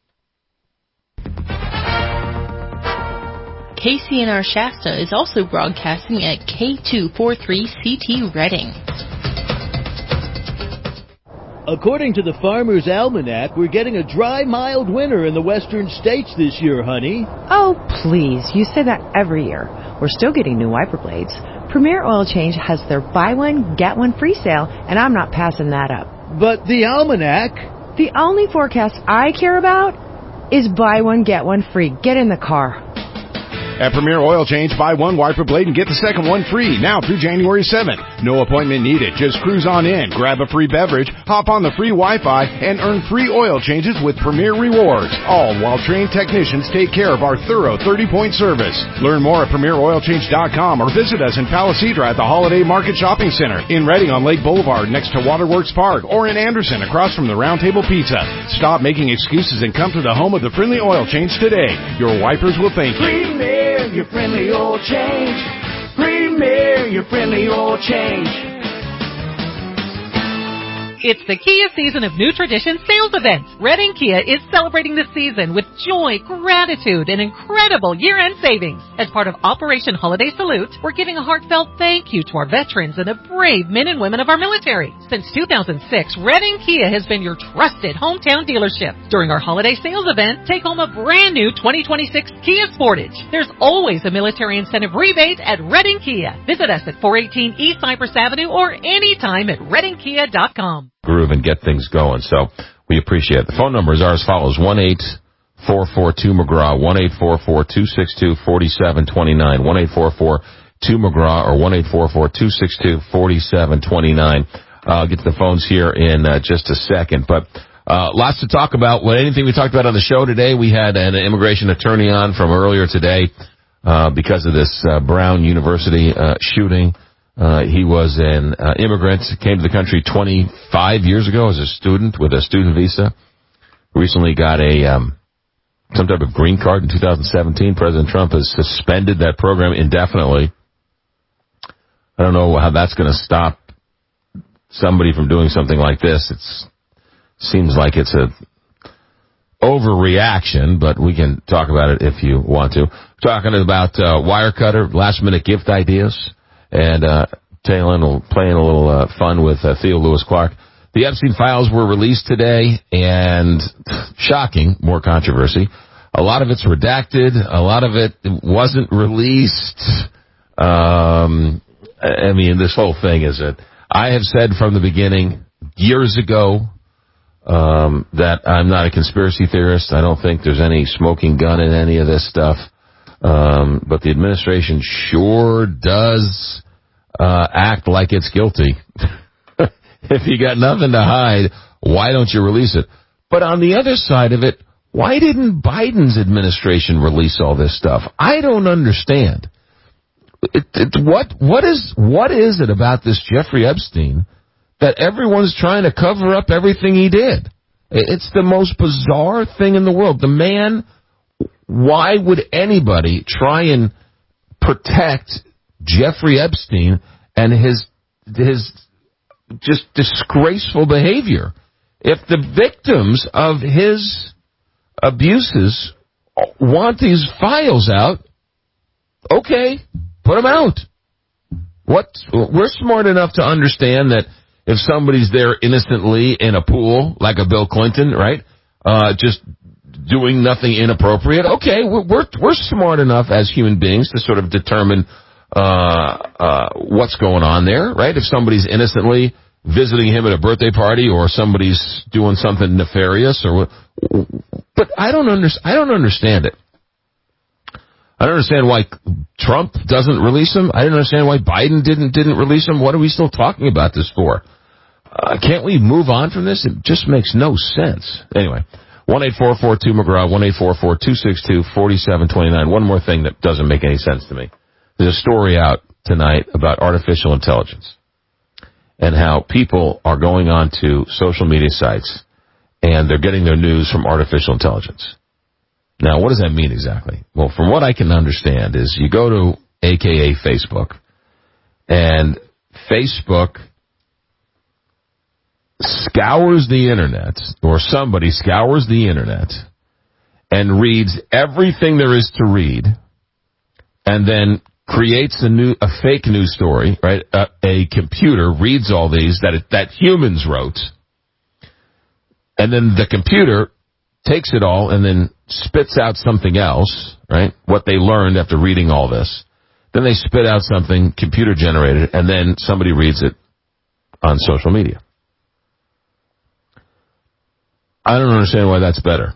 KCNR Shasta is also broadcasting at K243CT Reading. According to the Farmer's Almanac, we're getting a dry, mild winter in the western states this year, honey. Oh, please. You say that every year. We're still getting new wiper blades. Premier Oil Change has their buy one, get one free sale, and I'm not passing that up. But the Almanac... The only forecast I care about is buy one, get one free. Get in the car. At Premier Oil Change, buy one wiper blade and get the second one free, now through January 7th. No appointment needed. Just cruise on in, grab a free beverage, hop on the free Wi-Fi, and earn free oil changes with Premier Rewards, all while trained technicians take care of our thorough 30-point service. Learn more at PremierOilChange.com or visit us in Palisadra at the Holiday Market Shopping Center, in Reading on Lake Boulevard next to Waterworks Park, or in Anderson across from the Round Table Pizza. Stop making excuses and come to the home of the friendly oil change today. Your wipers will thank you. Your friendly oil change. Premier, your friendly oil change. It's the Kia season of new tradition sales events. Reading Kia is celebrating the season with joy, gratitude, and incredible year-end savings. As part of Operation Holiday Salute, we're giving a heartfelt thank you to our veterans and the brave men and women of our military. Since 2006, Reading Kia has been your trusted hometown dealership. During our holiday sales event, take home a brand new 2026 Kia Sportage. There's always a military incentive rebate at Reading Kia. Visit us at 418 East Cypress Avenue or anytime at readingkia.com. Groove and get things going. So we appreciate it. The phone numbers are as follows: 1-844-2McGraw, 1-844-262-4729, 1-844-2McGraw, or 1-844-262-4729. I'll get to the phones here in just a second, but lots to talk about. Anything we talked about on the show today, we had an immigration attorney on from earlier today because of this Brown University shooting. He was an immigrant, came to the country 25 years ago as a student with a student visa. Recently got a some type of green card in 2017. President Trump has suspended that program indefinitely. I don't know how that's going to stop somebody from doing something like this. It seems like it's a overreaction, but we can talk about it if you want to. Talking about Wirecutter, last-minute gift ideas. And playing a little fun with Theo Lewis Clark. The Epstein files were released today, and shocking, more controversy. A lot of it's redacted. A lot of it wasn't released. I mean, this whole thing is that I have said from the beginning, years ago, that I'm not a conspiracy theorist. I don't think there's any smoking gun in any of this stuff. But the administration sure does act like it's guilty. If you got nothing to hide, why don't you release it? But on the other side of it, why didn't Biden's administration release all this stuff? I don't understand. What is it about this Jeffrey Epstein that everyone's trying to cover up everything he did? It's the most bizarre thing in the world. The man... Why would anybody try and protect Jeffrey Epstein and his just disgraceful behavior? If the victims of his abuses want these files out, okay, put them out. We're smart enough to understand that if somebody's there innocently in a pool, like a Bill Clinton, right, just doing nothing inappropriate, okay, we're smart enough as human beings to sort of determine what's going on there, right? If somebody's innocently visiting him at a birthday party, or somebody's doing something nefarious, but I don't understand it. I don't understand why Trump doesn't release him. I don't understand why Biden didn't release him. What are we still talking about this for? Can't we move on from this? It just makes no sense. Anyway, 1-844-2-McGraw, 1-844-262-4729. One more thing that doesn't make any sense to me. There's a story out tonight about artificial intelligence and how people are going on to social media sites and they're getting their news from artificial intelligence. Now, what does that mean exactly? Well, from what I can understand is you go to AKA Facebook, and Facebook scours the internet, or somebody scours the internet, and reads everything there is to read, and then creates a fake news story, right? A computer reads all these that humans wrote, and then the computer takes it all and then spits out something else, right? What they learned after reading all this. Then they spit out something computer generated, and then somebody reads it on social media. I don't understand why that's better.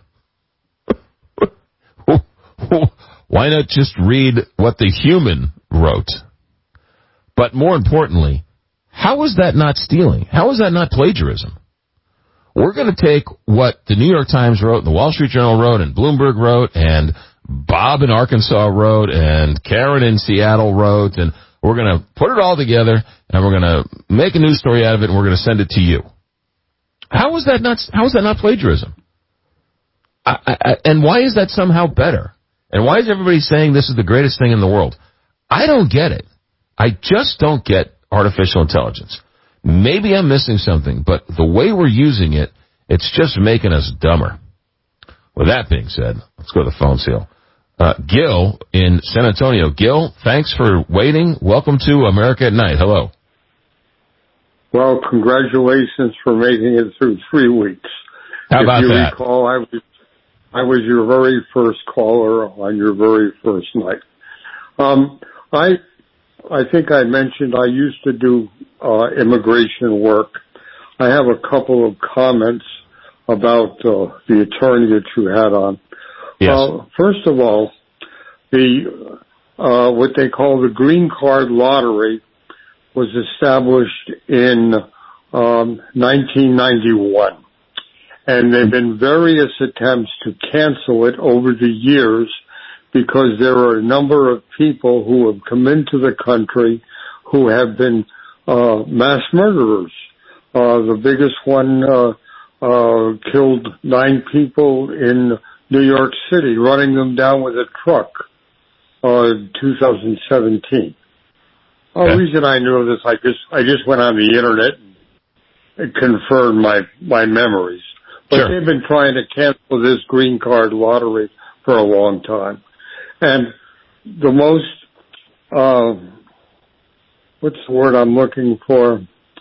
Why not just read what the human wrote? But more importantly, how is that not stealing? How is that not plagiarism? We're going to take what the New York Times wrote, and the Wall Street Journal wrote, and Bloomberg wrote, and Bob in Arkansas wrote, and Karen in Seattle wrote, and we're going to put it all together, and we're going to make a news story out of it, and we're going to send it to you. How is that not plagiarism? And why is that somehow better? And why is everybody saying this is the greatest thing in the world? I don't get it. I just don't get artificial intelligence. Maybe I'm missing something, but the way we're using it, it's just making us dumber. With that being said, let's go to the phone seal. Gil in San Antonio. Gil, thanks for waiting. Welcome to America at Night. Hello. Well, congratulations for making it through 3 weeks. How about that? If you recall, I was your very first caller on your very first night. I think I mentioned I used to do immigration work. I have a couple of comments about the attorney that you had on. Yes. First of all, what they call the green card lottery was established in 1991. And there have been various attempts to cancel it over the years because there are a number of people who have come into the country who have been mass murderers. The biggest one killed 9 people in New York City, running them down with a truck in 2017. The reason I know this, I just went on the internet and confirmed my memories. But Sure. They've been trying to cancel this green card lottery for a long time. And the most, what's the word I'm looking for?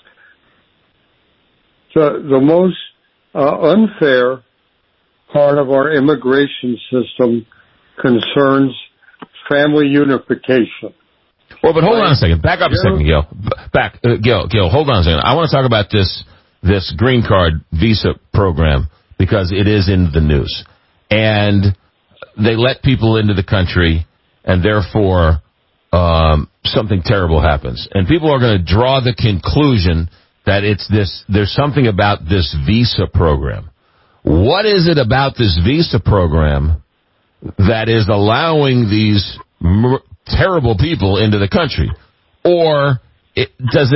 The most unfair part of our immigration system concerns family unification. Well, but hold on a second. Back up a second, Gil. Gil, hold on a second. I want to talk about this green card visa program because it is in the news. And they let people into the country, and therefore something terrible happens. And people are going to draw the conclusion that there's something about this visa program. What is it about this visa program that is allowing these terrible people into the country? Or they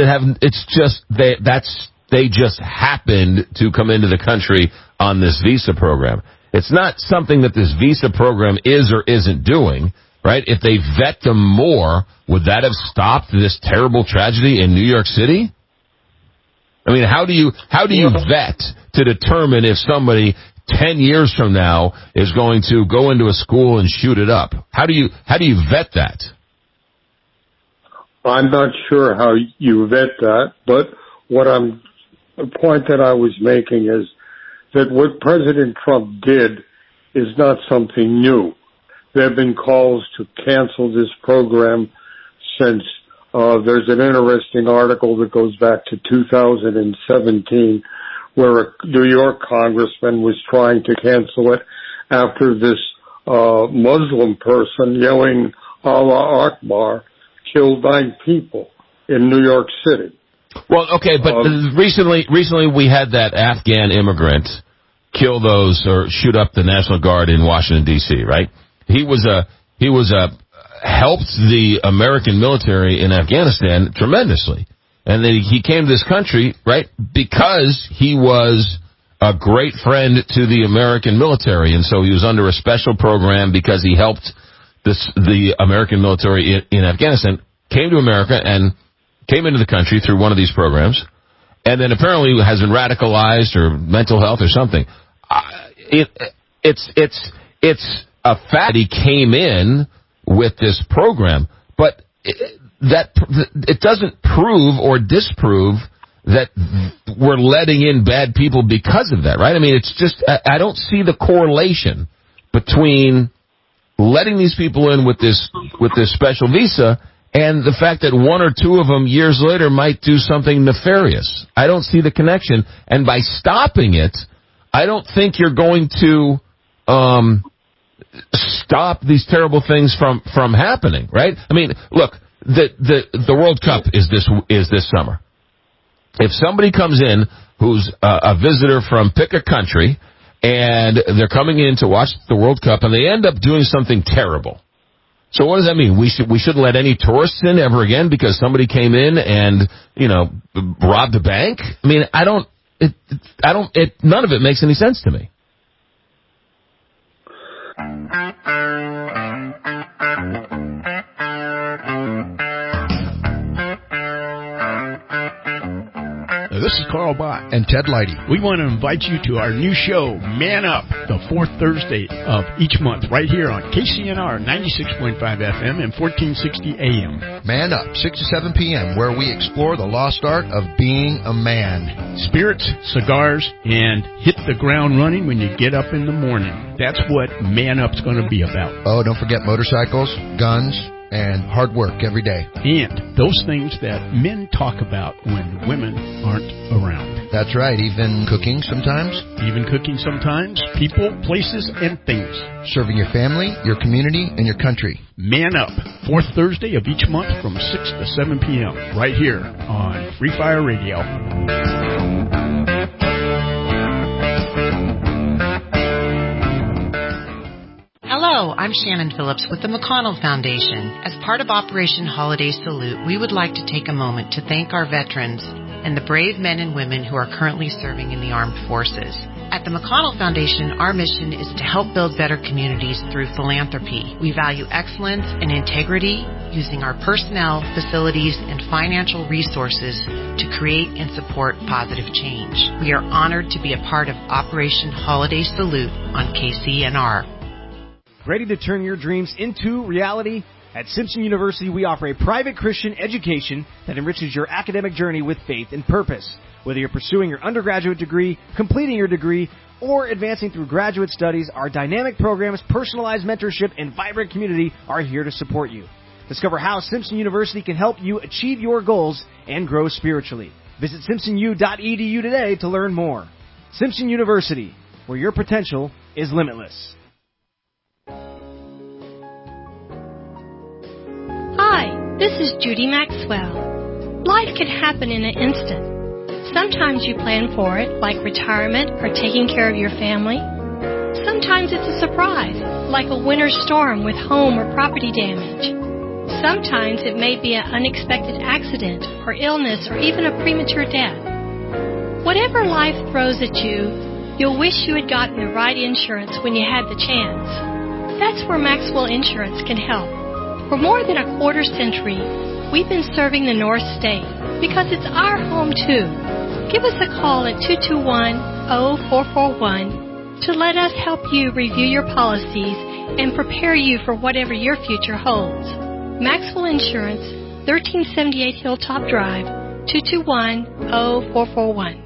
just happened to come into the country on this visa program? It's not something that this visa program is or isn't doing, right? If they vet them more, would that have stopped this terrible tragedy in New York City? I mean, how do you vet to determine if somebody 10 years from now is going to go into a school and shoot it up? How do you vet that? I'm not sure how you vet that, but the point that I was making is that what President Trump did is not something new. There have been calls to cancel this program since there's an interesting article that goes back to 2017 where a New York congressman was trying to cancel it after this Muslim person yelling Allah Akbar killed 9 people in New York City. Well, okay, but recently we had that Afghan immigrant kill those or shoot up the National Guard in Washington D.C., right? He helped the American military in Afghanistan tremendously. And then he came to this country, right, because he was a great friend to the American military. And so he was under a special program because he helped the American military in Afghanistan, came to America and came into the country through one of these programs, and then apparently has been radicalized or mental health or something. It's a fact that he came in with this program, but it doesn't prove or disprove that we're letting in bad people because of that, right? I mean, it's just, I don't see the correlation between letting these people in with this special visa and the fact that 1 or 2 of them years later might do something nefarious. I don't see the connection. And by stopping it, I don't think you're going to stop these terrible things from happening, right? I mean, look, the World Cup is this summer. If somebody comes in who's a visitor from pick a country and they're coming in to watch the World Cup and they end up doing something terrible, so what does that mean? We shouldn't let any tourists in ever again because somebody came in and, robbed a bank? I mean, none of it makes any sense to me. This is Carl Bott and Ted Leidy. We want to invite you to our new show, Man Up, the 4th Thursday of each month, right here on KCNR 96.5 FM and 1460 AM. Man Up, 6 to 7 p.m., where we explore the lost art of being a man. Spirits, cigars, and hit the ground running when you get up in the morning. That's what Man Up's going to be about. Oh, don't forget motorcycles, guns, and hard work every day. And those things that men talk about when women aren't around. That's right, even cooking sometimes. People, places, and things. Serving your family, your community, and your country. Man Up, 4th Thursday of each month from 6 to 7 p.m. right here on Free Fire Radio. Hello, I'm Shannon Phillips with the McConnell Foundation. As part of Operation Holiday Salute, we would like to take a moment to thank our veterans and the brave men and women who are currently serving in the armed forces. At the McConnell Foundation, our mission is to help build better communities through philanthropy. We value excellence and integrity, using our personnel, facilities, and financial resources to create and support positive change. We are honored to be a part of Operation Holiday Salute on KCNR. Ready to turn your dreams into reality? At Simpson University, we offer a private Christian education that enriches your academic journey with faith and purpose. Whether you're pursuing your undergraduate degree, completing your degree, or advancing through graduate studies, our dynamic programs, personalized mentorship, and vibrant community are here to support you. Discover how Simpson University can help you achieve your goals and grow spiritually. Visit simpsonu.edu today to learn more. Simpson University, where your potential is limitless. Hi, this is Judy Maxwell. Life can happen in an instant. Sometimes you plan for it, like retirement or taking care of your family. Sometimes it's a surprise, like a winter storm with home or property damage. Sometimes it may be an unexpected accident or illness or even a premature death. Whatever life throws at you, you'll wish you had gotten the right insurance when you had the chance. That's where Maxwell Insurance can help. For more than a quarter century, we've been serving the North State because it's our home too. Give us a call at 221-0441 to let us help you review your policies and prepare you for whatever your future holds. Maxwell Insurance, 1378 Hilltop Drive, 221-0441.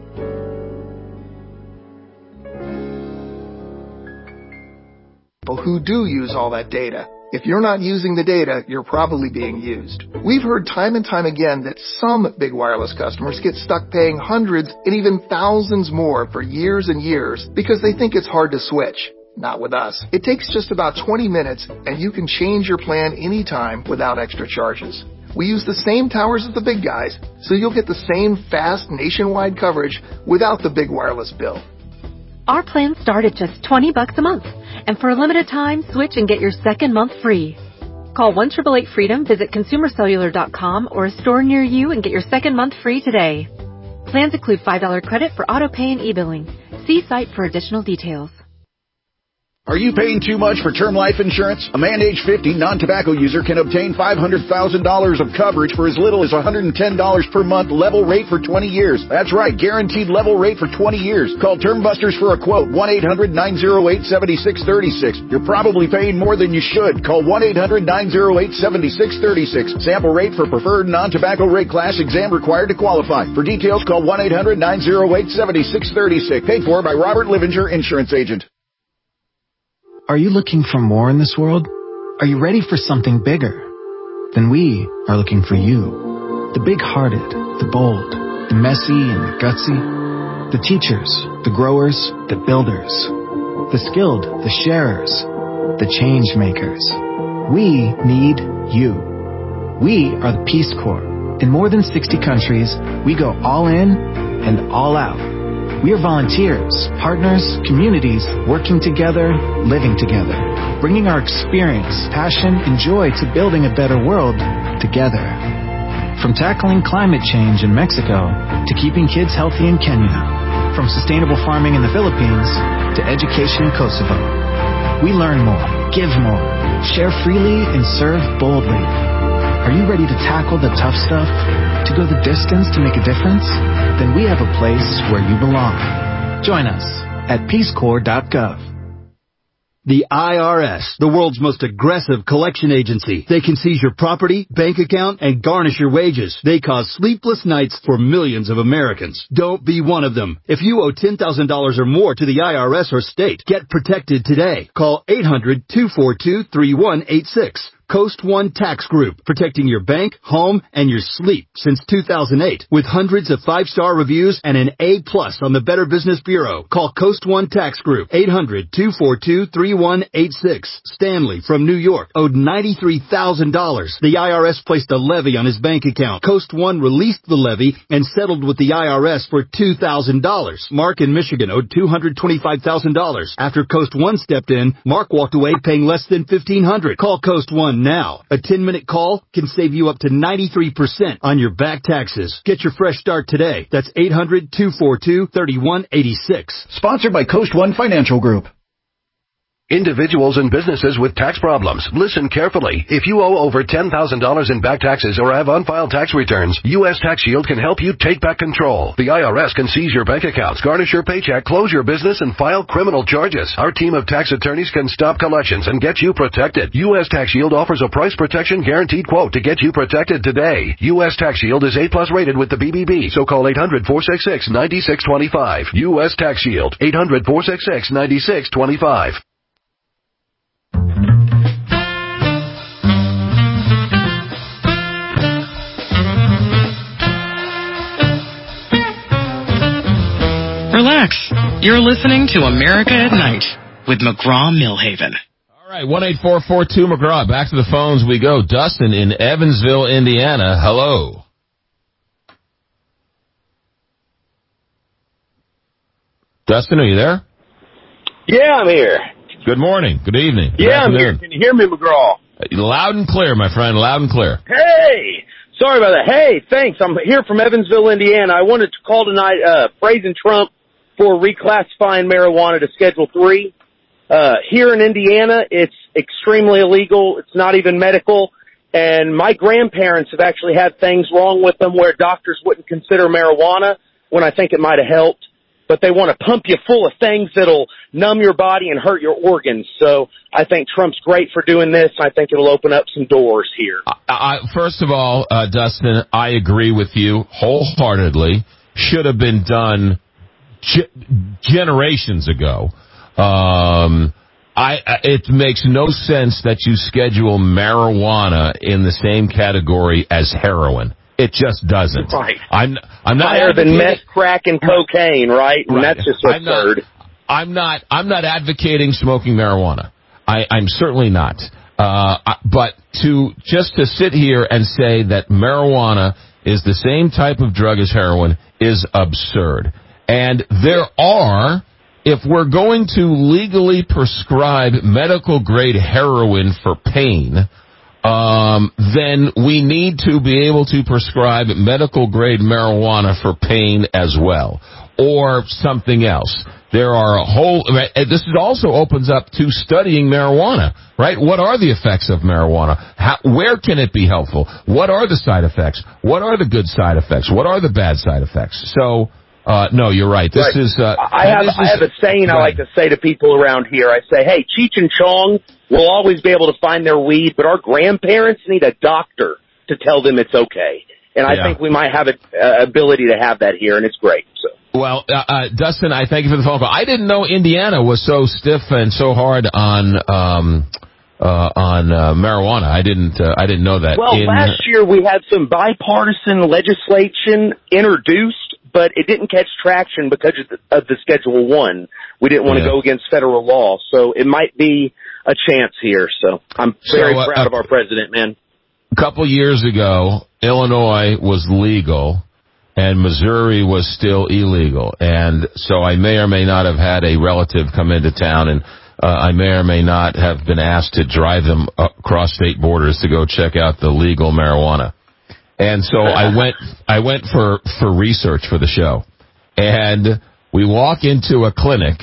Who do use all that data. If you're not using the data, you're probably being used. We've heard time and time again that some big wireless customers get stuck paying hundreds and even thousands more for years and years because they think it's hard to switch. Not with us. It takes just about 20 minutes and you can change your plan anytime without extra charges. We use the same towers as the big guys, so you'll get the same fast nationwide coverage without the big wireless bill. Our plans start at just $20 a month. And for a limited time, switch and get your second month free. Call 1-888-FREEDOM, visit consumercellular.com or a store near you and get your second month free today. Plans include $5 credit for auto pay and e-billing. See site for additional details. Are you paying too much for term life insurance? A man age 50 non-tobacco user can obtain $500,000 of coverage for as little as $110 per month, level rate for 20 years. That's right, guaranteed level rate for 20 years. Call Term Busters for a quote, 1-800-908-7636. You're probably paying more than you should. Call 1-800-908-7636. Sample rate for preferred non-tobacco rate class, exam required to qualify. For details, call 1-800-908-7636. Paid for by Robert Livinger, Insurance Agent. Are you looking for more in this world? Are you ready for something bigger? Then we are looking for you. The big-hearted, the bold, the messy and the gutsy. The teachers, the growers, the builders. The skilled, the sharers, the change makers. We need you. We are the Peace Corps. In more than 60 countries, we go all in and all out. We are volunteers, partners, communities, working together, living together, bringing our experience, passion, and joy to building a better world together. From tackling climate change in Mexico to keeping kids healthy in Kenya, from sustainable farming in the Philippines to education in Kosovo. We learn more, give more, share freely, and serve boldly. Are you ready to tackle the tough stuff? To go the distance to make a difference? Then we have a place where you belong. Join us at peacecorps.gov. The IRS, the world's most aggressive collection agency. They can seize your property, bank account, and garnish your wages. They cause sleepless nights for millions of Americans. Don't be one of them. If you owe $10,000 or more to the IRS or state, get protected today. Call 800-242-3186. Coast One Tax Group, protecting your bank, home, and your sleep since 2008. With hundreds of 5-star reviews and an A+ on the Better Business Bureau. Call Coast One Tax Group, 800-242-3186. Stanley from New York owed $93,000. The IRS placed a levy on his bank account. Coast One released the levy and settled with the IRS for $2,000. Mark in Michigan owed $225,000. After Coast One stepped in, Mark walked away paying less than $1,500. Call Coast One now. A 10-minute call can save you up to 93% on your back taxes. Get your fresh start today. That's 800-242-3186. Sponsored by Coast One Financial Group. Individuals and businesses with tax problems, listen carefully. If you owe over $10,000 in back taxes or have unfiled tax returns, U.S. Tax Shield can help you take back control. The IRS can seize your bank accounts, garnish your paycheck, close your business, and file criminal charges. Our team of tax attorneys can stop collections and get you protected. U.S. Tax Shield offers a price protection guaranteed quote to get you protected today. U.S. Tax Shield is A+ rated with the BBB, so call 800-466-9625. U.S. Tax Shield, 800-466-9625. Relax. You're listening to America at Night with McGraw-Milhaven. All right, 1-844-2-McGraw. Back to the phones we go. Dustin in Evansville, Indiana. Hello. Dustin, are you there? Yeah, I'm here. Good morning. Good evening. Yeah, I'm here. Can you hear me, McGraw? Loud and clear, my friend. Loud and clear. Hey! Sorry about that. Hey, thanks. I'm here from Evansville, Indiana. I wanted to call tonight praising Trump for reclassifying marijuana to Schedule 3. Here in Indiana, it's extremely illegal. It's not even medical. And my grandparents have actually had things wrong with them where doctors wouldn't consider marijuana when I think it might have helped. but they want to pump you full of things that'll numb your body and hurt your organs. So I think Trump's great for doing this. I think it'll open up some doors here. First of all, Dustin, I agree with you wholeheartedly. Should have been done generations ago. It makes no sense that you schedule marijuana in the same category as heroin. It just doesn't. Right. I'm not higher than meth, crack, and cocaine, right? And that's just absurd. I'm not advocating smoking marijuana. I'm certainly not. But to sit here and say that marijuana is the same type of drug as heroin is absurd. And there are, if we're going to legally prescribe medical grade heroin for pain, then we need to be able to prescribe medical grade marijuana for pain as well, or something else. There are this also opens up to studying marijuana, right? What are the effects of marijuana? Where can it be helpful? What are the side effects? What are the good side effects? What are the bad side effects? So, no, you're right. This is, I have a saying I like to say to people around here. I say, hey, Cheech and Chong will always be able to find their weed, but our grandparents need a doctor to tell them it's okay. And I think we might have an ability to have that here, and it's great. So. Well, Dustin, I thank you for the phone call. I didn't know Indiana was so stiff and so hard on marijuana. I didn't know that. Well, last year we had some bipartisan legislation introduced, but it didn't catch traction because of the Schedule 1. We didn't want to go against federal law, so it might be a chance here. So I'm very proud of our president, man. A couple years ago, Illinois was legal and Missouri was still illegal. And so I may or may not have had a relative come into town, and I may or may not have been asked to drive them across state borders to go check out the legal marijuana. And so I went for research for the show. And we walk into a clinic,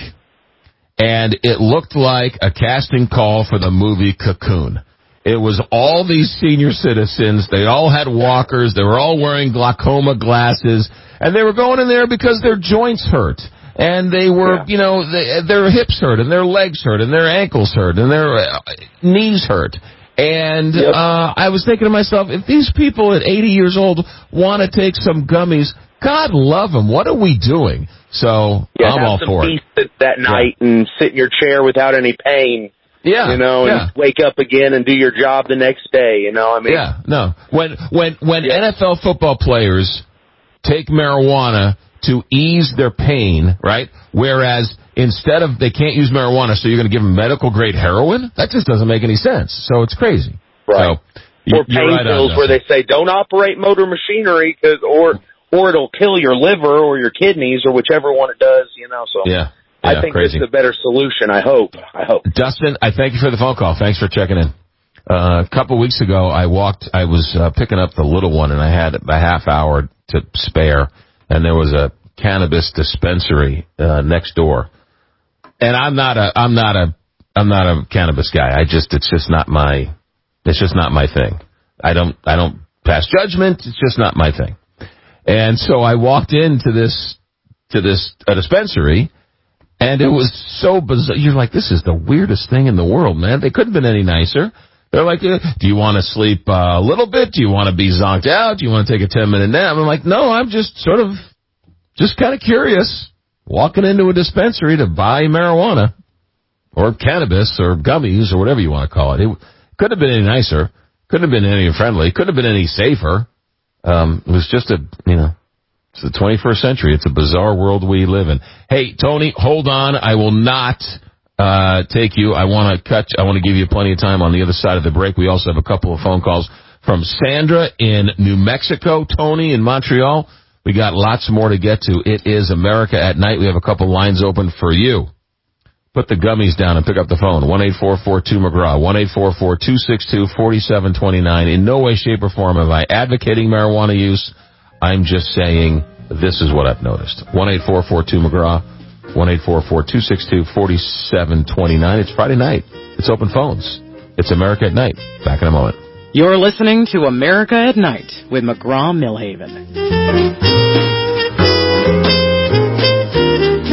and it looked like a casting call for the movie Cocoon. It was all these senior citizens. They all had walkers. They were all wearing glaucoma glasses. And they were going in there because their joints hurt. And they were, their hips hurt, and their legs hurt, and their ankles hurt, and their knees hurt. And I was thinking to myself, if these people at 80 years old want to take some gummies, God love them. What are we doing? So I'm all for it. Have some peace that night and sit in your chair without any pain. Yeah, and wake up again and do your job the next day, When NFL football players take marijuana to ease their pain, right? Whereas instead of, they can't use marijuana, so you're going to give them medical grade heroin? That just doesn't make any sense. So it's crazy. Right. So, or pain pills where they say don't operate motor machinery or it'll kill your liver or your kidneys or whichever one it does, So I think this is a better solution. I hope. Dustin, I thank you for the phone call. Thanks for checking in. A couple weeks ago, I was picking up the little one, and I had a half hour to spare, and there was a cannabis dispensary next door. And I'm not a cannabis guy. it's just not my thing. I don't pass judgment. It's just not my thing. And so I walked into a dispensary, and it was so bizarre. You're like, this is the weirdest thing in the world, man. They couldn't have been any nicer. They're like, do you want to sleep a little bit? Do you want to be zonked out? Do you want to take a 10-minute nap? I'm like, no, I'm just kind of curious, walking into a dispensary to buy marijuana or cannabis or gummies or whatever you want to call it. It couldn't have been any nicer. Couldn't have been any friendly. Couldn't have been any safer. It was just it's the 21st century. It's a bizarre world we live in. Hey, Tony, hold on. I will not take you. I want to give you plenty of time on the other side of the break. We also have a couple of phone calls from Sandra in New Mexico, Tony in Montreal. We got lots more to get to. It is America at Night. We have a couple lines open for you. Put the gummies down and pick up the phone. 1-844-2-McGraw. 1-844-262-4729. In no way, shape, or form am I advocating marijuana use. I'm just saying this is what I've noticed. 1-844-2-McGraw. 1-844-262-4729. It's Friday night. It's open phones. It's America at Night. Back in a moment. You're listening to America at Night with McGraw-Milhaven.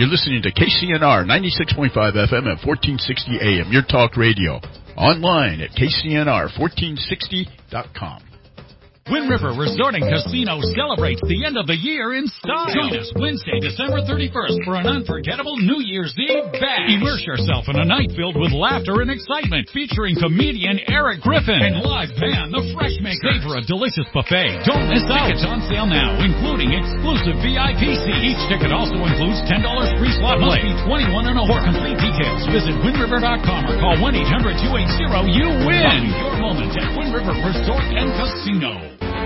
listening to KCNR 96.5 FM at 1460 AM, your talk radio. Online at KCNR1460.com. Wind River Resort and Casino celebrates the end of the year in style. Join us Wednesday, December 31st for an unforgettable New Year's Eve bash. Immerse yourself in a night filled with laughter and excitement featuring comedian Eric Griffin and live band The Freshmakers. Savor a delicious buffet. Don't miss out. Tickets on sale now, including exclusive VIP seats. Each ticket also includes $10 free slot play. Must be 21 and over. For complete details, visit WindRiver.com or call 1-800-280-YOU-WIN. Find your moment at Wind River Resort and Casino.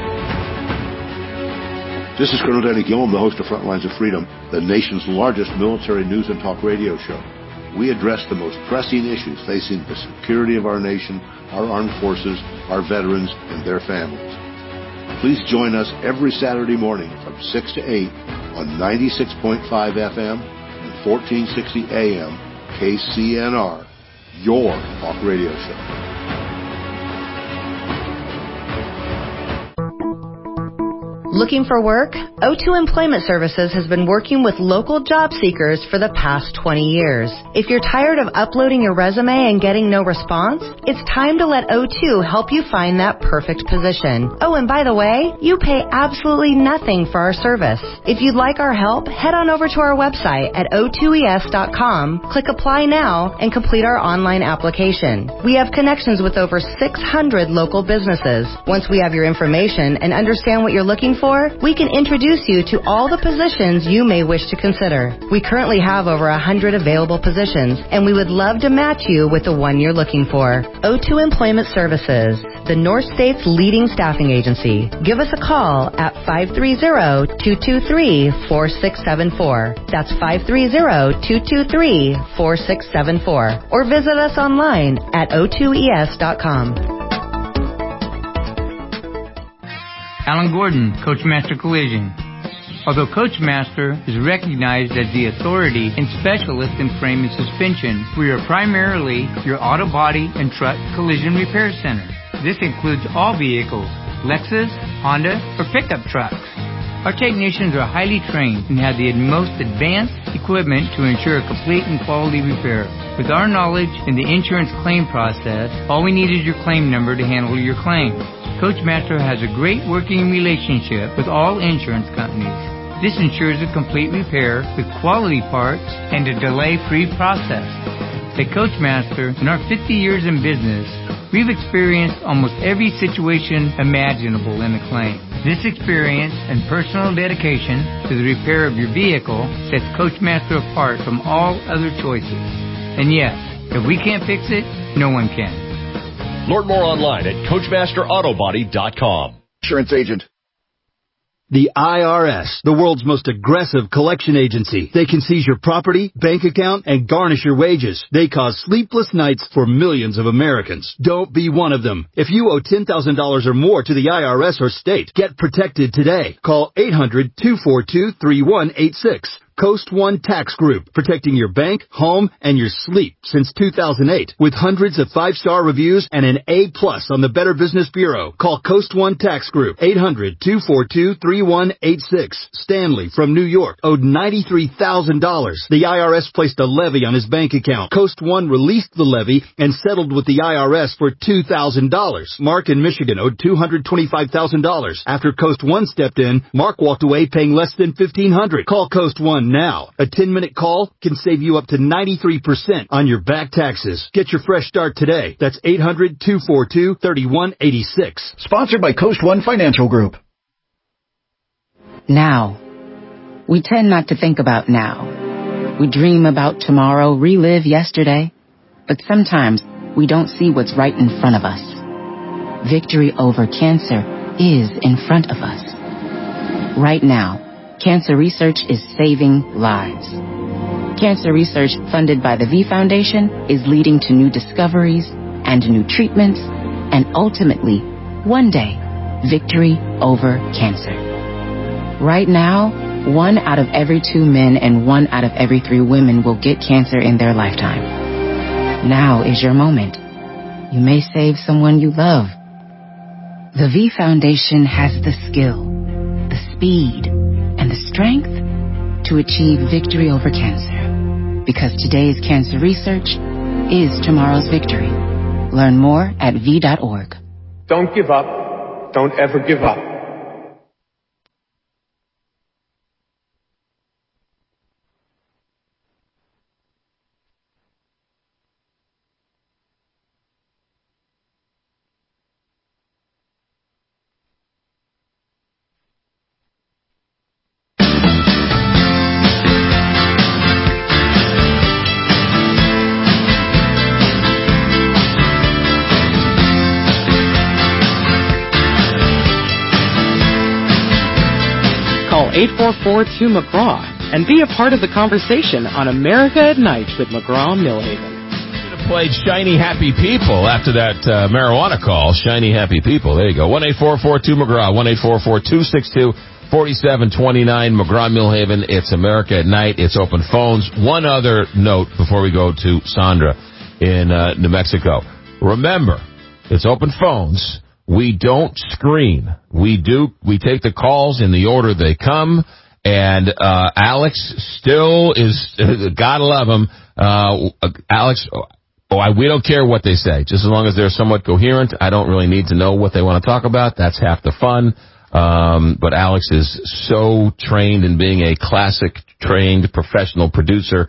This is Colonel Danny Gillum, the host of Frontlines of Freedom, the nation's largest military news and talk radio show. We address the most pressing issues facing the security of our nation, our armed forces, our veterans, and their families. Please join us every Saturday morning from 6 to 8 on 96.5 FM and 1460 AM KCNR, your talk radio show. Looking for work? O2 Employment Services has been working with local job seekers for the past 20 years. If you're tired of uploading your resume and getting no response, it's time to let O2 help you find that perfect position. Oh, and by the way, you pay absolutely nothing for our service. If you'd like our help, head on over to our website at o2es.com, click Apply Now, and complete our online application. We have connections with over 600 local businesses. Once we have your information and understand what you're looking for, we can introduce you to all the positions you may wish to consider. We currently have over 100 available positions, and we would love to match you with the one you're looking for. O2 Employment Services, the North State's leading staffing agency. Give us a call at 530-223-4674. That's 530-223-4674. Or visit us online at o2es.com. Alan Gordon, Coachmaster Collision. Although Coachmaster is recognized as the authority and specialist in frame and suspension, we are primarily your auto body and truck collision repair center. This includes all vehicles, Lexus, Honda, or pickup trucks. Our technicians are highly trained and have the most advanced equipment to ensure a complete and quality repair. With our knowledge in the insurance claim process, all we need is your claim number to handle your claim. Coachmaster has a great working relationship with all insurance companies. This ensures a complete repair with quality parts and a delay-free process. At Coachmaster, in our 50 years in business, we've experienced almost every situation imaginable in a claim. This experience and personal dedication to the repair of your vehicle sets Coachmaster apart from all other choices. And yes, if we can't fix it, no one can. Learn more online at CoachmasterAutobody.com. Insurance agent. The IRS, the world's most aggressive collection agency. They can seize your property, bank account, and garnish your wages. They cause sleepless nights for millions of Americans. Don't be one of them. If you owe $10,000 or more to the IRS or state, get protected today. Call 800-242-3186. Coast One Tax Group, protecting your bank, home, and your sleep since 2008. With hundreds of 5-star reviews and an A+ on the Better Business Bureau. Call Coast One Tax Group, 800-242-3186. Stanley from New York owed $93,000. The IRS placed a levy on his bank account. Coast One released the levy and settled with the IRS for $2,000. Mark in Michigan owed $225,000. After Coast One stepped in, Mark walked away paying less than $1,500. Call Coast One now. A 10-minute call can save you up to 93% on your back taxes. Get your fresh start today. That's 800-242-3186. Sponsored by Coast One Financial Group. Now. We tend not to think about now. We dream about tomorrow, relive yesterday. But sometimes we don't see what's right in front of us. Victory over cancer is in front of us. Right now, cancer research is saving lives. Cancer research funded by the V Foundation is leading to new discoveries and new treatments and ultimately, one day, victory over cancer. Right now, 1 out of every 2 men and 1 out of every 3 women will get cancer in their lifetime. Now is your moment. You may save someone you love. The V Foundation has the skill, the speed, and the strength to achieve victory over cancer. Because today's cancer research is tomorrow's victory. Learn more at V.org. Don't give up. Don't ever give up. Call 844-2-McGraw and be a part of the conversation on America at Night with McGraw-Millhaven. Played Shiny Happy People after that marijuana call. Shiny Happy People. There you go. 1-844-2-McGraw. 1-844-262-4729. McGraw-Millhaven. It's America at Night. It's open phones. One other note before we go to Sandra in New Mexico. Remember, it's open phones. We don't screen. We take the calls in the order they come. And Alex still is, gotta love him. Alex, we don't care what they say, just as long as they're somewhat coherent. I don't really need to know what they want to talk about. That's half the fun. But Alex is so trained in being a classic trained professional producer.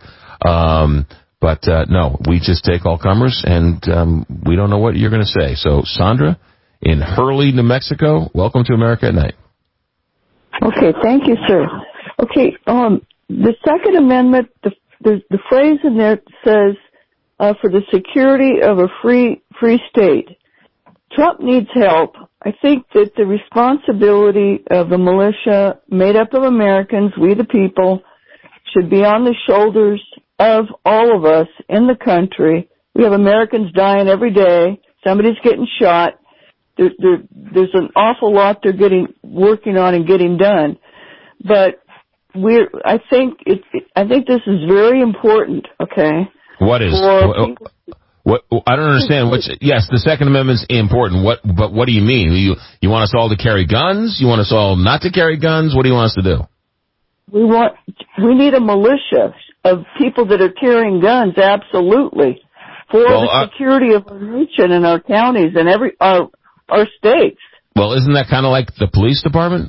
No, we just take all comers, and we don't know what you're going to say. So, Sandra, in Hurley, New Mexico, welcome to America at Night. Okay, thank you, sir. Okay, the Second Amendment, the phrase in there says, for the security of a free state. Trump needs help. I think that the responsibility of the militia made up of Americans, we the people, should be on the shoulders of all of us in the country. We have Americans dying every day. Somebody's getting shot. There's an awful lot they're working on and getting done. But I think this is very important, okay? What is? What I don't understand. Yes, the Second Amendment's important. But what do you mean? You want us all to carry guns? You want us all not to carry guns? What do you want us to do? We need a militia of people that are carrying guns, absolutely, for the security of our nation and our counties and our states. Well, isn't that kind of like the police department?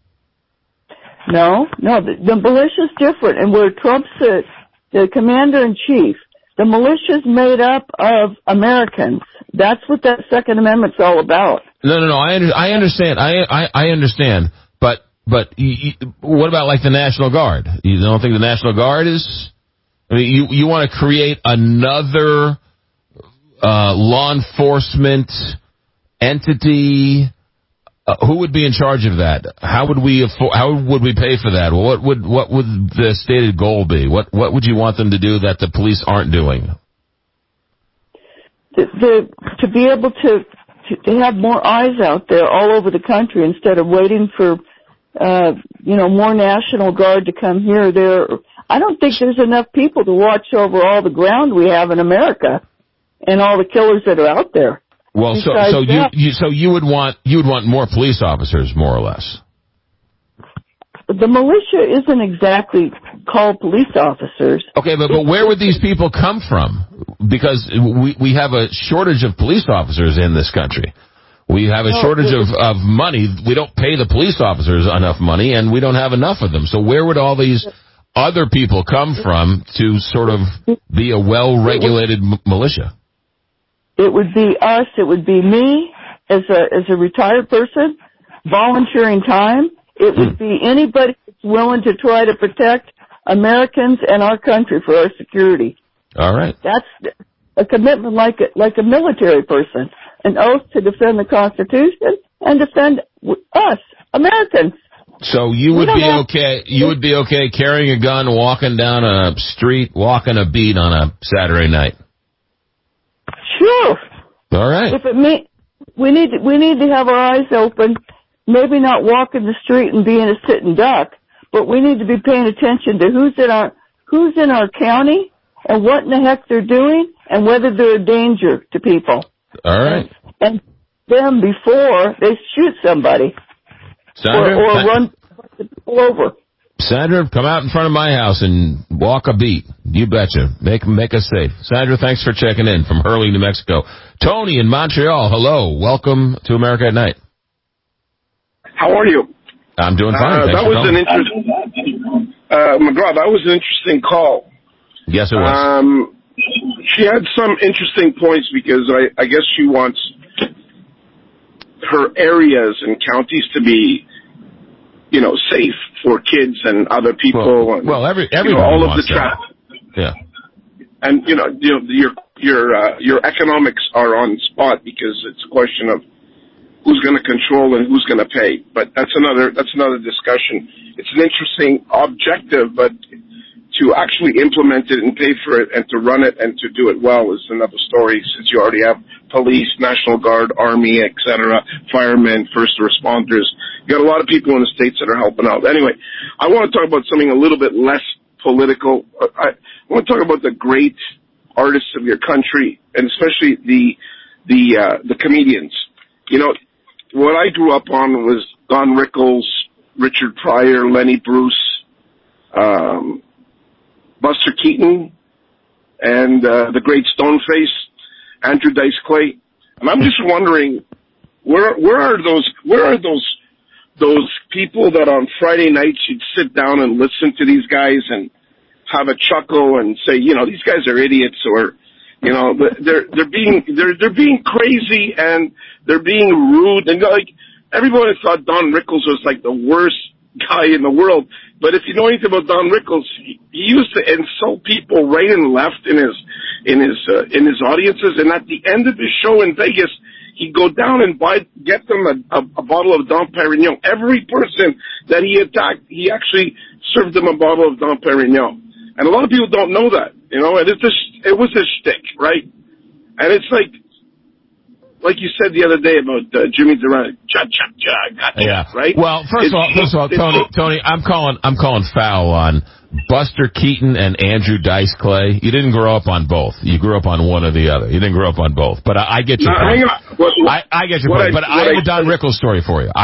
No, the militia's different, and where Trump's the commander-in-chief, the militia's made up of Americans. That's what that Second Amendment's all about. No. I understand. I understand. But what about like the National Guard? You don't think the National Guard is? I mean, you want to create another law enforcement entity? Who would be in charge of that? How would we pay for that? Well, what would the stated goal be? What would you want them to do that the police aren't doing? To be able to have more eyes out there all over the country instead of waiting for more National Guard to come here or there. I don't think there's enough people to watch over all the ground we have in America and all the killers that are out there. Well, so you would want more police officers, more or less. The militia isn't exactly called police officers. Okay, but where would these people come from? Because we have a shortage of police officers in this country. We have a shortage of money. We don't pay the police officers enough money, and we don't have enough of them. So where would all these other people come from to sort of be a well-regulated militia? It would be us. It would be me as a retired person, volunteering time. It would be anybody that's willing to try to protect Americans and our country for our security. All right. That's a commitment like a military person, an oath to defend the Constitution and defend us, Americans. So you would be okay. You would be okay carrying a gun, walking down a street, walking a beat on a Saturday night. Sure. All right. We need to have our eyes open. Maybe not walking the street and being a sitting duck, but we need to be paying attention to who's in our county and what in the heck they're doing and whether they're a danger to people. All right. And them before they shoot somebody Sandra, or run people over. Sandra, come out in front of my house and walk a beat. You betcha. Make us safe. Sandra, thanks for checking in from Hurley, New Mexico. Tony in Montreal, hello. Welcome to America at Night. How are you? I'm doing fine. That was an interesting, McGraw, that was an interesting call. Yes, it was. She had some interesting points because I guess she wants her areas and counties to be, safe for kids and other people. Everyone all of wants the traffic. Yeah. And your economics are on spot because it's a question of who's going to control and who's going to pay. But that's another discussion. It's an interesting objective, but to actually implement it and pay for it and to run it and to do it well is another story, since you already have police, National Guard, Army, etc., firemen, first responders. You got a lot of people in the States that are helping out. Anyway, I want to talk about something a little bit less political. I want to talk about the great artists of your country, and especially the comedians. What I grew up on was Don Rickles, Richard Pryor, Lenny Bruce, Buster Keaton, and the great Stoneface, Andrew Dice Clay. And I'm just wondering, where are those people that on Friday nights you'd sit down and listen to these guys and have a chuckle and say, these guys are idiots, or they're being crazy and they're being rude, and everybody thought Don Rickles was like the worst guy in the world. But if you know anything about Don Rickles, he used to insult people right and left in his audiences, and at the end of his show in Vegas, he'd go down and get them a bottle of Dom Perignon. Every person that he attacked, he actually served them a bottle of Dom Perignon. And a lot of people don't know that, and it was a shtick, right? And it's like you said the other day about Jimmy Durant, gotcha, right? Well, first of all, Tony, I'm calling foul on Buster Keaton and Andrew Dice Clay. You didn't grow up on both. You grew up on one or the other. You didn't grow up on both. But I get your point. I get your point. But I have a Don Rickles story for you.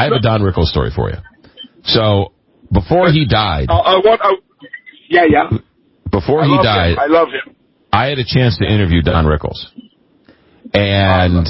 So before he died, before he died, I love him. I had a chance to interview Don Rickles. And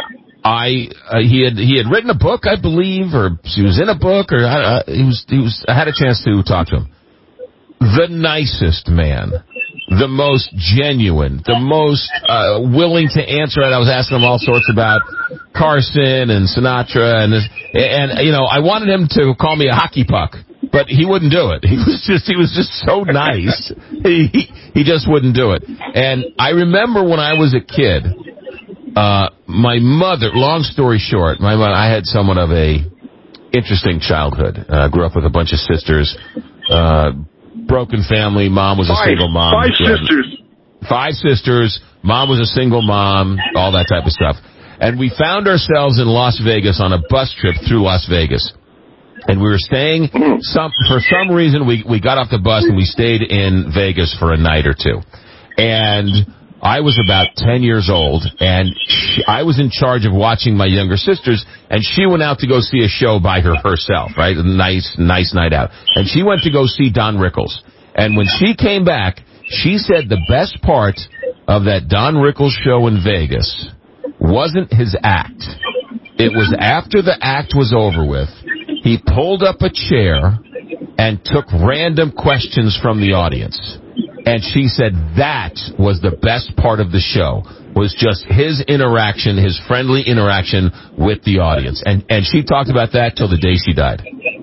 he had written a book, I believe, or he was in a book, or I had a chance to talk to him. The nicest man, the most genuine, the most willing to answer it. I was asking him all sorts about Carson and Sinatra and I wanted him to call me a hockey puck, but he wouldn't do it. He was just so nice. He just wouldn't do it. And I remember when I was a kid, my mother, long story short, I had somewhat of a interesting childhood. Grew up with a bunch of sisters, broken family. Mom was a single mom. Five sisters. Mom was a single mom, all that type of stuff. And we found ourselves in Las Vegas on a bus trip through Las Vegas. And we were staying, for some reason, we got off the bus and we stayed in Vegas for a night or two. And I was about 10 years old, and I was in charge of watching my younger sisters, and she went out to go see a show by herself, right? A nice night out. And she went to go see Don Rickles. And when she came back, she said the best part of that Don Rickles show in Vegas wasn't his act. It was after the act was over with, he pulled up a chair and took random questions from the audience. And she said that was the best part of the show, was just his interaction, his friendly interaction with the audience. And she talked about that till the day she died.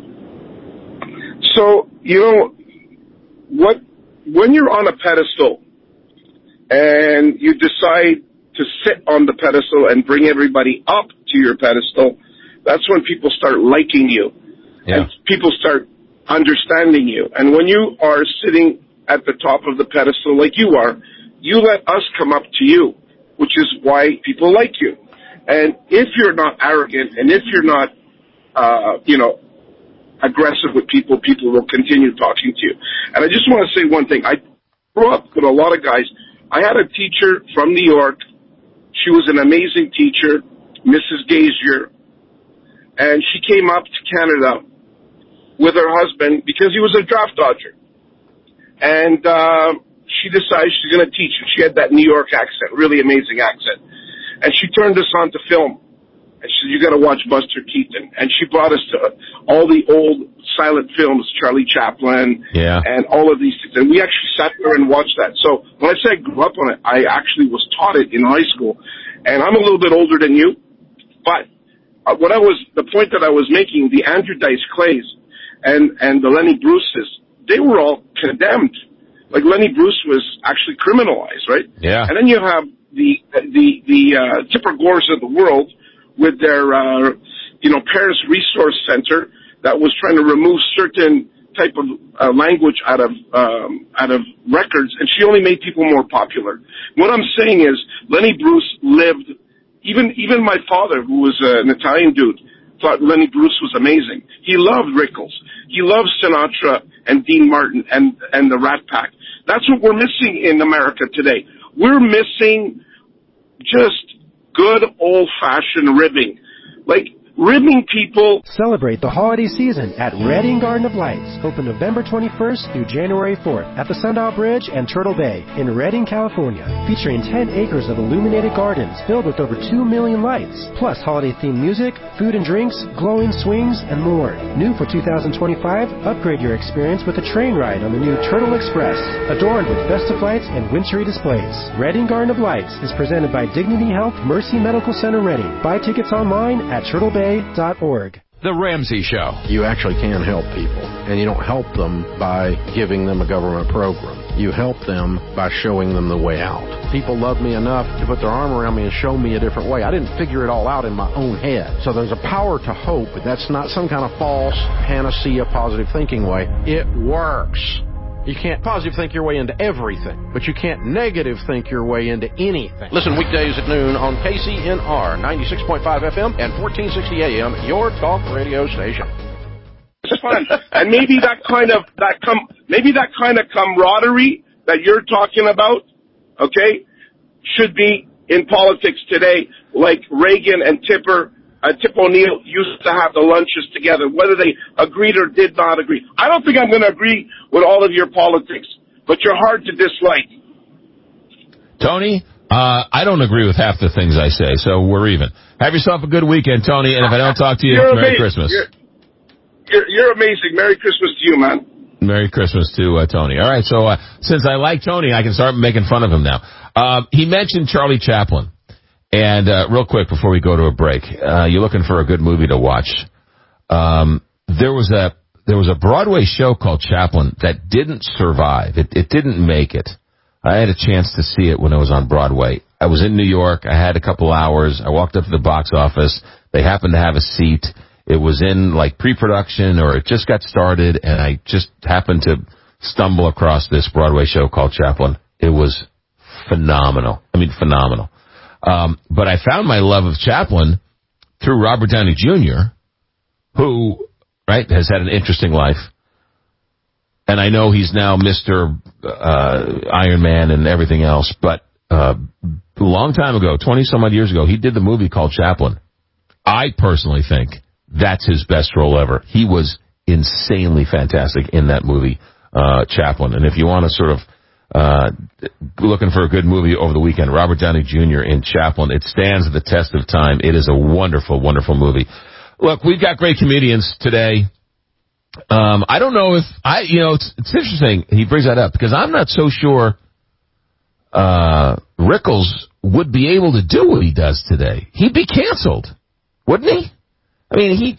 So, when you're on a pedestal and you decide to sit on the pedestal and bring everybody up to your pedestal, that's when people start liking you. Yeah. And people start understanding you. And when you are sitting at the top of the pedestal like you are, you let us come up to you, which is why people like you. And if you're not arrogant and if you're not, aggressive with people, people will continue talking to you. And I just want to say one thing. I grew up with a lot of guys. I had a teacher from New York. She was an amazing teacher, Mrs. Gazier, and she came up to Canada with her husband because he was a draft dodger. And she decided she's going to teach. She had that New York accent, really amazing accent. And she turned us on to film. And she said, you got to watch Buster Keaton. And she brought us to all the old silent films, Charlie Chaplin, and all of these things. And we actually sat there and watched that. So when I say I grew up on it, I actually was taught it in high school. And I'm a little bit older than you. But the point that I was making, the Andrew Dice Clays and the Lenny Bruces, they were all condemned. Like Lenny Bruce was actually criminalized, right? Yeah. And then you have the Tipper Gores of the world with their, Paris Resource Center that was trying to remove certain type of language out of records, and she only made people more popular. What I'm saying is, Lenny Bruce lived. Even my father, who was an Italian dude, thought Lenny Bruce was amazing. He loved Rickles. He loved Sinatra and Dean Martin and the Rat Pack. That's what we're missing in America today. We're missing just good old-fashioned ribbing. Like, ribbing people. Celebrate the holiday season at Redding Garden of Lights, open November 21st through January 4th at the Sundial Bridge and Turtle Bay in Redding, California, featuring 10 acres of illuminated gardens filled with over 2 million lights, plus holiday-themed music, food and drinks, glowing swings, and more. New for 2025, upgrade your experience with a train ride on the new Turtle Express, adorned with festive lights and wintry displays. Redding Garden of Lights is presented by Dignity Health Mercy Medical Center Redding. Buy tickets online at turtlebay.org. The Ramsey Show. You actually can help people, and you don't help them by giving them a government program. You help them by showing them the way out. People love me enough to put their arm around me and show me a different way. I didn't figure it all out in my own head. So there's a power to hope. That's not some kind of false panacea positive thinking way. It works. You can't positive think your way into everything, but you can't negative think your way into anything. Listen weekdays at noon on KCNR 96.5 FM and 1460 AM, your talk radio station. It's fun, and maybe that kind of camaraderie that you're talking about, okay, should be in politics today, like Reagan and Tip O'Neill used to have the lunches together, whether they agreed or did not agree. I don't think I'm going to agree with all of your politics, but you're hard to dislike. Tony, I don't agree with half the things I say, so we're even. Have yourself a good weekend, Tony, and if I don't talk to you, Merry Christmas. You're amazing. Merry Christmas to you, man. Merry Christmas to Tony. All right, so since I like Tony, I can start making fun of him now. He mentioned Charlie Chaplin. And real quick before we go to a break, you're looking for a good movie to watch. There was a Broadway show called Chaplin that didn't survive. It didn't make it. I had a chance to see it when it was on Broadway. I was in New York. I had a couple hours. I walked up to the box office. They happened to have a seat. It was in like pre-production or it just got started, and I just happened to stumble across this Broadway show called Chaplin. It was phenomenal. I mean, phenomenal. But I found my love of Chaplin through Robert Downey Jr., who, right, has had an interesting life. And I know he's now Mr. Iron Man and everything else, but a long time ago, 20-some-odd years ago, he did the movie called Chaplin. I personally think that's his best role ever. He was insanely fantastic in that movie, Chaplin. And if you want to sort of looking for a good movie over the weekend, Robert Downey Jr. in Chaplin. It stands the test of time. It is a wonderful, wonderful movie. Look, we've got great comedians today. I don't know if it's interesting he brings that up because I'm not so sure Rickles would be able to do what he does today. He'd be canceled, wouldn't he? I mean,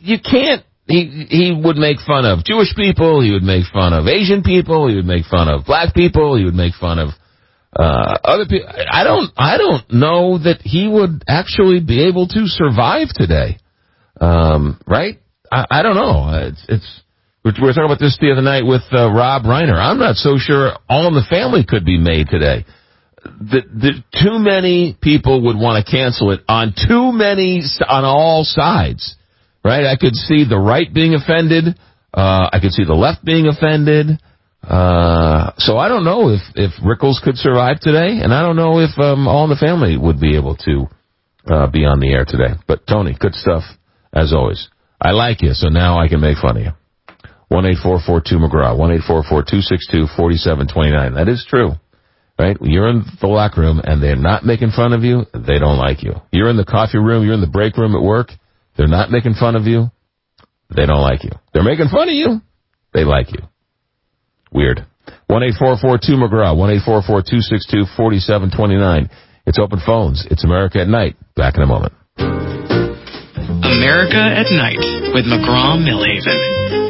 he would make fun of Jewish people. He would make fun of Asian people. He would make fun of black people. He would make fun of other people. I don't know that he would actually be able to survive today. Right? I don't know. We were talking about this the other night with Rob Reiner. I'm not so sure All in the Family could be made today. Too many people would want to cancel it on all sides. Right? I could see the right being offended. I could see the left being offended. So I don't know if Rickles could survive today, and I don't know if All in the Family would be able to be on the air today. But, Tony, good stuff, as always. I like you, so now I can make fun of you. 1-844-2-McGraw, 1-844-262-4729. That is true, right? You're in the locker room and they're not making fun of you, they don't like you. You're in the coffee room, you're in the break room at work, they're not making fun of you, they don't like you. They're making fun of you, they like you. Weird. 1-844-2-McGraw, 1-844-262-4729. It's open phones. It's America at Night. Back in a moment. America at Night with McGraw-Milhaven.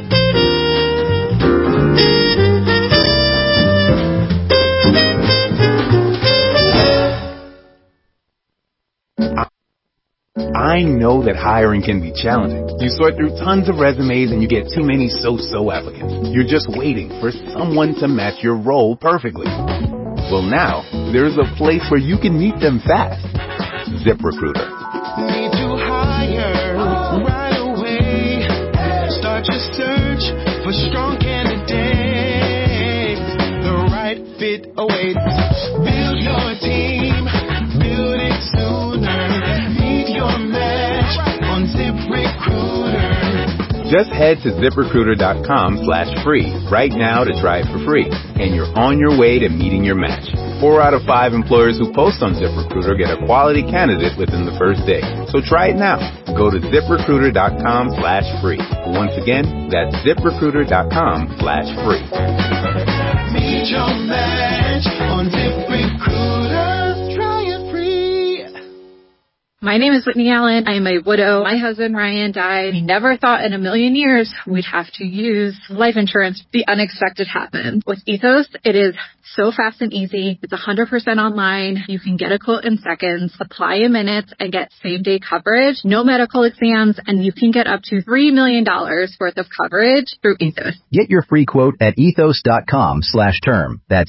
I know that hiring can be challenging. You sort through tons of resumes and you get too many so-so applicants. You're just waiting for someone to match your role perfectly. Well, now, there's a place where you can meet them fast. ZipRecruiter. Need to hire right away. Start your search for strong candidates. The right fit awaits. Build your team. Build it sooner. Meet your match on ZipRecruiter. Just head to ZipRecruiter.com/free right now to try it for free. And you're on your way to meeting your match. 4 out of 5 employers who post on ZipRecruiter get a quality candidate within the first day. So try it now. Go to ZipRecruiter.com/free. Once again, that's ZipRecruiter.com/free. Meet your match on ZipRecruiter. Try it free. My name is Whitney Allen. I am a widow. My husband, Ryan, died. We never thought in a million years we'd have to use life insurance. The unexpected happened. With Ethos, it is so fast and easy. It's 100% online. You can get a quote in seconds, apply in minutes, and get same-day coverage. No medical exams, and you can get up to $3 million worth of coverage through Ethos. Get your free quote at ethos.com/term. That's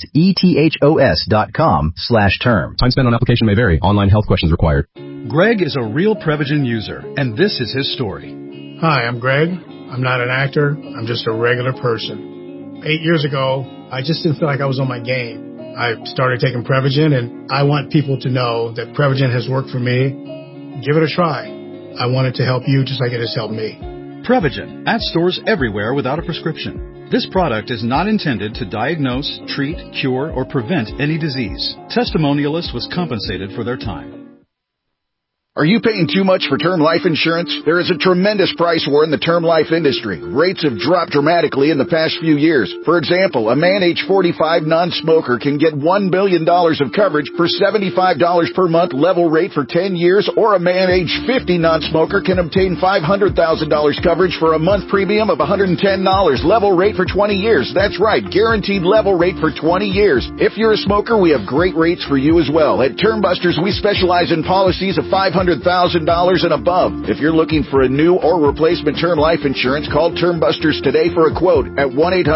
ETHOS.com/term. Time spent on application may vary. Online health questions required. Greg is a real Prevagen user, and this is his story. Hi, I'm Greg. I'm not an actor. I'm just a regular person. 8 years ago, I just didn't feel like I was on my game. I started taking Prevagen, and I want people to know that Prevagen has worked for me. Give it a try. I want it to help you just like it has helped me. Prevagen, at stores everywhere without a prescription. This product is not intended to diagnose, treat, cure, or prevent any disease. Testimonialists was compensated for their time. Are you paying too much for term life insurance? There is a tremendous price war in the term life industry. Rates have dropped dramatically in the past few years. For example, a man age 45 non-smoker can get $1 billion of coverage for $75 per month level rate for 10 years, or a man age 50 non-smoker can obtain $500,000 coverage for a month premium of $110 level rate for 20 years. That's right, guaranteed level rate for 20 years. If you're a smoker, we have great rates for you as well. At Term Busters, we specialize in policies of $500,000 and above. If you're looking for a new or replacement term life insurance, call Term Busters today for a quote at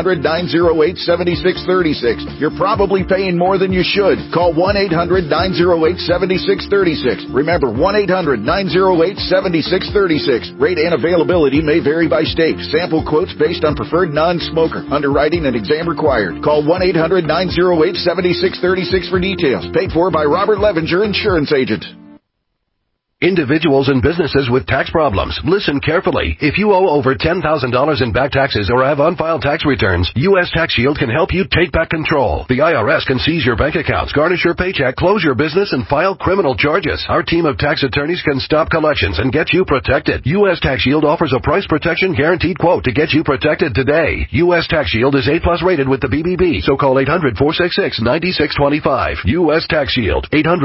1-800-908-7636. You're probably paying more than you should. Call 1-800-908-7636. Remember, 1-800-908-7636. Rate and availability may vary by state. Sample quotes based on preferred non-smoker. Underwriting and exam required. Call 1-800-908-7636 for details. Paid for by Robert Levenger, Insurance Agent. Individuals and businesses with tax problems, listen carefully. If you owe over $10,000 in back taxes or have unfiled tax returns, U.S. Tax Shield can help you take back control. The IRS can seize your bank accounts, garnish your paycheck, close your business, and file criminal charges. Our team of tax attorneys can stop collections and get you protected. U.S. Tax Shield offers a price protection guaranteed quote to get you protected today. U.S. Tax Shield is A+ rated with the BBB, so call 800-466-9625. U.S. Tax Shield,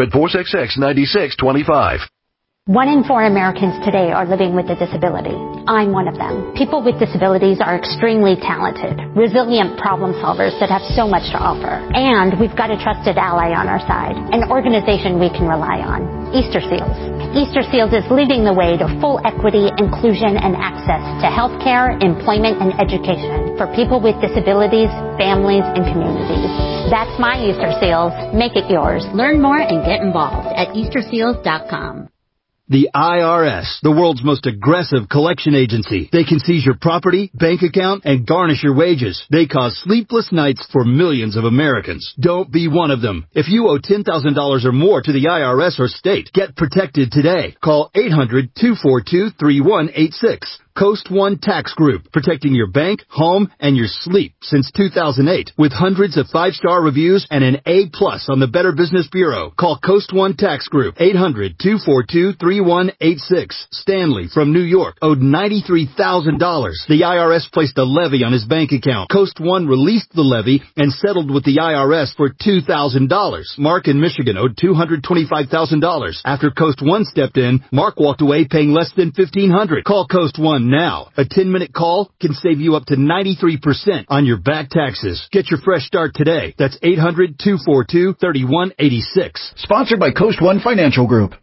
800-466-9625. 1 in 4 Americans today are living with a disability. I'm one of them. People with disabilities are extremely talented, resilient problem solvers that have so much to offer. And we've got a trusted ally on our side, an organization we can rely on, Easter Seals. Easter Seals is leading the way to full equity, inclusion, and access to healthcare, employment, and education for people with disabilities, families, and communities. That's my Easter Seals. Make it yours. Learn more and get involved at EasterSeals.com. The IRS, the world's most aggressive collection agency. They can seize your property, bank account, and garnish your wages. They cause sleepless nights for millions of Americans. Don't be one of them. If you owe $10,000 or more to the IRS or state, get protected today. Call 800-242-3186. Coast One Tax Group, protecting your bank, home, and your sleep since 2008. With hundreds of 5-star reviews and an A+ on the Better Business Bureau. Call Coast One Tax Group, 800-242-3186. Stanley from New York owed $93,000. The IRS placed a levy on his bank account. Coast One released the levy and settled with the IRS for $2,000. Mark in Michigan owed $225,000. After Coast One stepped in, Mark walked away paying less than $1,500. Call Coast One now. A 10-minute call can save you up to 93% on your back taxes. Get your fresh start today. That's 800-242-3186. Sponsored by Coast One Financial Group.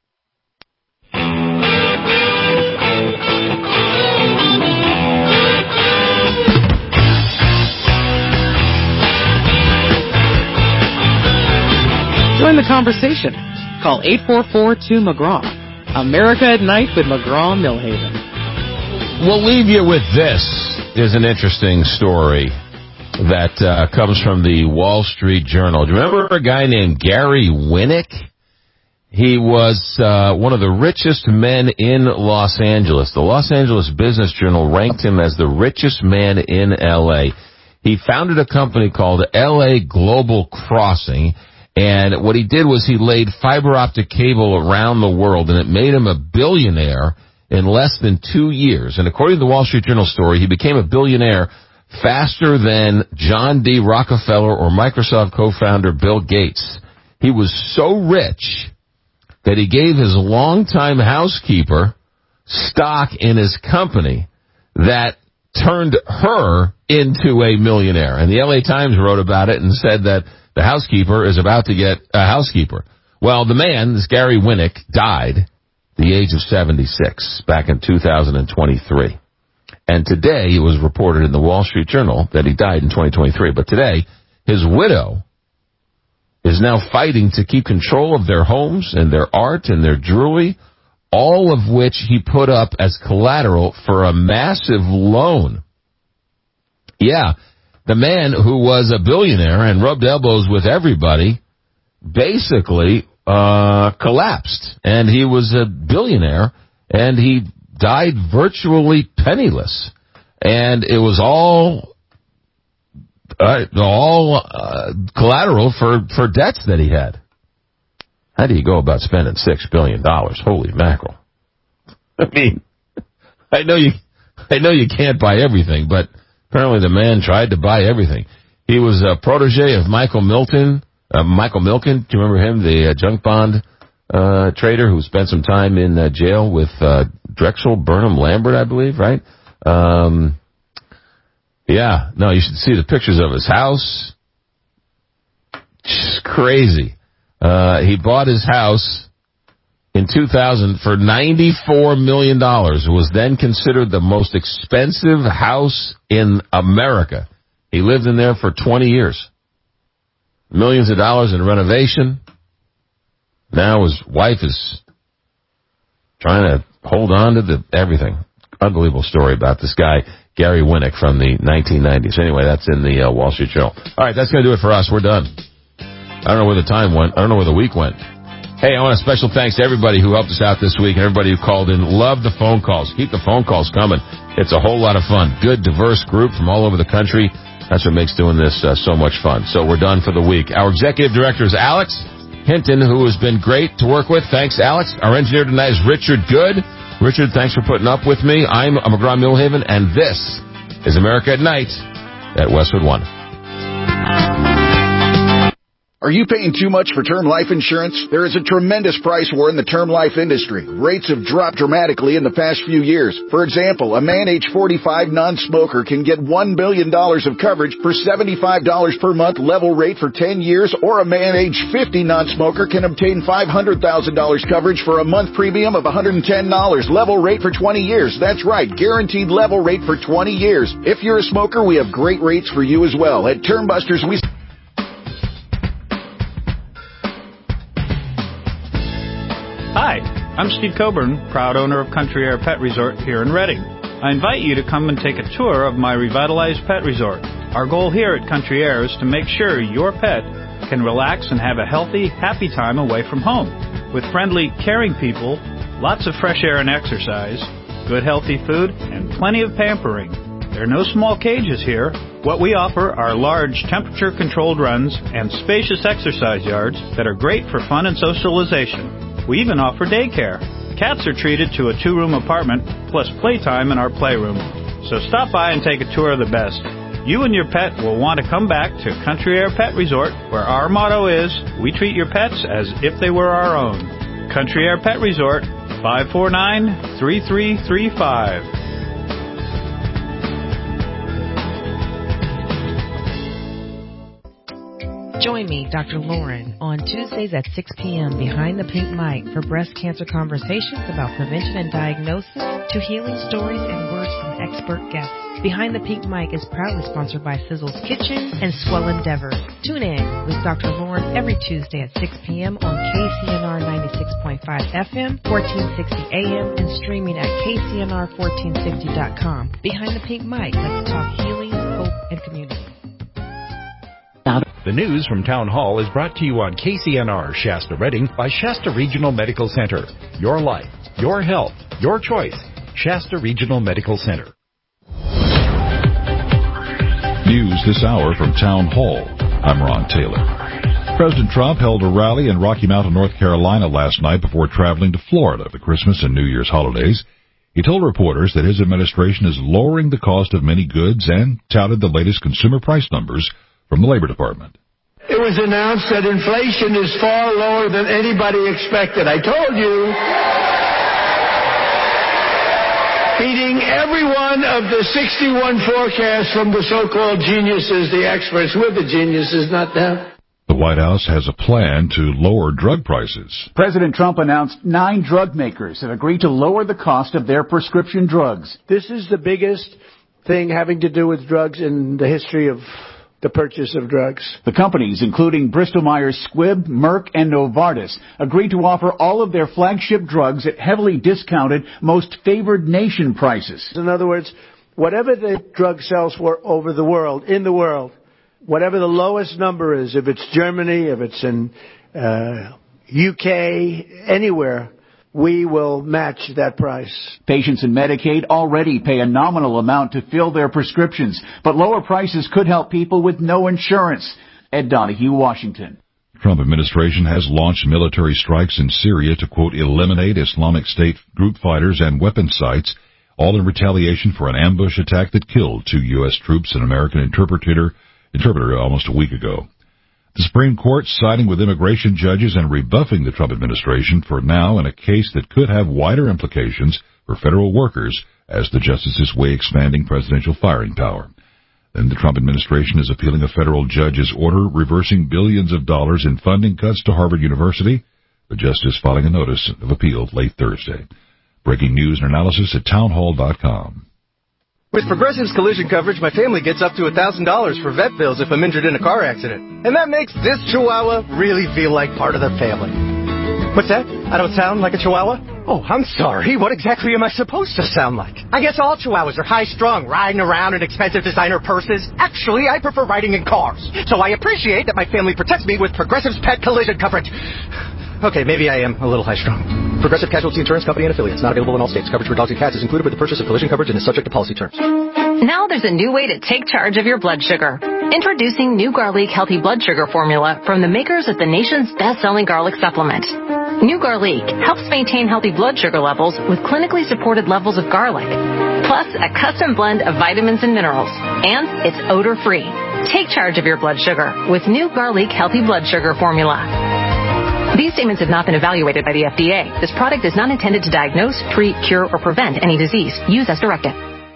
Join the conversation. Call 844-2-McGraw. America at Night with McGraw-Milhaven. We'll leave you with this. There's an interesting story that comes from the Wall Street Journal. Do you remember a guy named Gary Winnick? He was one of the richest men in Los Angeles. The Los Angeles Business Journal ranked him as the richest man in L.A. He founded a company called L.A. Global Crossing. And what he did was he laid fiber optic cable around the world, and it made him a billionaire in less than 2 years. And according to the Wall Street Journal story, he became a billionaire faster than John D. Rockefeller or Microsoft co-founder Bill Gates. He was so rich that he gave his longtime housekeeper stock in his company that turned her into a millionaire. And the LA Times wrote about it and said that the housekeeper is about to get a housekeeper. Well, the man, this Gary Winnick, died at the age of 76 back in 2023. And today it was reported in the Wall Street Journal that he died in 2023. But today, his widow is now fighting to keep control of their homes and their art and their jewelry, all of which he put up as collateral for a massive loan. Yeah. The man who was a billionaire and rubbed elbows with everybody basically collapsed. And he was a billionaire, and he died virtually penniless. And it was all collateral for debts that he had. How do you go about spending $6 billion? Holy mackerel. I mean, I know you can't buy everything, but apparently the man tried to buy everything. He was a protege of Michael Milken. Michael Milken, do you remember him? The junk bond trader who spent some time in jail with Drexel Burnham Lambert, I believe, right? Yeah, no, you should see the pictures of his house. Just crazy. He bought his house in 2000 for $94 million. It was then considered the most expensive house in America. He lived in there for 20 years. Millions of dollars in renovation. Now his wife is trying to hold on to everything. Unbelievable story about this guy, Gary Winnick, from the 1990s. Anyway, that's in the Wall Street Journal. All right, that's going to do it for us. We're done. I don't know where the time went. I don't know where the week went. Hey, I want a special thanks to everybody who helped us out this week and everybody who called in. Love the phone calls. Keep the phone calls coming. It's a whole lot of fun. Good, diverse group from all over the country. That's what makes doing this so much fun. So we're done for the week. Our executive director is Alex Hinton, who has been great to work with. Thanks, Alex. Our engineer tonight is Richard Good. Richard, thanks for putting up with me. I'm McGraw-Milhaven, and this is America at Night at Westwood One. Are you paying too much for term life insurance? There is a tremendous price war in the term life industry. Rates have dropped dramatically in the past few years. For example, a man age 45 non-smoker can get $1 billion of coverage for $75 per month level rate for 10 years, or a man age 50 non-smoker can obtain $500,000 coverage for a month premium of $110 level rate for 20 years. That's right, guaranteed level rate for 20 years. If you're a smoker, we have great rates for you as well. At Term Busters, we... Hi, I'm Steve Coburn, proud owner of Country Air Pet Resort here in Redding. I invite you to come and take a tour of my revitalized pet resort. Our goal here at Country Air is to make sure your pet can relax and have a healthy, happy time away from home. With friendly, caring people, lots of fresh air and exercise, good healthy food, and plenty of pampering. There are no small cages here. What we offer are large temperature-controlled runs and spacious exercise yards that are great for fun and socialization. We even offer daycare. Cats are treated to a 2-room apartment, plus playtime in our playroom. So stop by and take a tour of the best. You and your pet will want to come back to Country Air Pet Resort, where our motto is, we treat your pets as if they were our own. Country Air Pet Resort, 549-3335. Join me, Dr. Lauren, on Tuesdays at 6 p.m. behind the pink mic for breast cancer conversations about prevention and diagnosis to healing stories and words from expert guests. Behind the Pink Mic is proudly sponsored by Sizzle's Kitchen and Swell Endeavor. Tune in with Dr. Lauren every Tuesday at 6 p.m. on KCNR 96.5 FM, 1460 AM, and streaming at KCNR1460.com. Behind the Pink Mic, let's talk healing, hope, and community. The news from Town Hall is brought to you on KCNR Shasta Redding by Shasta Regional Medical Center. Your life, your health, your choice. Shasta Regional Medical Center. News this hour from Town Hall. I'm Ron Taylor. President Trump held a rally in Rocky Mount, North Carolina last night before traveling to Florida for Christmas and New Year's holidays. He told reporters that his administration is lowering the cost of many goods and touted the latest consumer price numbers from the Labor Department. It was announced that inflation is far lower than anybody expected. I told you. Beating every one of the 61 forecasts from the so-called geniuses, the experts. We're the geniuses, not them. The White House has a plan to lower drug prices. President Trump announced 9 drug makers have agreed to lower the cost of their prescription drugs. This is the biggest thing having to do with drugs in the history of the purchase of drugs. The companies, including Bristol-Myers Squibb, Merck, and Novartis, agreed to offer all of their flagship drugs at heavily discounted, most favored nation prices. In other words, whatever the drug sells for over the world, in the world, whatever the lowest number is, if it's Germany, if it's in UK, anywhere, we will match that price. Patients in Medicaid already pay a nominal amount to fill their prescriptions, but lower prices could help people with no insurance. Ed Donahue, Washington. The Trump administration has launched military strikes in Syria to, quote, eliminate Islamic State group fighters and weapon sites, all in retaliation for an ambush attack that killed 2 U.S. troops and American interpreter almost a week ago. The Supreme Court siding with immigration judges and rebuffing the Trump administration for now in a case that could have wider implications for federal workers as the justices weigh expanding presidential firing power. Then the Trump administration is appealing a federal judge's order reversing billions of dollars in funding cuts to Harvard University, the justice filing a notice of appeal late Thursday. Breaking news and analysis at townhall.com. With Progressive's collision coverage, my family gets up to $1,000 for vet bills if I'm injured in a car accident. And that makes this Chihuahua really feel like part of the family. What's that? I don't sound like a Chihuahua? Oh, I'm sorry. What exactly am I supposed to sound like? I guess all Chihuahuas are high-strung, riding around in expensive designer purses. Actually, I prefer riding in cars. So I appreciate that my family protects me with Progressive's pet collision coverage. Okay, maybe I am a little high-strung. Progressive Casualty Insurance Company and Affiliates. Not available in all states. Coverage for dogs and cats is included with the purchase of collision coverage and is subject to policy terms. Now there's a new way to take charge of your blood sugar. Introducing New Garlic Healthy Blood Sugar Formula from the makers of the nation's best-selling garlic supplement. New Garlic helps maintain healthy blood sugar levels with clinically supported levels of garlic, plus a custom blend of vitamins and minerals. And it's odor-free. Take charge of your blood sugar with New Garlic Healthy Blood Sugar Formula. These statements have not been evaluated by the FDA. This product is not intended to diagnose, treat, cure, or prevent any disease. Use as directed.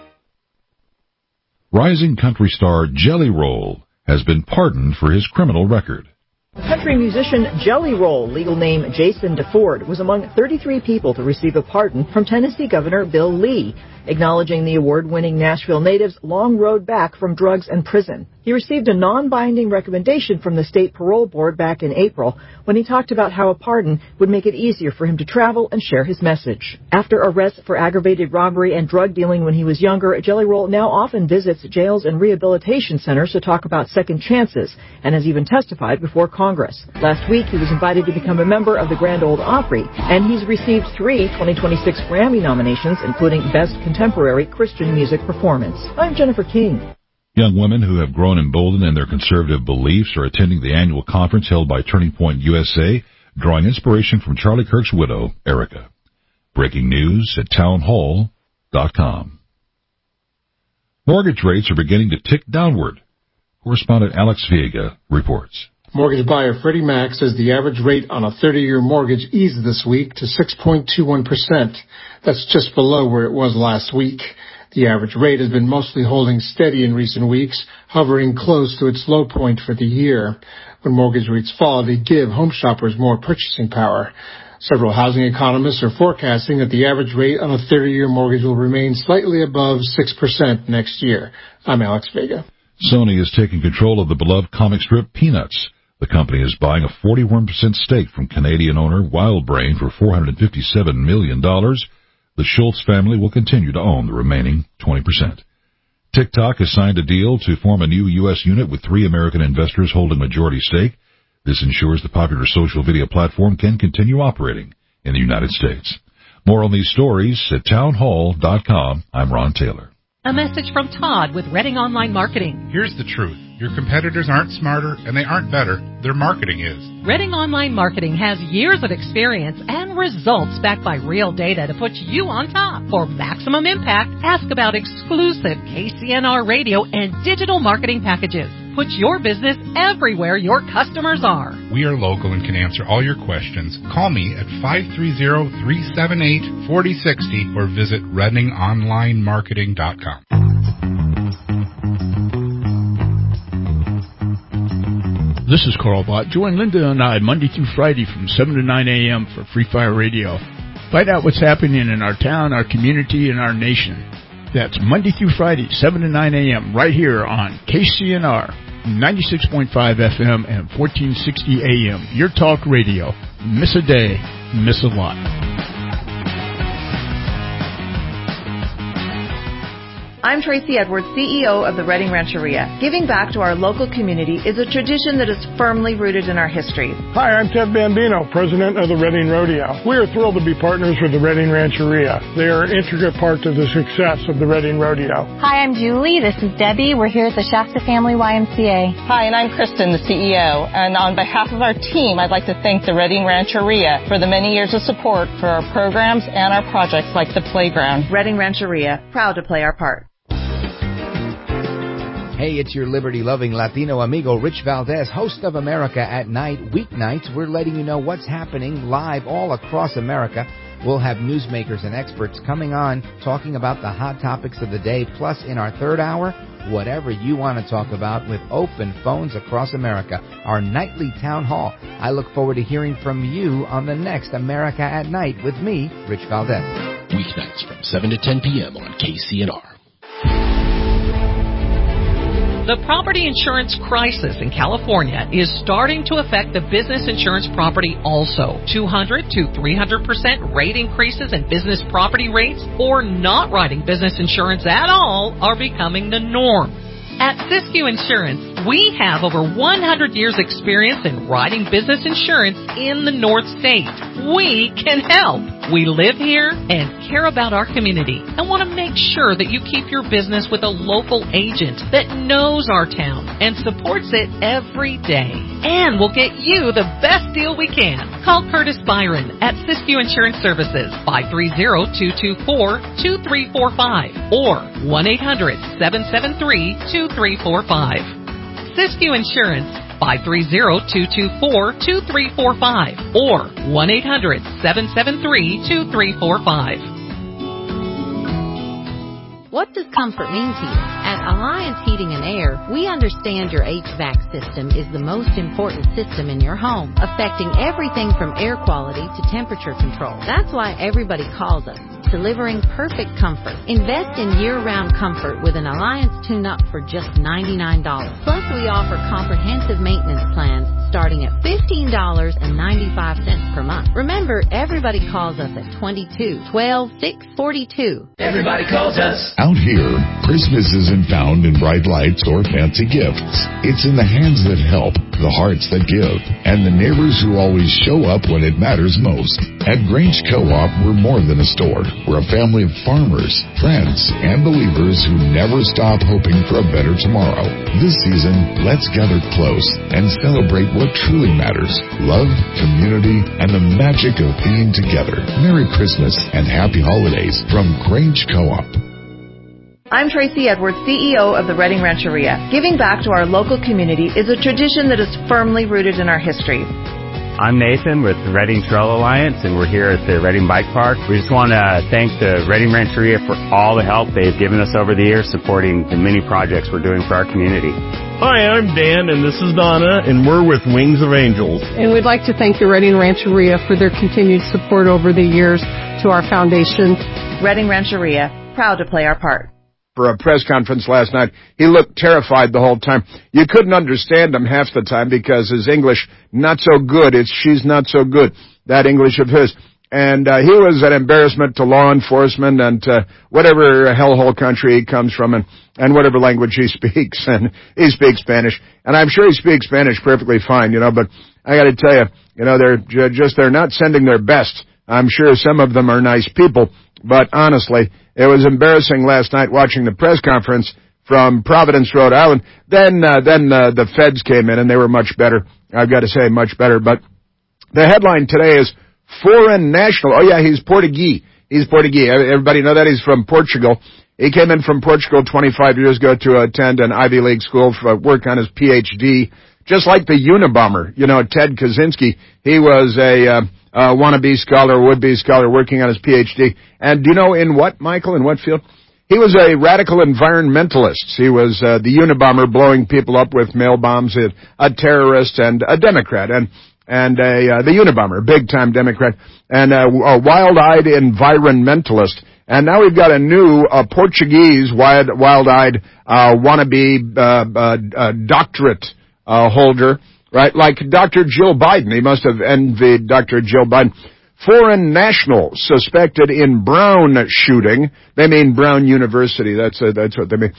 Rising country star Jelly Roll has been pardoned for his criminal record. Country musician Jelly Roll, legal name Jason DeFord, was among 33 people to receive a pardon from Tennessee Governor Bill Lee, acknowledging the award-winning Nashville native's long road back from drugs and prison. He received a non-binding recommendation from the state parole board back in April when he talked about how a pardon would make it easier for him to travel and share his message. After arrests for aggravated robbery and drug dealing when he was younger, Jelly Roll now often visits jails and rehabilitation centers to talk about second chances and has even testified before Congress. Last week, he was invited to become a member of the Grand Ole Opry, and he's received 3 2026 Grammy nominations, including Best Contemporary Christian Music Performance. I'm Jennifer King. Young women who have grown emboldened in their conservative beliefs are attending the annual conference held by Turning Point USA, drawing inspiration from Charlie Kirk's widow, Erica. Breaking news at townhall.com. Mortgage rates are beginning to tick downward. Correspondent Alex Viega reports. Mortgage buyer Freddie Mac says the average rate on a 30-year mortgage eased this week to 6.21%. That's just below where it was last week. The average rate has been mostly holding steady in recent weeks, hovering close to its low point for the year. When mortgage rates fall, they give home shoppers more purchasing power. Several housing economists are forecasting that the average rate on a 30-year mortgage will remain slightly above 6% next year. I'm Alex Vega. Sony is taking control of the beloved comic strip Peanuts. The company is buying a 41% stake from Canadian owner WildBrain for $457 million. The Schultz family will continue to own the remaining 20%. TikTok has signed a deal to form a new U.S. unit with 3 American investors holding majority stake. This ensures the popular social video platform can continue operating in the United States. More on these stories at townhall.com. I'm Ron Taylor. A message from Todd with Reading Online Marketing. Here's the truth. Your competitors aren't smarter and they aren't better. Their marketing is. Reading Online Marketing has years of experience and results backed by real data to put you on top. For maximum impact, ask about exclusive KCNR radio and digital marketing packages. Put your business everywhere your customers are. We are local and can answer all your questions. Call me at 530-378-4060 or visit ReadingOnlineMarketing.com. This is Carl Bott. Join Linda and I Monday through Friday from 7 to 9 a.m. for Free Fire Radio. Find out what's happening in our town, our community, and our nation. That's Monday through Friday, 7 to 9 a.m. right here on KCNR, 96.5 FM and 1460 AM. Your talk radio. Miss a day, miss a lot. I'm Tracy Edwards, CEO of the Reading Rancheria. Giving back to our local community is a tradition that is firmly rooted in our history. Hi, I'm Ted Bambino, president of the Reading Rodeo. We are thrilled to be partners with the Reading Rancheria. They are an intricate part of the success of the Reading Rodeo. Hi, I'm Julie. This is Debbie. We're here at the Shasta Family YMCA. Hi, and I'm Kristen, the CEO. And on behalf of our team, I'd like to thank the Reading Rancheria for the many years of support for our programs and our projects like the playground. Reading Rancheria, proud to play our part. Hey, it's your liberty-loving Latino amigo, Rich Valdez, host of America at Night. Weeknights, we're letting you know what's happening live all across America. We'll have newsmakers and experts coming on, talking about the hot topics of the day. Plus, in our third hour, whatever you want to talk about with open phones across America. Our nightly town hall. I look forward to hearing from you on the next America at Night with me, Rich Valdez. Weeknights from 7 to 10 p.m. on KCNR. The property insurance crisis in California is starting to affect the business insurance property also. 200 to 300% rate increases in business property rates or not writing business insurance at all are becoming the norm. At Siskiyou Insurance, we have over 100 years experience in writing business insurance in the North State. We can help. We live here and care about our community and want to make sure that you keep your business with a local agent that knows our town and supports it every day. And we'll get you the best deal we can. Call Curtis Byron at Siskiyou Insurance Services, 530-224-2345 or 1-800-773-2345. Siskiyou Insurance, 530-224-2345 or 1-800-773-2345. What does comfort mean to you? At Alliance Heating and Air, we understand your HVAC system is the most important system in your home, affecting everything from air quality to temperature control. That's why everybody calls us. delivering perfect comfort. Invest in year-round comfort with an Alliance tune-up for just $99. Plus, we offer comprehensive maintenance plans starting at $15.95 per month. Remember, everybody calls us at 22-12-642. Everybody calls us. Out here, Christmas isn't found in bright lights or fancy gifts. It's in the hands that help, the hearts that give, and the neighbors who always show up when it matters most. At Grange Co-op, we're more than a store. We're a family of farmers, friends, and believers who never stop hoping for a better tomorrow. This season, let's gather close and celebrate what truly matters: love, community, and the magic of being together. Merry Christmas and Happy Holidays from Grange Co-op. I'm Tracy Edwards, CEO of the Redding Rancheria. Giving back to our local community is a tradition that is firmly rooted in our history. I'm Nathan with the Redding Trail Alliance, and we're here at the Redding Bike Park. We just want to thank the Redding Rancheria for all the help they've given us over the years supporting the many projects we're doing for our community. Hi, I'm Dan, and this is Donna, and we're with Wings of Angels. And we'd like to thank the Redding Rancheria for their continued support over the years to our foundation. Redding Rancheria, proud to play our part. For a press conference last night, he looked terrified the whole time. You couldn't understand him half the time because his English, not so good. It's she's not so good, that English of his. And he was an embarrassment to law enforcement and to whatever hellhole country he comes from and whatever language he speaks. And he speaks Spanish. And I'm sure he speaks Spanish perfectly fine, but I got to tell you, they're not sending their best. I'm sure some of them are nice people, but honestly, it was embarrassing last night watching the press conference from Providence, Rhode Island. Then the feds came in and they were much better. I've got to say, much better. But the headline today is Foreign National. Oh yeah, he's Portuguese. He's Portuguese. Everybody know that? He's from Portugal. He came in from Portugal 25 years ago to attend an Ivy League school for work on his PhD. Just like the Unabomber, Ted Kaczynski. He was a wannabe scholar, would-be scholar working on his PhD. And do you know in what, Michael? In what field? He was a radical environmentalist. He was the Unabomber blowing people up with mail bombs, a terrorist and a Democrat. And the Unabomber, big-time Democrat, and a wild-eyed environmentalist. And now we've got a new Portuguese wild-eyed wannabe doctorate holder, right? Like Dr. Jill Biden. He must have envied Dr. Jill Biden. Foreign national suspected in Brown shooting. They mean Brown University. That's what they mean.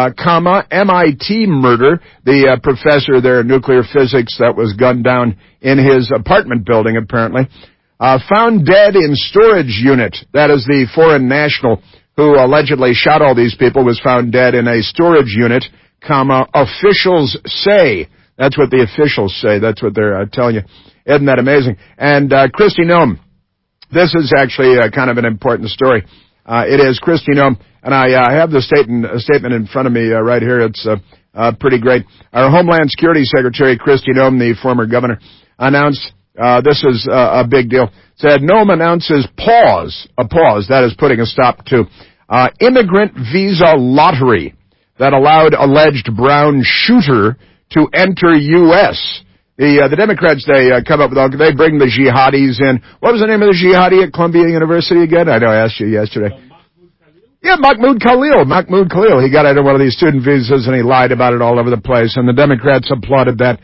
MIT murder. The professor there in nuclear physics that was gunned down in his apartment building, apparently. Found dead in storage unit. That is the foreign national who allegedly shot all these people, was found dead in a storage unit, officials say. That's what the officials say. That's what they're telling you. Isn't that amazing? And Kristi Noem. This is actually kind of an important story. It is Kristi Noem, and I have the statement in front of me right here. It's pretty great. Our Homeland Security Secretary, Kristi Noem, the former governor, announced, this is a big deal, said Noem announces a pause, that is putting a stop to, immigrant visa lottery that allowed alleged Brown shooter to enter U.S., The Democrats, they come up with they bring the jihadis in. What was the name of the jihadi at Columbia University again? I know I asked you yesterday. Mahmoud Khalil. Mahmoud Khalil. He got out of one of these student visas and he lied about it all over the place, and the Democrats applauded that.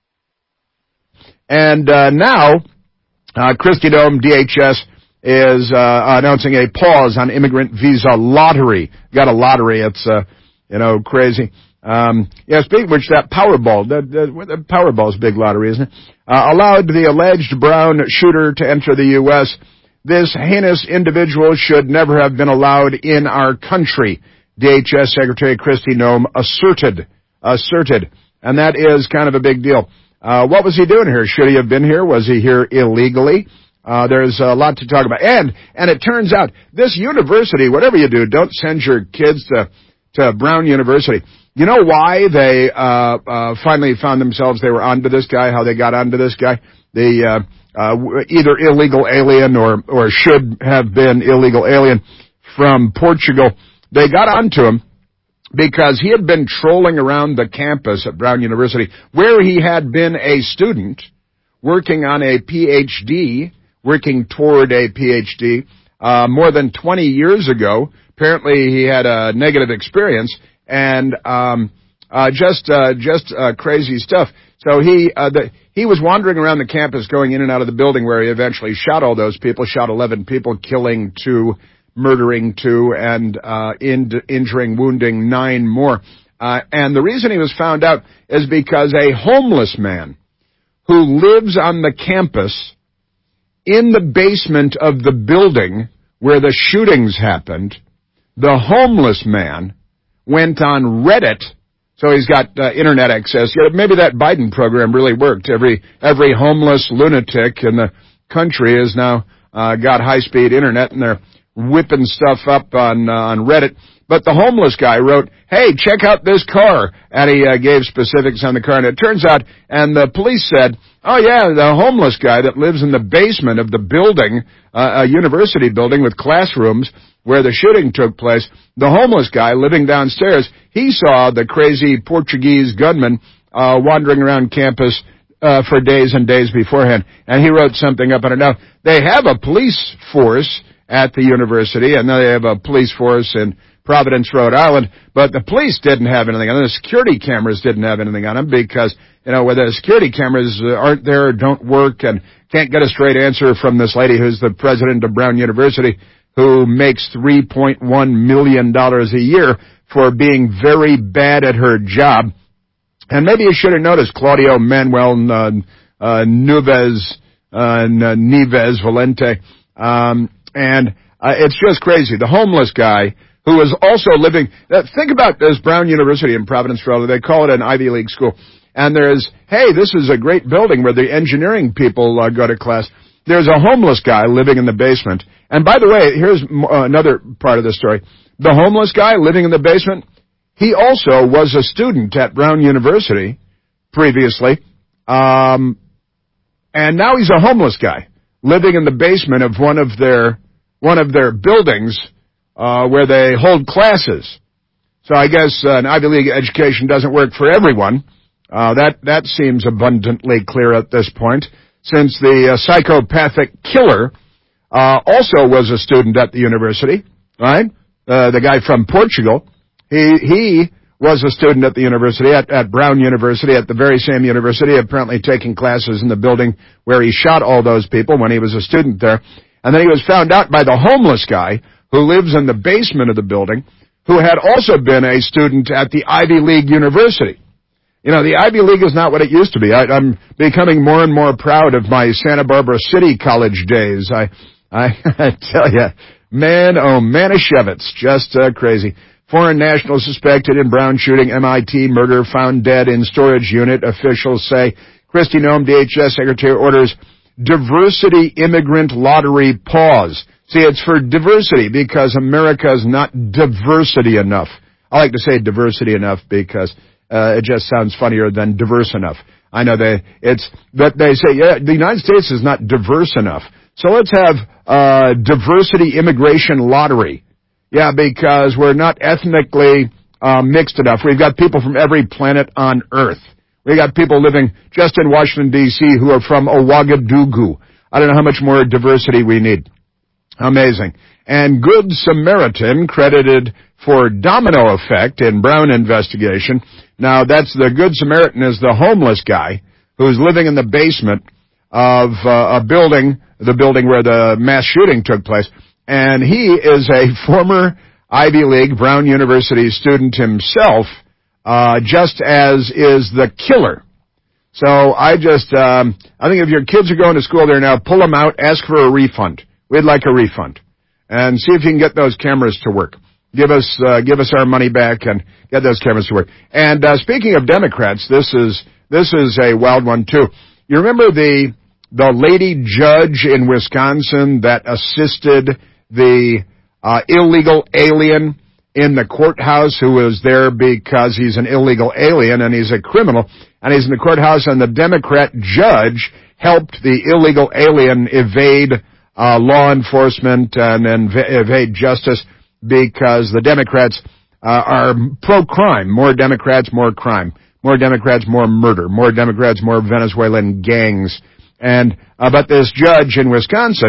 And now, Kristi Noem, DHS, is announcing a pause on immigrant visa lottery. Got a lottery. It's crazy. Speaking of which, that Powerball, the Powerball's big lottery, isn't it? Allowed the alleged Brown shooter to enter the U.S. This heinous individual should never have been allowed in our country, DHS Secretary Kristi Noem asserted. And that is kind of a big deal. What was he doing here? Should he have been here? Was he here illegally? There's a lot to talk about. And it turns out, this university, whatever you do, don't send your kids to Brown University. You know why they finally found themselves, they were onto this guy, how they got onto this guy? They either illegal alien or should have been illegal alien from Portugal. They got onto him because he had been trolling around the campus at Brown University, where he had been a student working on a PhD, working toward a PhD. more than 20 years ago. Apparently he had a negative experience, and just crazy stuff. So he was wandering around the campus, going in and out of the building, where he eventually shot all those people, shot 11 people, killing 2, murdering 2, and injuring, wounding 9 more. And the reason he was found out is because a homeless man who lives on the campus in the basement of the building where the shootings happened, the homeless man went on Reddit. So he's got internet access. Maybe that Biden program really worked. Every homeless lunatic in the country has now got high-speed internet, and they're whipping stuff up on Reddit. But the homeless guy wrote, "Hey, check out this car," and he gave specifics on the car. And it turns out, and the police said, "Oh yeah, the homeless guy that lives in the basement of the building, a university building with classrooms where the shooting took place, the homeless guy living downstairs, he saw the crazy Portuguese gunman wandering around campus for days and days beforehand." And he wrote something up on it. Now, they have a police force at the university, and they have a police force in Providence, Rhode Island, but the police didn't have anything on them. The security cameras didn't have anything on them because, where the security cameras aren't there, don't work, and can't get a straight answer from this lady who's the president of Brown University, who makes $3.1 million a year for being very bad at her job. And maybe you should have noticed Claudio Manuel Neves Valente. And it's just crazy. The homeless guy who was also living, think about this Brown University in Providence, Rhode Island. They call it an Ivy League school. And there's, hey, this is a great building where the engineering people go to class. There's a homeless guy living in the basement. And by the way, here's another part of the story. The homeless guy living in the basement, he also was a student at Brown University previously. And now he's a homeless guy living in the basement of one of their buildings where they hold classes. So I guess an Ivy League education doesn't work for everyone. That seems abundantly clear at this point, since the psychopathic killer also was a student at the university, right? The guy from Portugal. He was a student at the university, at Brown University, at the very same university, apparently taking classes in the building where he shot all those people when he was a student there. And then he was found out by the homeless guy who lives in the basement of the building, who had also been a student at the Ivy League University. The Ivy League is not what it used to be. I'm becoming more and more proud of my Santa Barbara City College days. I tell you, man, oh, Manischewitz, just crazy. Foreign national suspected in Brown shooting, MIT murder, found dead in storage unit, officials say. Kristi Noem, DHS Secretary, orders diversity immigrant lottery pause. See, it's for diversity because America is not diversity enough. I like to say diversity enough because it just sounds funnier than diverse enough. I know but they say, yeah, the United States is not diverse enough. So let's have diversity immigration lottery. Yeah, because we're not ethnically mixed enough. We've got people from every planet on Earth. We've got people living just in Washington, D.C. who are from Ouagadougou. I don't know how much more diversity we need. Amazing. And Good Samaritan credited for domino effect in Brown investigation. Now, that's the Good Samaritan is the homeless guy who's living in the basement of a building, the building where the mass shooting took place. And he is a former Ivy League Brown University student himself, just as is the killer. So I think if your kids are going to school there now, pull them out, ask for a refund. We'd like a refund. And see if you can get those cameras to work. Give us our money back and get those cameras to work. And speaking of Democrats, this is a wild one too. You remember the lady judge in Wisconsin that assisted the illegal alien in the courthouse who was there because he's an illegal alien and he's a criminal, and he's in the courthouse, and the Democrat judge helped the illegal alien evade law enforcement and evade justice because the Democrats are pro-crime. More Democrats, more crime. More Democrats, more murder. More Democrats, more Venezuelan gangs. And but this judge in Wisconsin,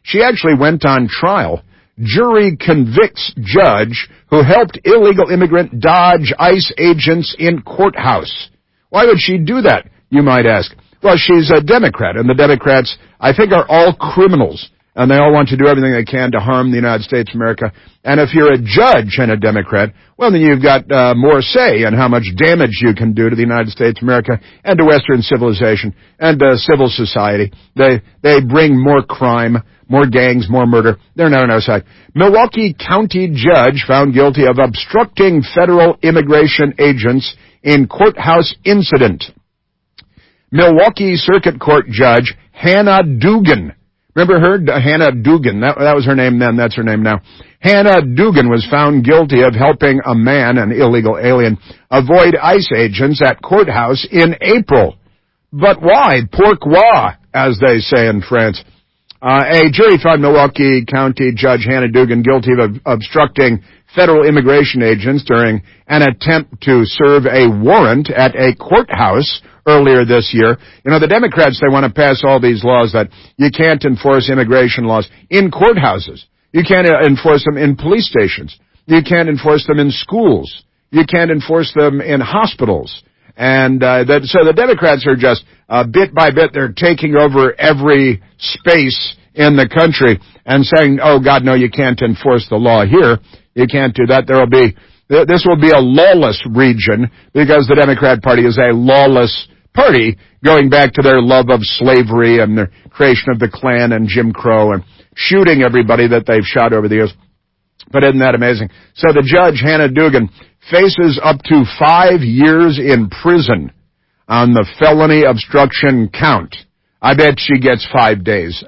She actually went on trial. Jury convicts judge who helped illegal immigrant dodge ICE agents in courthouse. Why would she do that, you might ask? Well, she's a Democrat, and the Democrats, I think, are all criminals. And they all want to do everything they can to harm the United States of America. And if you're a judge and a Democrat, well, then you've got more say in how much damage you can do to the United States of America and to Western civilization and civil society. They bring more crime, more gangs, more murder. They're not on our side. Milwaukee County judge found guilty of obstructing federal immigration agents in courthouse incident. Milwaukee Circuit Court Judge Hannah Dugan. Remember her? Hannah Dugan. That was her name then. That's her name now. Hannah Dugan was found guilty of helping a man, an illegal alien, avoid ICE agents at courthouse in April. But why? Pourquoi, as they say in France. A jury found Milwaukee County Judge Hannah Dugan guilty of obstructing federal immigration agents during an attempt to serve a warrant at a courthouse earlier this year. You know, the Democrats, they want to pass all these laws that you can't enforce immigration laws in courthouses. You can't enforce them in police stations. You can't enforce them in schools. You can't enforce them in hospitals. And so the Democrats are just, bit by bit, they're taking over every space in the country and saying, oh, God, no, you can't enforce the law here. You can't do that. This will be a lawless region because the Democrat Party is a lawless party going back to their love of slavery and their creation of the Klan and Jim Crow and shooting everybody that they've shot over the years. But isn't that amazing? So the judge, Hannah Dugan, faces up to 5 years in prison on the felony obstruction count. I bet she gets 5 days.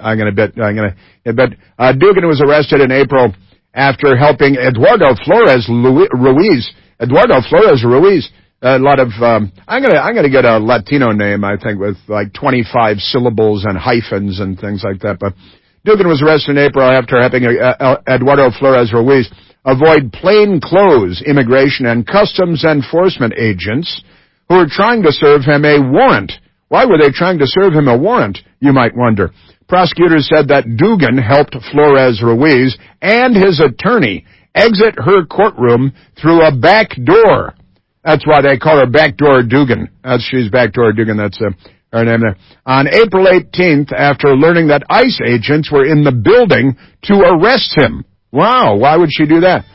Dugan was arrested in April after helping Eduardo Flores Ruiz. A lot of, I'm gonna get a Latino name, I think, with like 25 syllables and hyphens and things like that. But Dugan was arrested in April after helping Eduardo Flores Ruiz avoid plainclothes immigration and customs enforcement agents who were trying to serve him a warrant. Why were they trying to serve him a warrant, you might wonder? Prosecutors said that Dugan helped Flores Ruiz and his attorney exit her courtroom through a back door. That's why they call her Backdoor Dugan. She's Backdoor Dugan. That's her name there. On April 18th, after learning that ICE agents were in the building to arrest him. Wow, why would she do that?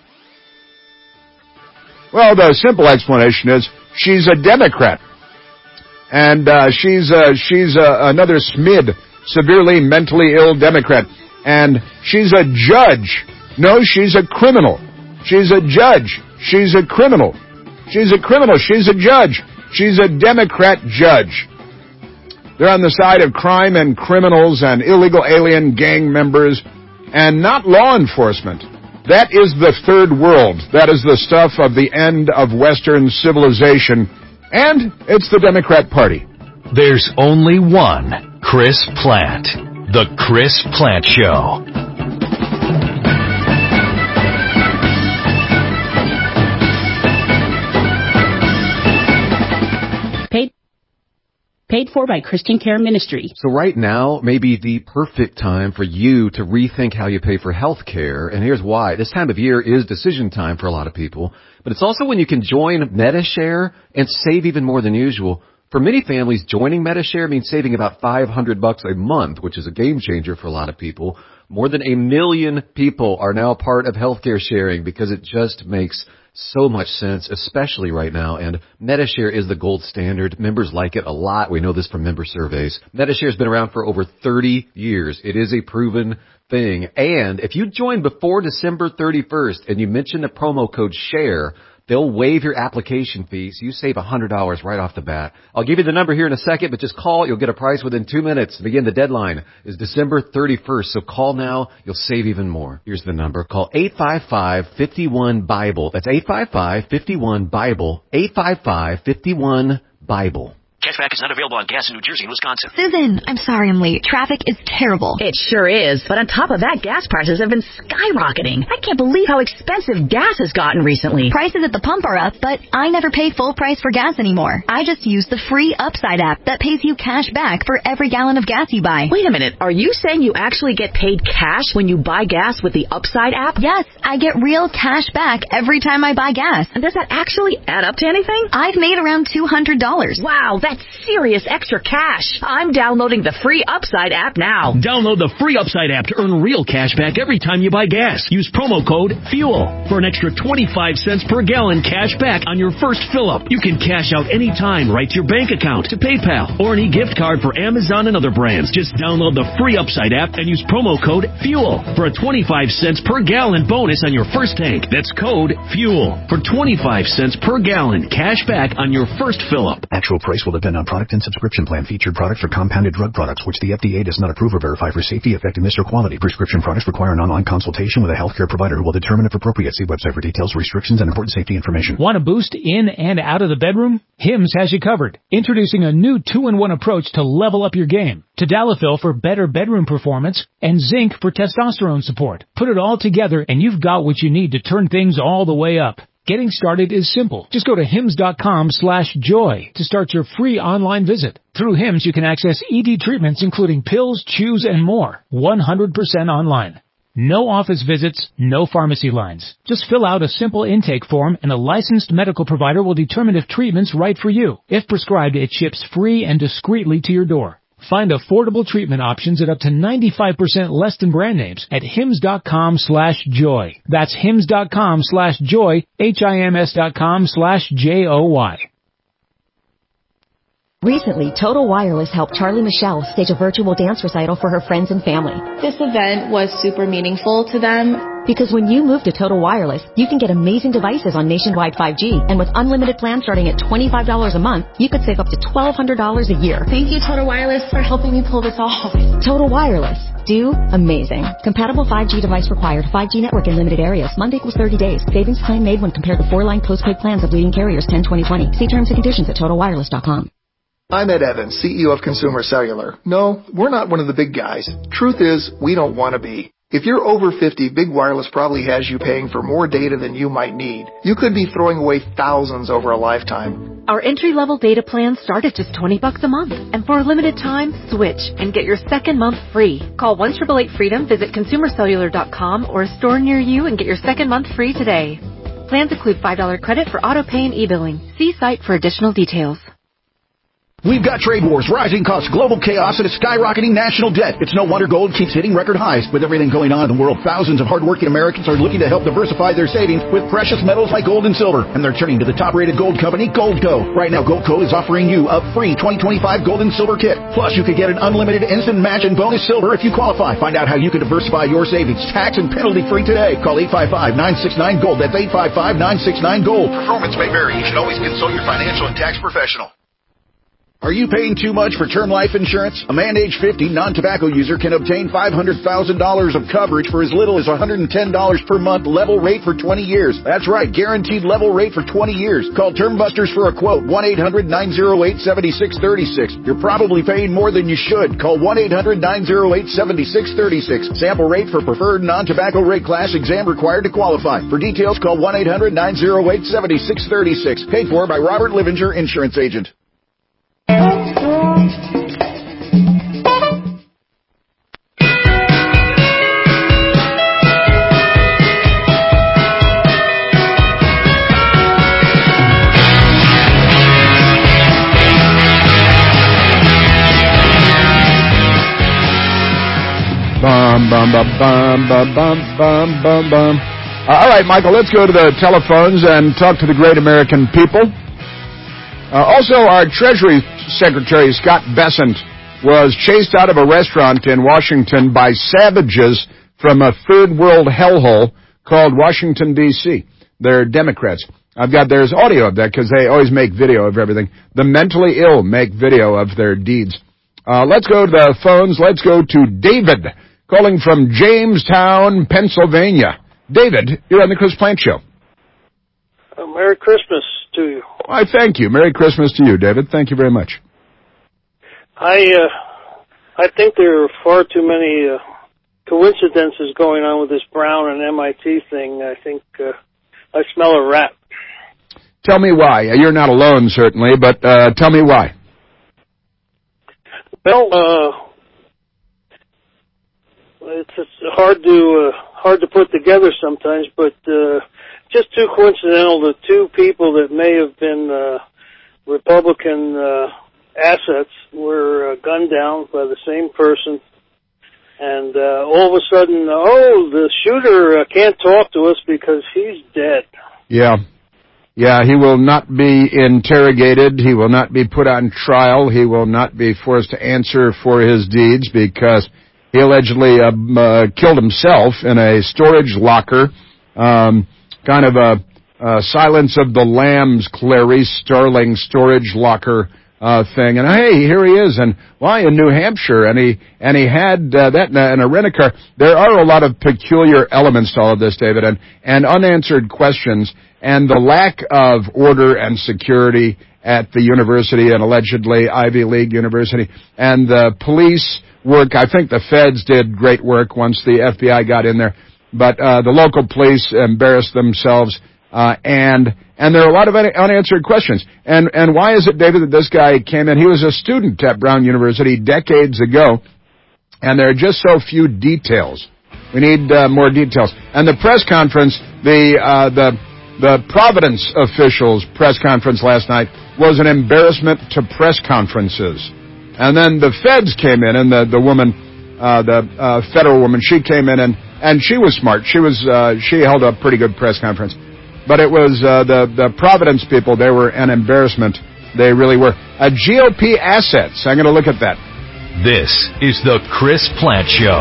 Well, the simple explanation is she's a Democrat. And she's another SMID, severely mentally ill Democrat. And she's a judge. No, she's a criminal. She's a judge. She's a criminal. She's a criminal. She's a judge. She's a Democrat judge. They're on the side of crime and criminals and illegal alien gang members and not law enforcement. That is the third world. That is the stuff of the end of Western civilization. And it's the Democrat Party. There's only one Chris Plante. The Chris Plante Show. Paid for by Christian Care Ministry. So right now may be the perfect time for you to rethink how you pay for health care. And here's why. This time of year is decision time for a lot of people. But it's also when you can join Medi-Share and save even more than usual. For many families, joining Medi-Share means saving about $500 a month, which is a game changer for a lot of people. More than 1 million people are now part of healthcare sharing because it just makes so much sense, especially right now, and Medi-Share is the gold standard. Members like it a lot. We know this from member surveys. Medi-Share has been around for over 30 years. It is a proven thing. And if you join before December 31st and you mention the promo code SHARE, they'll waive your application fee, so you save $100 right off the bat. I'll give you the number here in a second, but just call. You'll get a price within 2 minutes. And again, the deadline is December 31st, so call now. You'll save even more. Here's the number. Call 855-51-BIBLE. That's 855-51-BIBLE. 855-51-BIBLE. Catch cashback is not available on gas in New Jersey and Wisconsin. Susan, I'm sorry I'm late. Traffic is terrible. It sure is. But on top of that, gas prices have been skyrocketing. I can't believe how expensive gas has gotten recently. Prices at the pump are up, but I never pay full price for gas anymore. I just use the free Upside app that pays you cash back for every gallon of gas you buy. Wait a minute. Are you saying you actually get paid cash when you buy gas with the Upside app? Yes, I get real cash back every time I buy gas. And does that actually add up to anything? I've made around $200. Wow, that's serious extra cash. I'm downloading the free Upside app now. Download the free Upside app to earn real cash back every time you buy gas. Use promo code FUEL for an extra 25 cents per gallon cash back on your first fill-up. You can cash out anytime right to your bank account, to PayPal, or any gift card for Amazon and other brands. Just download the free Upside app and use promo code FUEL for a 25 cents per gallon bonus on your first tank. That's code FUEL for 25 cents per gallon cash back on your first fill-up. Actual price will depend on product and subscription plan. Featured products are compounded drug products, which the FDA does not approve or verify for safety, effectiveness, or quality. Prescription products require an online consultation with a healthcare provider who will determine if appropriate. See website for details, restrictions, and important safety information. Want a boost in and out of the bedroom? Hims has you covered. Introducing a new 2-in-1 approach to level up your game. Tadalafil for better bedroom performance and zinc for testosterone support. Put it all together and you've got what you need to turn things all the way up. Getting started is simple. Just go to hims.com/joy to start your free online visit. Through Hims, you can access ED treatments including pills, chews, and more. 100% online. No office visits, no pharmacy lines. Just fill out a simple intake form and a licensed medical provider will determine if treatment's right for you. If prescribed, it ships free and discreetly to your door. Find affordable treatment options at up to 95% less than brand names at hims.com/joy. That's hims.com/joy, HIMS.com/JOY. Recently, Total Wireless helped Charlie Michelle stage a virtual dance recital for her friends and family. This event was super meaningful to them. Because when you move to Total Wireless, you can get amazing devices on nationwide 5G. And with unlimited plans starting at $25 a month, you could save up to $1,200 a year. Thank you, Total Wireless, for helping me pull this off. Total Wireless. Do amazing. Compatible 5G device required. 5G network in limited areas. Month equals 30 days. Savings claim made when compared to 4-line postpaid plans of leading carriers 10-20-20. See terms and conditions at TotalWireless.com. I'm Ed Evans, CEO of Consumer Cellular. No, we're not one of the big guys. Truth is, we don't want to be. If you're over 50, Big Wireless probably has you paying for more data than you might need. You could be throwing away thousands over a lifetime. Our entry-level data plans start at just $20 a month. And for a limited time, switch and get your second month free. Call 1-888-FREEDOM, visit ConsumerCellular.com or a store near you and get your second month free today. Plans include $5 credit for auto pay and e-billing. See site for additional details. We've got trade wars, rising costs, global chaos, and a skyrocketing national debt. It's no wonder gold keeps hitting record highs. With everything going on in the world, thousands of hardworking Americans are looking to help diversify their savings with precious metals like gold and silver. And they're turning to the top-rated gold company, Goldco. Right now, Goldco is offering you a free 2025 gold and silver kit. Plus, you could get an unlimited instant match and bonus silver if you qualify. Find out how you can diversify your savings, tax and penalty-free today. Call 855-969-GOLD. That's 855-969-GOLD. Performance may vary. You should always consult your financial and tax professional. Are you paying too much for term life insurance? A man age 50 non-tobacco user can obtain $500,000 of coverage for as little as $110 per month, level rate for 20 years. That's right, guaranteed level rate for 20 years. Call Term Busters for a quote, 1-800-908-7636. You're probably paying more than you should. Call 1-800-908-7636. Sample rate for preferred non-tobacco rate class, exam required to qualify. For details, call 1-800-908-7636. Paid for by Robert Livinger, Insurance Agent. Bum, bum, bum, bum, bum, bum, bum, bum, bum. All right, Michael, let's go to the telephones and talk to the great American people. Also, our Treasury Secretary, Scott Bessent, was chased out of a restaurant in Washington by savages from a third world hellhole called Washington, D.C. They're Democrats. There's audio of that because they always make video of everything. The mentally ill make video of their deeds. Let's go to the phones. Let's go to David, calling from Jamestown, Pennsylvania. David, you're on the Chris Plante Show. Merry Christmas to you. Why, thank you. Merry Christmas to you, David. Thank you very much. I think there are far too many coincidences going on with this Brown and MIT thing. I think I smell a rat. Tell me why. You're not alone, certainly, but tell me why. Well, it's hard to put together sometimes, but just too coincidental. The two people that may have been Republican assets were gunned down by the same person, and all of a sudden, the shooter can't talk to us because he's dead. Yeah, he will not be interrogated. He will not be put on trial. He will not be forced to answer for his deeds because he allegedly killed himself in a storage locker, kind of a Silence of the Lambs Clarice Starling storage locker thing. And hey, here he is, and why in New Hampshire? And he had that in a rent-a-car. There are a lot of peculiar elements to all of this, David, and unanswered questions, and the lack of order and security at the university, and allegedly Ivy League University, and the police work. I think the feds did great work once the FBI got in there, but the local police embarrassed themselves, and there are a lot of unanswered questions. And why is it, David, that this guy came in? He was a student at Brown University decades ago, and there are just so few details. We need more details. And the press conference, the Providence officials' press conference last night was an embarrassment to press conferences. And then the feds came in, and the woman, the federal woman, she came in, and she was smart. She held a pretty good press conference. But it was the Providence people, they were an embarrassment. They really were. GOP assets, I'm going to look at that. This is the Chris Plante Show.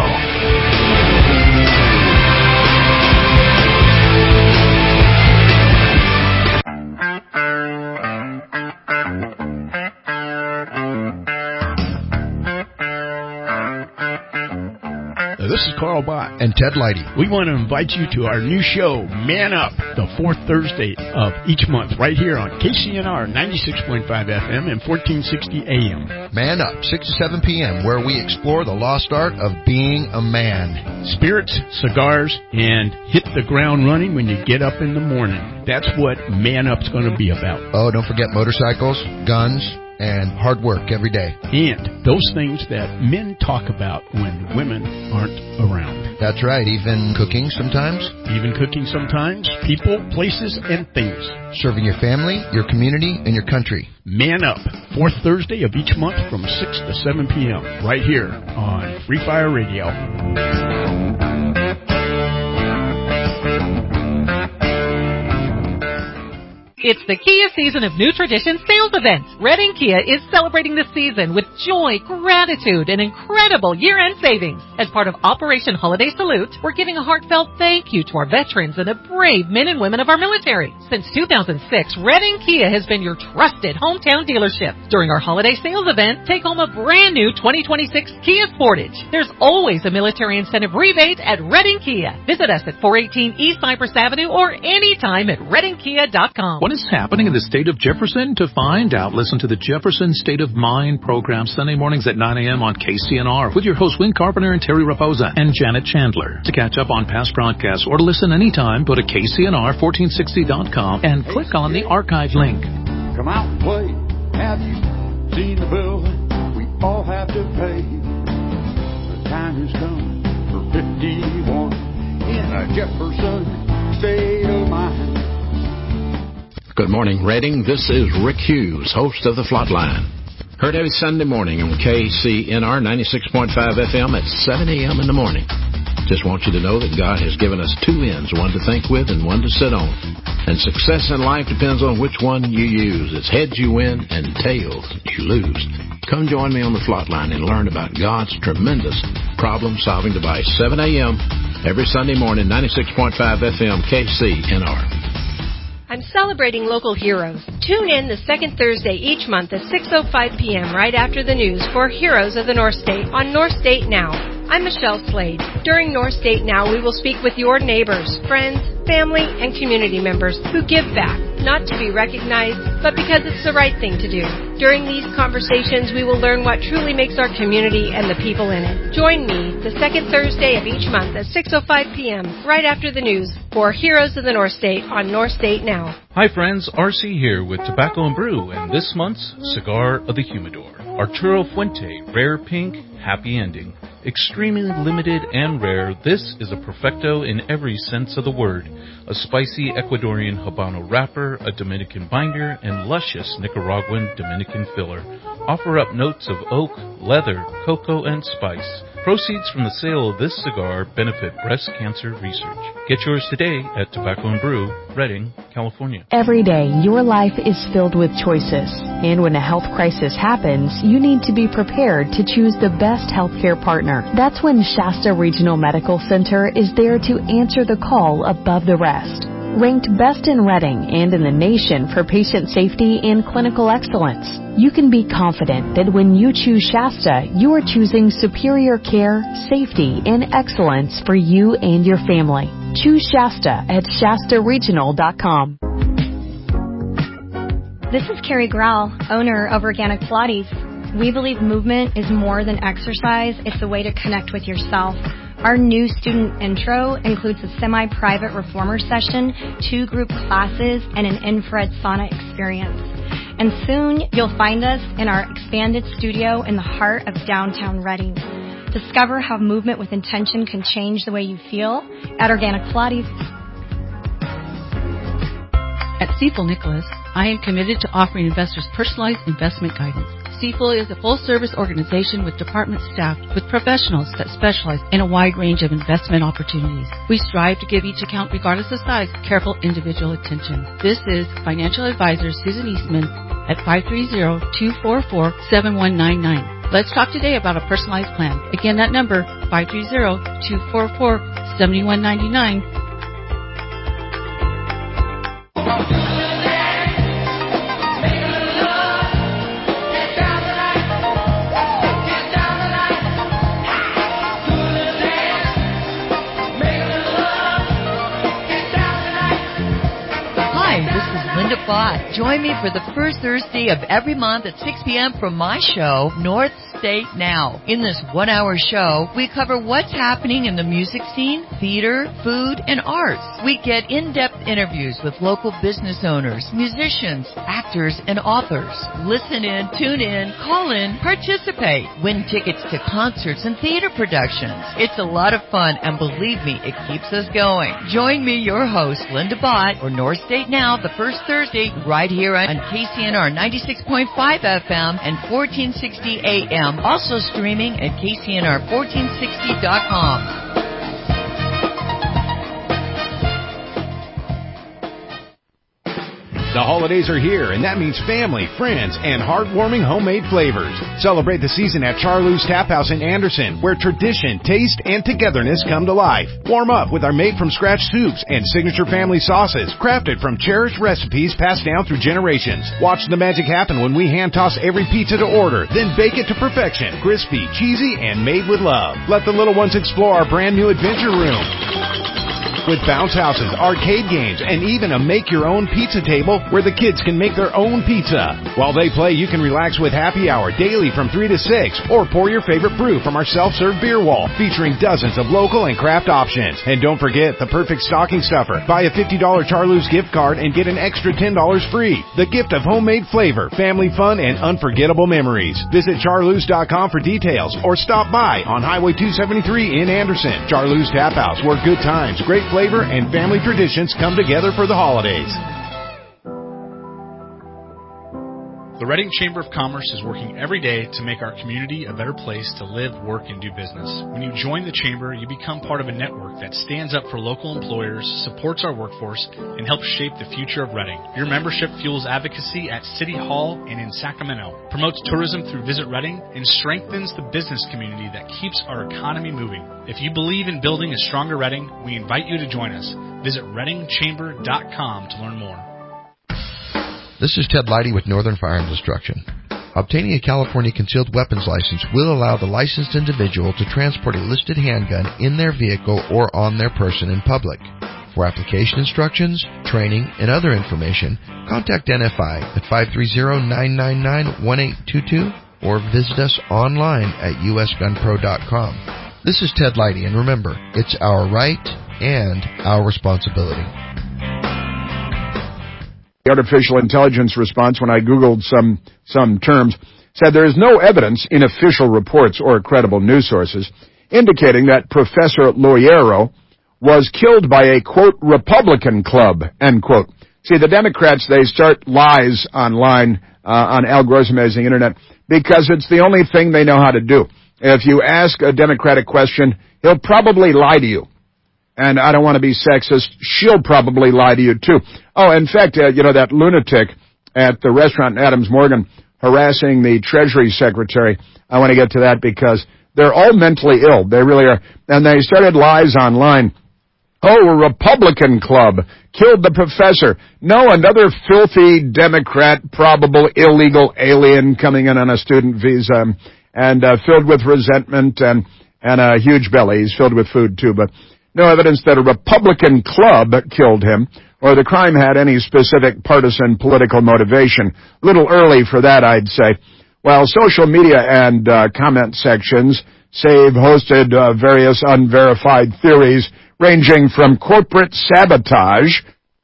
This is Carl Bott and Ted Leidy. We want to invite you to our new show, Man Up, the fourth Thursday of each month, right here on KCNR 96.5 FM and 1460 AM. Man Up, 6 to 7 p.m., where we explore the lost art of being a man. Spirits, cigars, and hit the ground running when you get up in the morning. That's what Man Up's going to be about. Oh, don't forget motorcycles, guns, and hard work every day. And those things that men talk about when women aren't around. That's right, even cooking sometimes. People, places, and things. Serving your family, your community, and your country. Man Up, fourth Thursday of each month from 6 to 7 p.m. right here on Free Fire Radio. It's the Kia season of new tradition sales events. Redding Kia is celebrating the season with joy, gratitude, and incredible year-end savings. As part of Operation Holiday Salute, we're giving a heartfelt thank you to our veterans and the brave men and women of our military. Since 2006, Redding Kia has been your trusted hometown dealership. During our holiday sales event, take home a brand new 2026 Kia Sportage. There's always a military incentive rebate at Redding Kia. Visit us at 418 East Cypress Avenue or anytime at reddingkia.com. What is happening in the state of Jefferson? To find out, listen to the Jefferson State of Mind program Sunday mornings at 9 a.m. on KCNR with your hosts Win Carpenter and Terry Raposa and Janet Chandler. To catch up on past broadcasts or to listen anytime, go to KCNR1460.com and click on the archive link. Come out and play. Have you seen the bill we all have to pay? The time has come for 51 in a Jefferson State of Mind. Good morning, Redding. This is Rick Hughes, host of The Flatline. Heard every Sunday morning on KCNR 96.5 FM at 7 a.m. in the morning. Just want you to know that God has given us two ends, one to think with and one to sit on. And success in life depends on which one you use. It's heads you win and tails you lose. Come join me on The Flatline and learn about God's tremendous problem-solving device. 7 a.m. every Sunday morning, 96.5 FM, KCNR. I'm celebrating local heroes. Tune in the second Thursday each month at 6:05 p.m. right after the news for Heroes of the North State on North State Now. I'm Michelle Slade. During North State Now, we will speak with your neighbors, friends, family, and community members who give back. not to be recognized, but because it's the right thing to do. During these conversations, we will learn what truly makes our community and the people in it. Join me the second Thursday of each month at 6:05 p.m., right after the news, for Heroes of the North State on North State Now. Hi friends, RC here with Tobacco and Brew and this month's Cigar of the Humidor. Arturo Fuente, Rare Pink, Happy Ending. Extremely limited and rare, this is a perfecto in every sense of the word. A spicy Ecuadorian Habano wrapper, a Dominican binder, and luscious Nicaraguan Dominican filler. Offer up notes of oak, leather, cocoa, and spice. Proceeds from the sale of this cigar benefit breast cancer research. Get yours today at Tobacco and Brew, Redding, California. Every day, your life is filled with choices. And when a health crisis happens, you need to be prepared to choose the best healthcare partner. That's when Shasta Regional Medical Center is there to answer the call above the rest. Ranked best in Redding and in the nation for patient safety and clinical excellence, you can be confident that when you choose Shasta, you are choosing superior care, safety, and excellence for you and your family. Choose Shasta at ShastaRegional.com. This is Carrie Grau, owner of Organic Pilates. We believe movement is more than exercise. It's a way to connect with yourself. Our new student intro includes a semi-private reformer session, 2 group classes, and an infrared sauna experience. And soon, you'll find us in our expanded studio in the heart of downtown Redding. Discover how movement with intention can change the way you feel at Organic Pilates. At Stifel Nicholas, I am committed to offering investors personalized investment guidance. Stifel is a full-service organization with department staffed with professionals that specialize in a wide range of investment opportunities. We strive to give each account, regardless of size, careful individual attention. This is financial advisor Susan Eastman at 530-244-7199. Let's talk today about a personalized plan. Again, that number, 530-244-7199. Join me for the first Thursday of every month at 6 p.m. for my show, North State Now. In this 1-hour show, we cover what's happening in the music scene, theater, food, and arts. We get in-depth interviews with local business owners, musicians, actors, and authors. Listen in, tune in, call in, participate, win tickets to concerts and theater productions. It's a lot of fun, and believe me, it keeps us going. Join me, your host, Linda Bott, for North State Now, the first Thursday, right here on KCNR 96.5 FM and 1460 AM. Also streaming at KCNR1460.com. The holidays are here, and that means family, friends, and heartwarming homemade flavors. Celebrate the season at Charlie's Tap House in Anderson, where tradition, taste, and togetherness come to life. Warm up with our made-from-scratch soups and signature family sauces, crafted from cherished recipes passed down through generations. Watch the magic happen when we hand-toss every pizza to order, then bake it to perfection, crispy, cheesy, and made with love. Let the little ones explore our brand-new adventure room, with bounce houses, arcade games, and even a make-your-own pizza table where the kids can make their own pizza. While they play, you can relax with happy hour daily from 3 to 6, or pour your favorite brew from our self-serve beer wall, featuring dozens of local and craft options. And don't forget the perfect stocking stuffer. Buy a $50 Charlie's gift card and get an extra $10 free. The gift of homemade flavor, family fun, and unforgettable memories. Visit charloos.com for details, or stop by on Highway 273 in Anderson. Charlie's Tap House, where good times, great flavor, and family traditions come together for the holidays. The Redding Chamber of Commerce is working every day to make our community a better place to live, work, and do business. When you join the Chamber, you become part of a network that stands up for local employers, supports our workforce, and helps shape the future of Redding. Your membership fuels advocacy at City Hall and in Sacramento, promotes tourism through Visit Redding, and strengthens the business community that keeps our economy moving. If you believe in building a stronger Redding, we invite you to join us. Visit reddingchamber.com to learn more. This is Ted Leidy with Northern Fire and Destruction. Obtaining a California concealed weapons license will allow the licensed individual to transport a listed handgun in their vehicle or on their person in public. For application instructions, training, and other information, contact NFI at 530-999-1822 or visit us online at usgunpro.com. This is Ted Leidy, and remember, it's our right and our responsibility. The artificial intelligence response, when I Googled some terms, said there is no evidence in official reports or credible news sources indicating that Professor Loiero was killed by a, quote, Republican club, end quote. See, the Democrats, they start lies online on Al Gore's amazing internet because it's the only thing they know how to do. If you ask a Democratic question, he'll probably lie to you. And I don't want to be sexist. She'll probably lie to you, too. Oh, in fact, that lunatic at the restaurant in Adams Morgan harassing the Treasury Secretary, I want to get to that because they're all mentally ill. They really are. And they started lies online. Oh, a Republican club killed the professor. No, another filthy Democrat, probable illegal alien coming in on a student visa and filled with resentment and a huge belly. He's filled with food, too, but no evidence that a Republican club killed him or the crime had any specific partisan political motivation. Little early for that, I'd say. While social media and comment sections say hosted various unverified theories ranging from corporate sabotage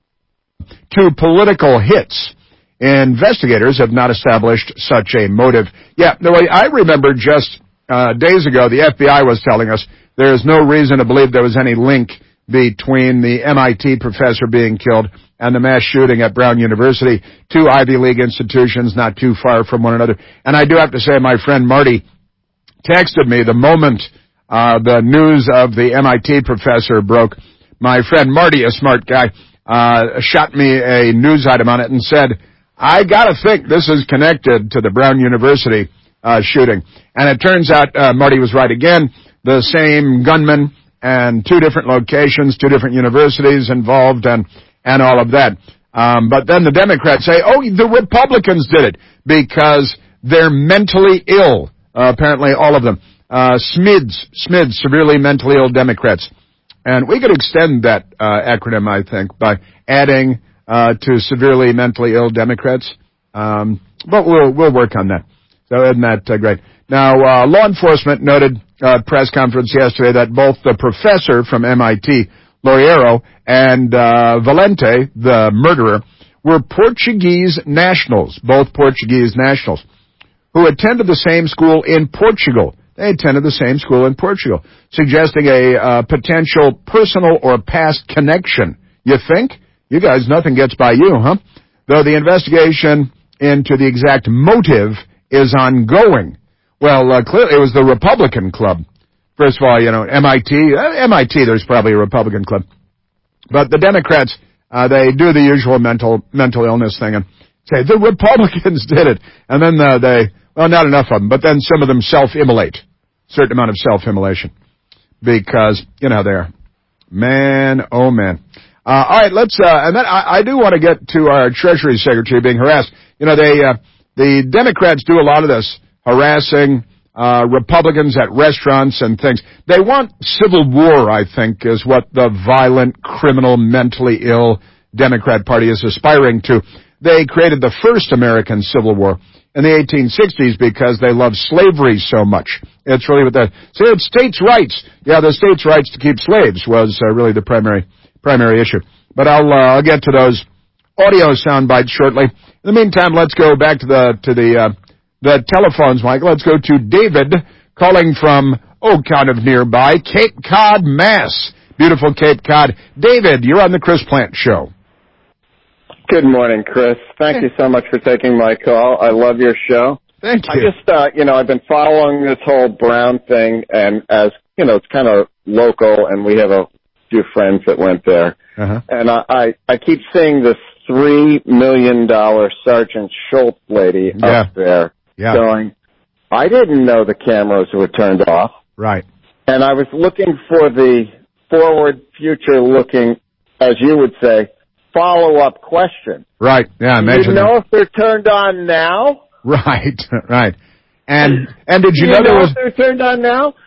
to political hits. Investigators have not established such a motive. Yeah, no, I remember just days ago the FBI was telling us there is no reason to believe there was any link between the MIT professor being killed and the mass shooting at Brown University, two Ivy League institutions not too far from one another. And I do have to say, my friend Marty texted me the moment the news of the MIT professor broke. My friend Marty, a smart guy, shot me a news item on it and said, I gotta think this is connected to the Brown University shooting. And it turns out Marty was right again. The same gunman and two different locations, two different universities involved and all of that. But then the Democrats say, oh, the Republicans did it because they're mentally ill. Apparently all of them. SMIDS, severely mentally ill Democrats. And we could extend that acronym, I think, by adding to severely mentally ill Democrats. But we'll work on that. So isn't that great? Now, law enforcement noted at press conference yesterday that both the professor from MIT, Loiero, and Valente, the murderer, were Portuguese nationals, both Portuguese nationals, who attended the same school in Portugal. They attended the same school in Portugal, suggesting a potential personal or past connection. You think? You guys, nothing gets by you, huh? Though the investigation into the exact motive is ongoing. Well, clearly it was the Republican club. First of all, MIT, there's probably a Republican club. But the Democrats, they do the usual mental illness thing and say, the Republicans did it. And then not enough of them, but then some of them self-immolate. Certain amount of self-immolation. Because, they're, man, oh man. All right, let's, and then I do want to get to our Treasury Secretary being harassed. The Democrats do a lot of this, harassing Republicans at restaurants and things. They want civil war, I think, is what the violent, criminal, mentally ill Democrat Party is aspiring to. They created the first American Civil War in the 1860s because they loved slavery so much. It's really what it's states' rights. Yeah, the states' rights to keep slaves was really the primary issue. But I'll get to those audio sound bites shortly. In the meantime, let's go back to the telephones, Mike. Let's go to David calling from, kind of nearby, Cape Cod, Mass. Beautiful Cape Cod. David, you're on the Chris Plant Show. Good morning, Chris. Thank you so much for taking my call. I love your show. Thank you. I just, I've been following this whole Brown thing, and as, it's kind of local, and we have a few friends that went there. Uh-huh. And I keep seeing this $3 million Sergeant Schultz lady up there going, I didn't know the cameras were turned off. Right. And I was looking for the forward, future-looking, as you would say, follow-up question. Right. Yeah, imagine. Do you know if they're turned on now? Right. Right. And did you know there was if they're turned on now?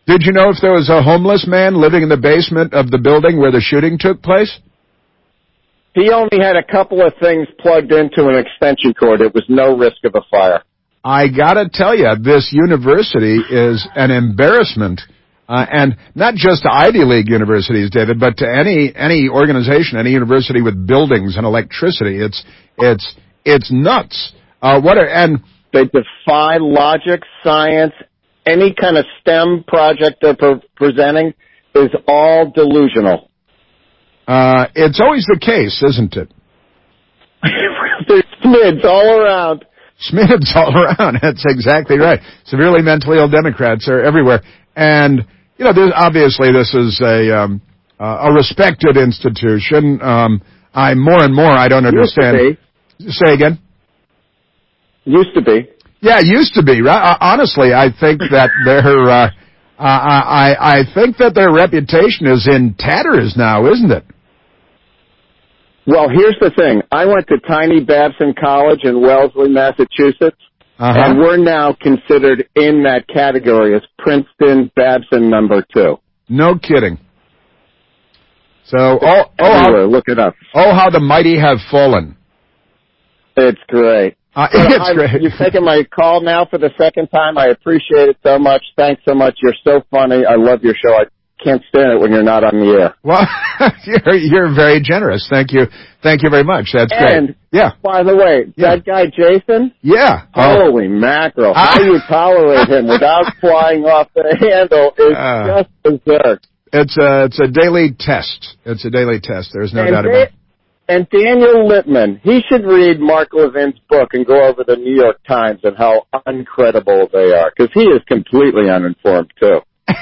Did you know if there was a homeless man living in the basement of the building where the shooting took place? He only had a couple of things plugged into an extension cord. It was no risk of a fire. I gotta tell you, this university is an embarrassment, and not just to Ivy League universities, David, but to any organization, any university with buildings and electricity. It's nuts. And they defy logic, science. Any kind of STEM project they're presenting is all delusional. It's always the case, isn't it? There's SMIDs all around. SMIDs all around. That's exactly right. Severely mentally ill Democrats are everywhere. And, you know, obviously this is a respected institution. I don't understand. Used to be. Say again? Used to be. Yeah, used to be. Honestly, I think that I think that their reputation is in tatters now, isn't it? Well, here's the thing. I went to Tiny Babson College in Wellesley, Massachusetts, and we're now considered in that category as Princeton Babson #2. No kidding. So, look it up. Oh, how the mighty have fallen. It's great. It's great. You've taken my call now for the second time. I appreciate it so much. Thanks so much. You're so funny. I love your show. I can't stand it when you're not on the air. Well, you're very generous. Thank you. Thank you very much. That's great. And, yeah. by the way, that guy Jason? Yeah. Holy mackerel. How you tolerate him without flying off the handle is just berserk. It's a daily test. It's a daily test. There's no doubt about it. And Daniel Lippman, he should read Mark Levin's book and go over the New York Times and how uncredible they are, because he is completely uninformed, too.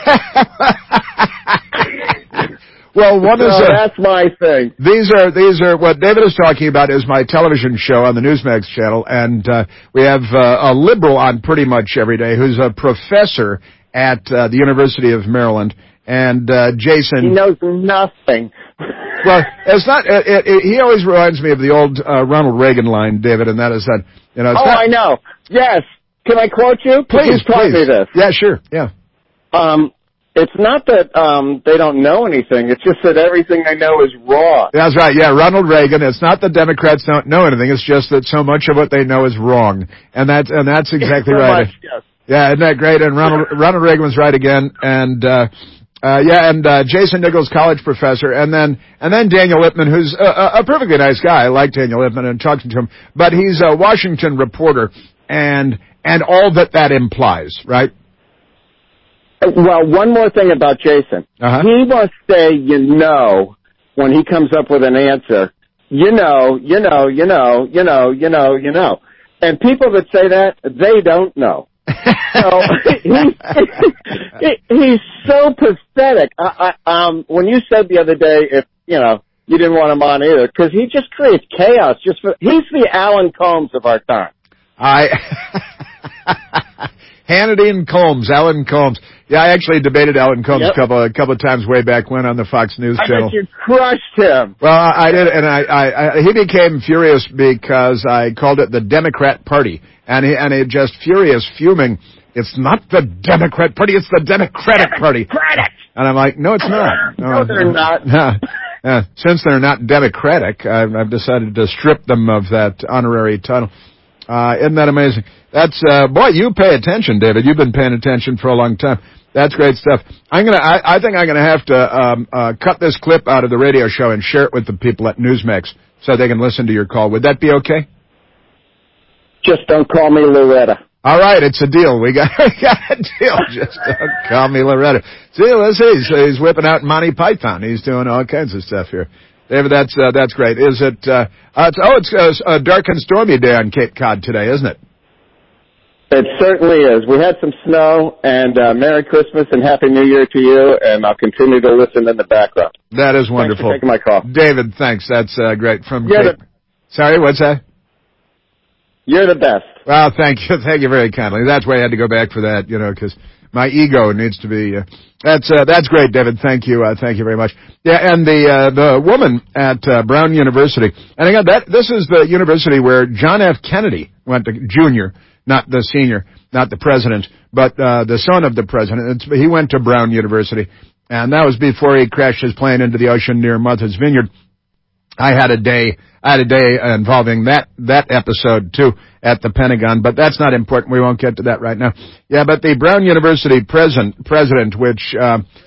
Well, that's my thing. These are what David is talking about is my television show on the Newsmax channel, and we have a liberal on pretty much every day who's a professor at the University of Maryland, and Jason. He knows nothing. Well, it's not. He always reminds me of the old Ronald Reagan line, David, and that is that. You know. I know. Yes. Can I quote you? Please, taught me this. Yeah, sure. Yeah. It's not that they don't know anything. It's just that everything they know is wrong. That's right. Yeah, Ronald Reagan. It's not that Democrats don't know anything. It's just that so much of what they know is wrong, and that's exactly right. Much, yes. Yeah, isn't that great? And Ronald Reagan was right again. And Jason Nichols, college professor, and then Daniel Lippman, who's a perfectly nice guy. I like Daniel Lippman and talking to him, but he's a Washington reporter, and all that implies, right? Well, one more thing about Jason. He must say, when he comes up with an answer, and people that say that, they don't know. So he's so pathetic. When you said the other day, if you didn't want him on either, because he just creates chaos. He's the Alan Colmes of our time. Hannity and Colmes, Alan Colmes. Yeah, I actually debated Alan Colmes a couple of times way back when on the Fox News channel. I bet you crushed him. Well, I did, and he became furious because I called it the Democrat Party, and he just fuming. It's not the Democrat Party, it's the Democratic Party. And I'm like, no, it's not. No, they're not. Since they're not democratic, I've decided to strip them of that honorary title. Isn't that amazing? That's, boy, you pay attention, David. You've been paying attention for a long time. That's great stuff. I think I'm gonna have to, cut this clip out of the radio show and share it with the people at Newsmax so they can listen to your call. Would that be okay? Just don't call me Loretta. All right, it's a deal. We got a deal. Just don't call me Loretta. See, let's see. He's whipping out Monty Python. He's doing all kinds of stuff here. David, that's great. Is it, it's a dark and stormy day on Cape Cod today, isn't it? It certainly is. We had some snow, and Merry Christmas and Happy New Year to you, and I'll continue to listen in the background. That is wonderful. Thanks for taking my call. David, thanks. That's great. From Cape. Sorry, what's that? You're the best. Well, thank you. Thank you very kindly. That's why I had to go back for that, because my ego needs to be, that's great, David. Thank you. Thank you very much. Yeah, and the woman at Brown University, and again, this is the university where John F. Kennedy went to, Jr., not the senior, not the president, but the son of the president. He went to Brown University, and that was before he crashed his plane into the ocean near Martha's Vineyard. I had a day involving that episode too at the Pentagon, but that's not important. We won't get to that right now. Yeah, but the Brown University president, which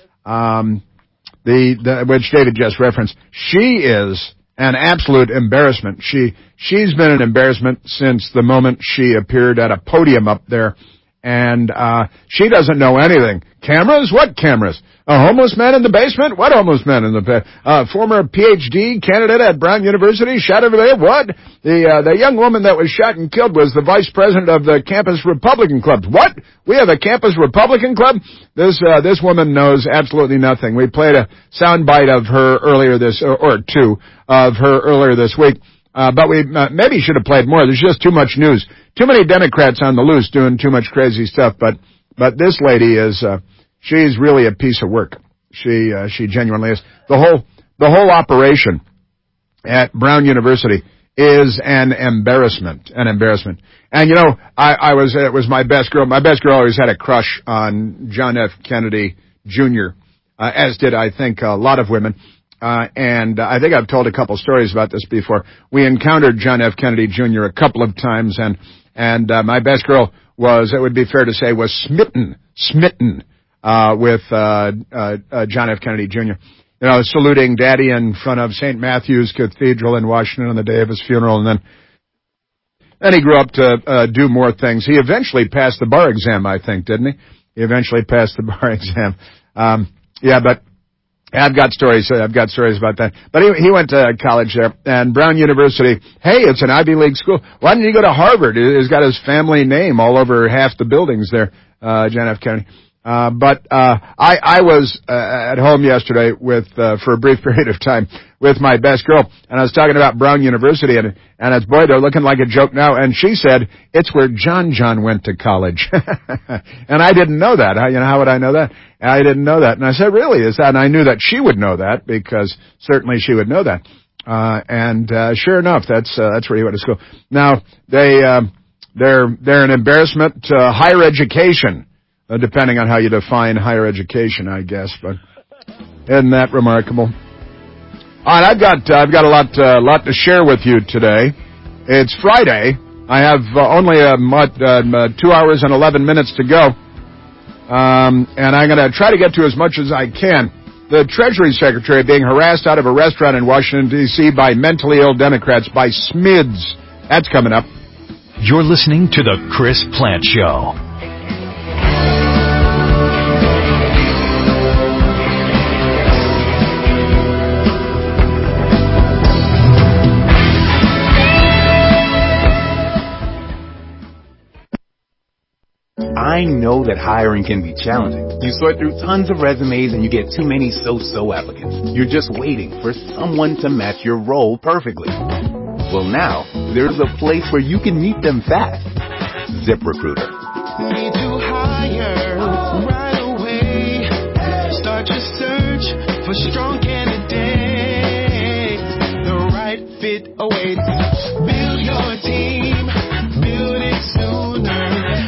which David just referenced, she is an absolute embarrassment. She's been an embarrassment since the moment she appeared at a podium up there, and she doesn't know anything. Cameras? What cameras? A homeless man in the basement? What homeless man in the basement? Former PhD candidate at Brown University shot over there? What? The young woman that was shot and killed was the vice president of the campus Republican Club. What? We have a campus Republican Club? This woman knows absolutely nothing. We played a soundbite of her earlier this, or two, of her earlier this week. But we maybe should have played more. There's just too much news. Too many Democrats on the loose doing too much crazy stuff. But this lady is, she's really a piece of work. She genuinely is. The whole operation at Brown University is an embarrassment. And you know, it was my best girl. My best girl always had a crush on John F. Kennedy Jr., as did, I think, a lot of women. And I think I've told a couple stories about this before. We encountered John F. Kennedy Jr. a couple of times, and my best girl was, it would be fair to say, was smitten with John F. Kennedy Jr. You know, saluting Daddy in front of St. Matthew's Cathedral in Washington on the day of his funeral, and then he grew up to do more things. He eventually passed the bar exam, I think, didn't he? He eventually passed the bar exam. Yeah, but I've got stories about that. But he went to college there, and Brown University, hey, it's an Ivy League school. Why didn't he go to Harvard? He's got his family name all over half the buildings there, John F. Kennedy. But I was at home yesterday for a brief period of time with my best girl, and I was talking about Brown University, and it's, boy, they're looking like a joke now. And she said, it's where John went to college. And I didn't know that. How would I know that? I didn't know that. And I said, really, is that? And I knew that she would know that, because certainly she would know that. And sure enough, that's where he went to school. Now, they're an embarrassment to higher education. Depending on how you define higher education, I guess, but isn't that remarkable? All right, I've got a lot to share with you today. It's Friday. I have only 2 hours and 11 minutes to go, and I'm going to try to get to as much as I can. The Treasury Secretary being harassed out of a restaurant in Washington, D.C. by mentally ill Democrats, by SMIDS. That's coming up. You're listening to The Chris Plant Show. I know that hiring can be challenging. You sort through tons of resumes and you get too many so-so applicants. You're just waiting for someone to match your role perfectly. Well, now, there's a place where you can meet them fast. ZipRecruiter. Need to hire right away. Start your search for strong candidates. The right fit awaits. Build your team. Build it sooner.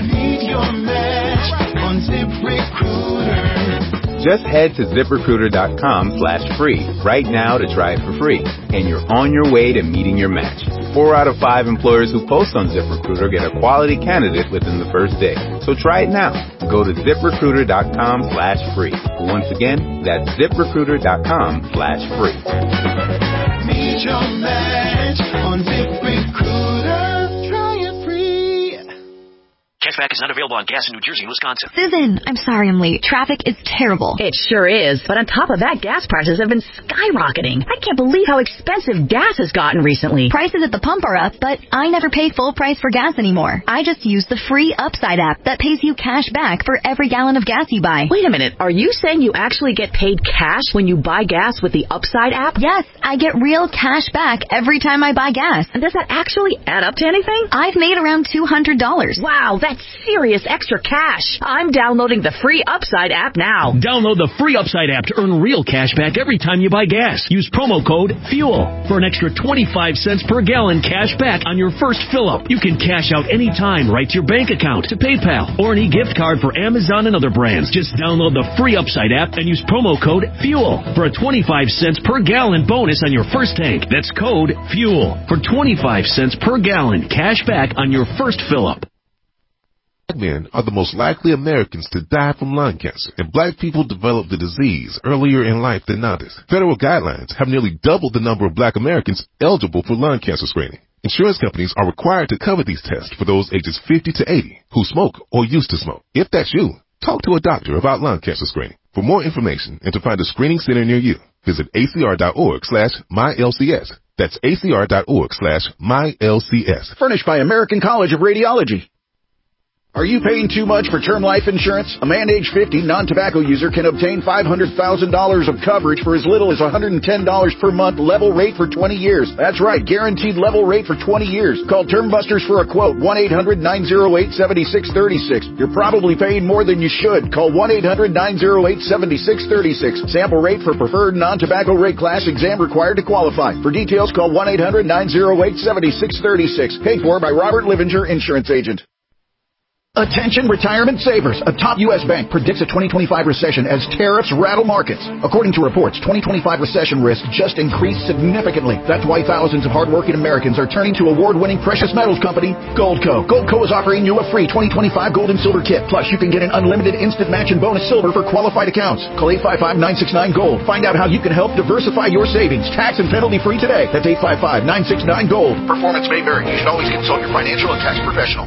Just head to ZipRecruiter.com/free right now to try it for free, and you're on your way to meeting your match. 4 out of 5 employers who post on ZipRecruiter get a quality candidate within the first day. So try it now. Go to ZipRecruiter.com/free. Once again, that's ZipRecruiter.com/free. Meet your match on ZipRecruiter. Cashback is not available on gas in New Jersey and Wisconsin. Susan, I'm sorry I'm late. Traffic is terrible. It sure is. But on top of that, gas prices have been skyrocketing. I can't believe how expensive gas has gotten recently. Prices at the pump are up, but I never pay full price for gas anymore. I just use the free Upside app that pays you cash back for every gallon of gas you buy. Wait a minute. Are you saying you actually get paid cash when you buy gas with the Upside app? Yes, I get real cash back every time I buy gas. And does that actually add up to anything? I've made around $200. Wow, that's That's serious extra cash. I'm downloading the free Upside app now. Download the free Upside app to earn real cash back every time you buy gas. Use promo code FUEL for an extra 25 cents per gallon cash back on your first fill-up. You can cash out anytime right to your bank account, to PayPal, or an e-gift card for Amazon and other brands. Just download the free Upside app and use promo code FUEL for a 25 cents per gallon bonus on your first tank. That's code FUEL for 25 cents per gallon cash back on your first fill-up. Black men are the most likely Americans to die from lung cancer, and black people develop the disease earlier in life than others. Federal guidelines have nearly doubled the number of black Americans eligible for lung cancer screening. Insurance companies are required to cover these tests for those ages 50 to 80 who smoke or used to smoke. If that's you, talk to a doctor about lung cancer screening. For more information and to find a screening center near you, visit acr.org/mylcs. That's acr.org/mylcs. Furnished by American College of Radiology. Are you paying too much for term life insurance? A man age 50 non-tobacco user can obtain $500,000 of coverage for as little as $110 per month, level rate for 20 years. That's right, guaranteed level rate for 20 years. Call Term Busters for a quote, 1-800-908-7636. You're probably paying more than you should. Call 1-800-908-7636. Sample rate for preferred non-tobacco rate class, exam required to qualify. For details, call 1-800-908-7636. Paid for by Robert Livinger, Insurance Agent. Attention retirement savers. A top U.S. bank predicts a 2025 recession as tariffs rattle markets. According to reports, 2025 recession risk just increased significantly. That's why thousands of hardworking Americans are turning to award-winning precious metals company, Goldco. Goldco is offering you a free 2025 gold and silver kit. Plus, you can get an unlimited instant match and bonus silver for qualified accounts. Call 855-969-GOLD. Find out how you can help diversify your savings. Tax and penalty free today. That's 855-969-GOLD. Performance may vary. You should always consult your financial and tax professional.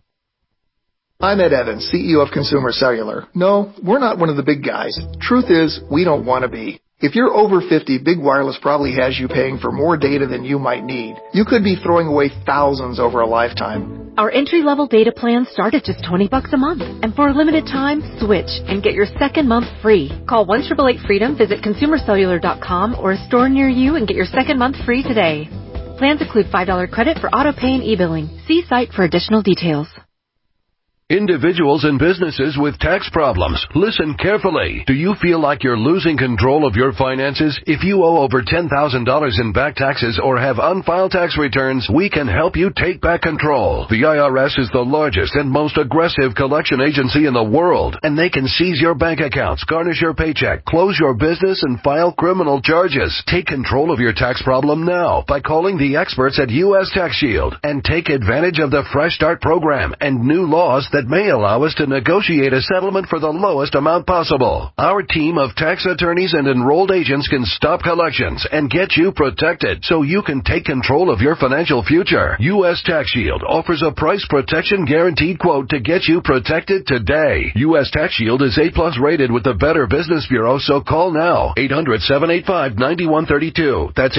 I'm Ed Evans, CEO of Consumer Cellular. No, we're not one of the big guys. Truth is, we don't want to be. If you're over 50, Big Wireless probably has you paying for more data than you might need. You could be throwing away thousands over a lifetime. Our entry-level data plans start at just $20 a month. And for a limited time, switch and get your second month free. Call 1-888-FREEDOM, visit consumercellular.com or a store near you and get your second month free today. Plans include $5 credit for auto pay and e-billing. See site for additional details. Individuals and businesses with tax problems, listen carefully. Do you feel like you're losing control of your finances? If you owe over $10,000 in back taxes or have unfiled tax returns, we can help you take back control. The IRS is the largest and most aggressive collection agency in the world, and they can seize your bank accounts, garnish your paycheck, close your business, and file criminal charges. Take control of your tax problem now by calling the experts at U.S. Tax Shield and take advantage of the Fresh Start program and new laws that may allow us to negotiate a settlement for the lowest amount possible. Our team of tax attorneys and enrolled agents can stop collections and get you protected so you can take control of your financial future. U.S. Tax Shield offers a price protection guaranteed quote to get you protected today. U.S. Tax Shield is A+ rated with the Better Business Bureau, so call now. 800-785-9132. That's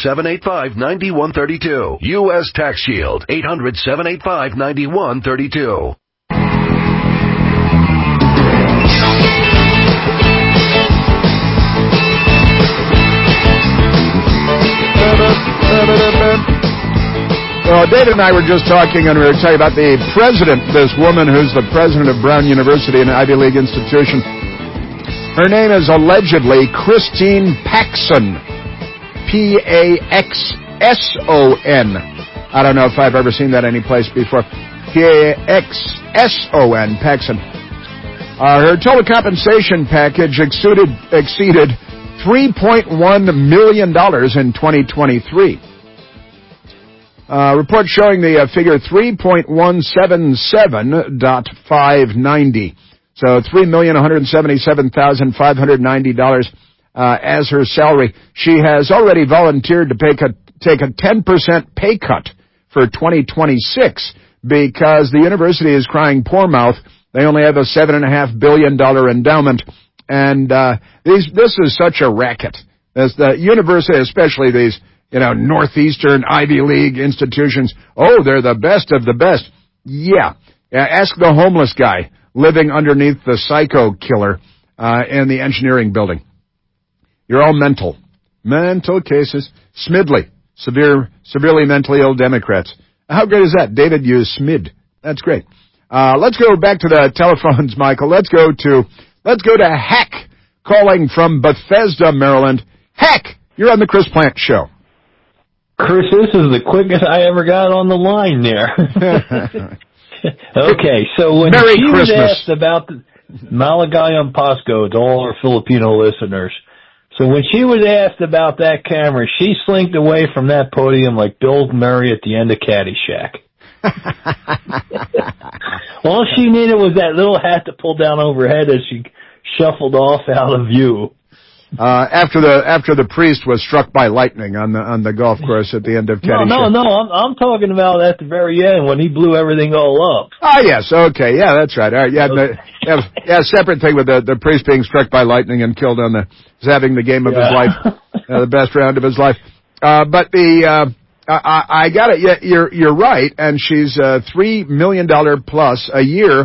800-785-9132. U.S. Tax Shield. 800-785-9132. Well, David and I were just talking, and we were talking about the president, this woman who's the president of Brown University, an Ivy League institution. Her name is allegedly Christine Paxson. P-A-X-S-O-N. I don't know if I've ever seen that anyplace before. P-A-X-S-O-N, Paxson. Her total compensation package exceeded $3.1 million in 2023. Report showing the figure 3.177.590. So $3,177,590 as her salary. She has already volunteered to take a 10% pay cut for 2026 because the university is crying poor mouth. They only have a $7.5 billion endowment. And this is such a racket. As the university, especially these, Northeastern Ivy League institutions, they're the best of the best. Yeah. Ask the homeless guy living underneath the psycho killer in the engineering building. You're all mental. Mental cases. Smidley. Severely mentally ill Democrats. How great is that? David used SMID. That's great. Let's go back to the telephones, Michael. Let's go to Heck calling from Bethesda, Maryland. Heck, you're on the Chris Plant Show. Chris, this is the quickest I ever got on the line there. Okay, so when Merry she Christmas. was asked about the Maligayang Pasco to all our Filipino listeners, so when she was asked about that camera, she slinked away from that podium like Bill Murray at the end of Caddyshack. All she needed was that little hat to pull down over her head as she shuffled off out of view. After the priest was struck by lightning on the golf course at the end of Caddyshack. No, I'm talking about at the very end when he blew everything all up. Oh yes, okay, yeah, that's right. All right, yeah, separate thing with the priest being struck by lightning and killed on having the game of his life, the best round of his life. But I got it. Yeah, you're right, and she's $3 million plus a year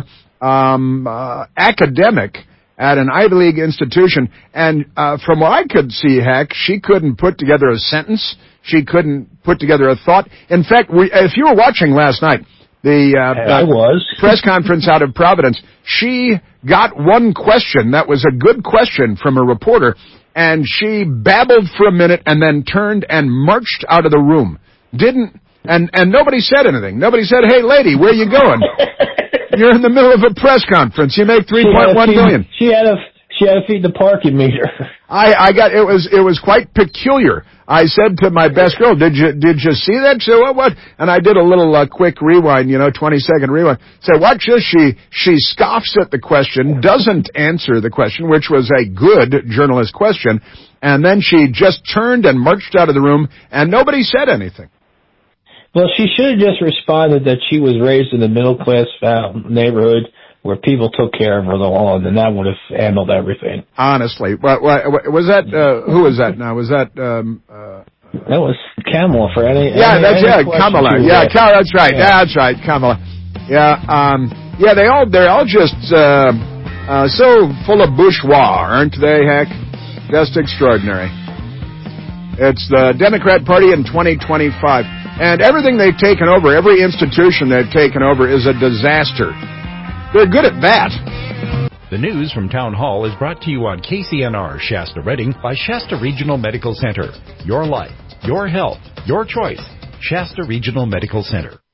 academic at an Ivy League institution, and from what I could see, Heck, she couldn't put together a sentence. She couldn't put together a thought. In fact, if you were watching last night, I was. press conference out of Providence, she got one question that was a good question from a reporter, and she babbled for a minute and then turned and marched out of the room. And nobody said anything. Nobody said, "Hey, lady, where you going? You're in the middle of a press conference. You make $3.1 million." She had to feed the parking meter. It was quite peculiar. I said to my best girl, "Did you see that?" She said, "What?" And I did a little quick rewind, 20-second rewind. Said, "Watch this." She scoffs at the question, doesn't answer the question, which was a good journalist question, and then she just turned and marched out of the room, and nobody said anything. Well, she should have just responded that she was raised in a middle-class neighborhood where people took care of her lawn, and that would have handled everything. Honestly. What was that? Who was that now? Was that... that was Kamala for any... Yeah, any Kamala. Yeah, that's right. Yeah. That's right, Kamala. Yeah, they're all just so full of bourgeois, aren't they, Heck? Just extraordinary. It's the Democrat Party in 2025. And everything they've taken over, every institution they've taken over is a disaster. They're good at that. The news from Town Hall is brought to you on KCNR Shasta Redding by Shasta Regional Medical Center. Your life, your health, your choice. Shasta Regional Medical Center.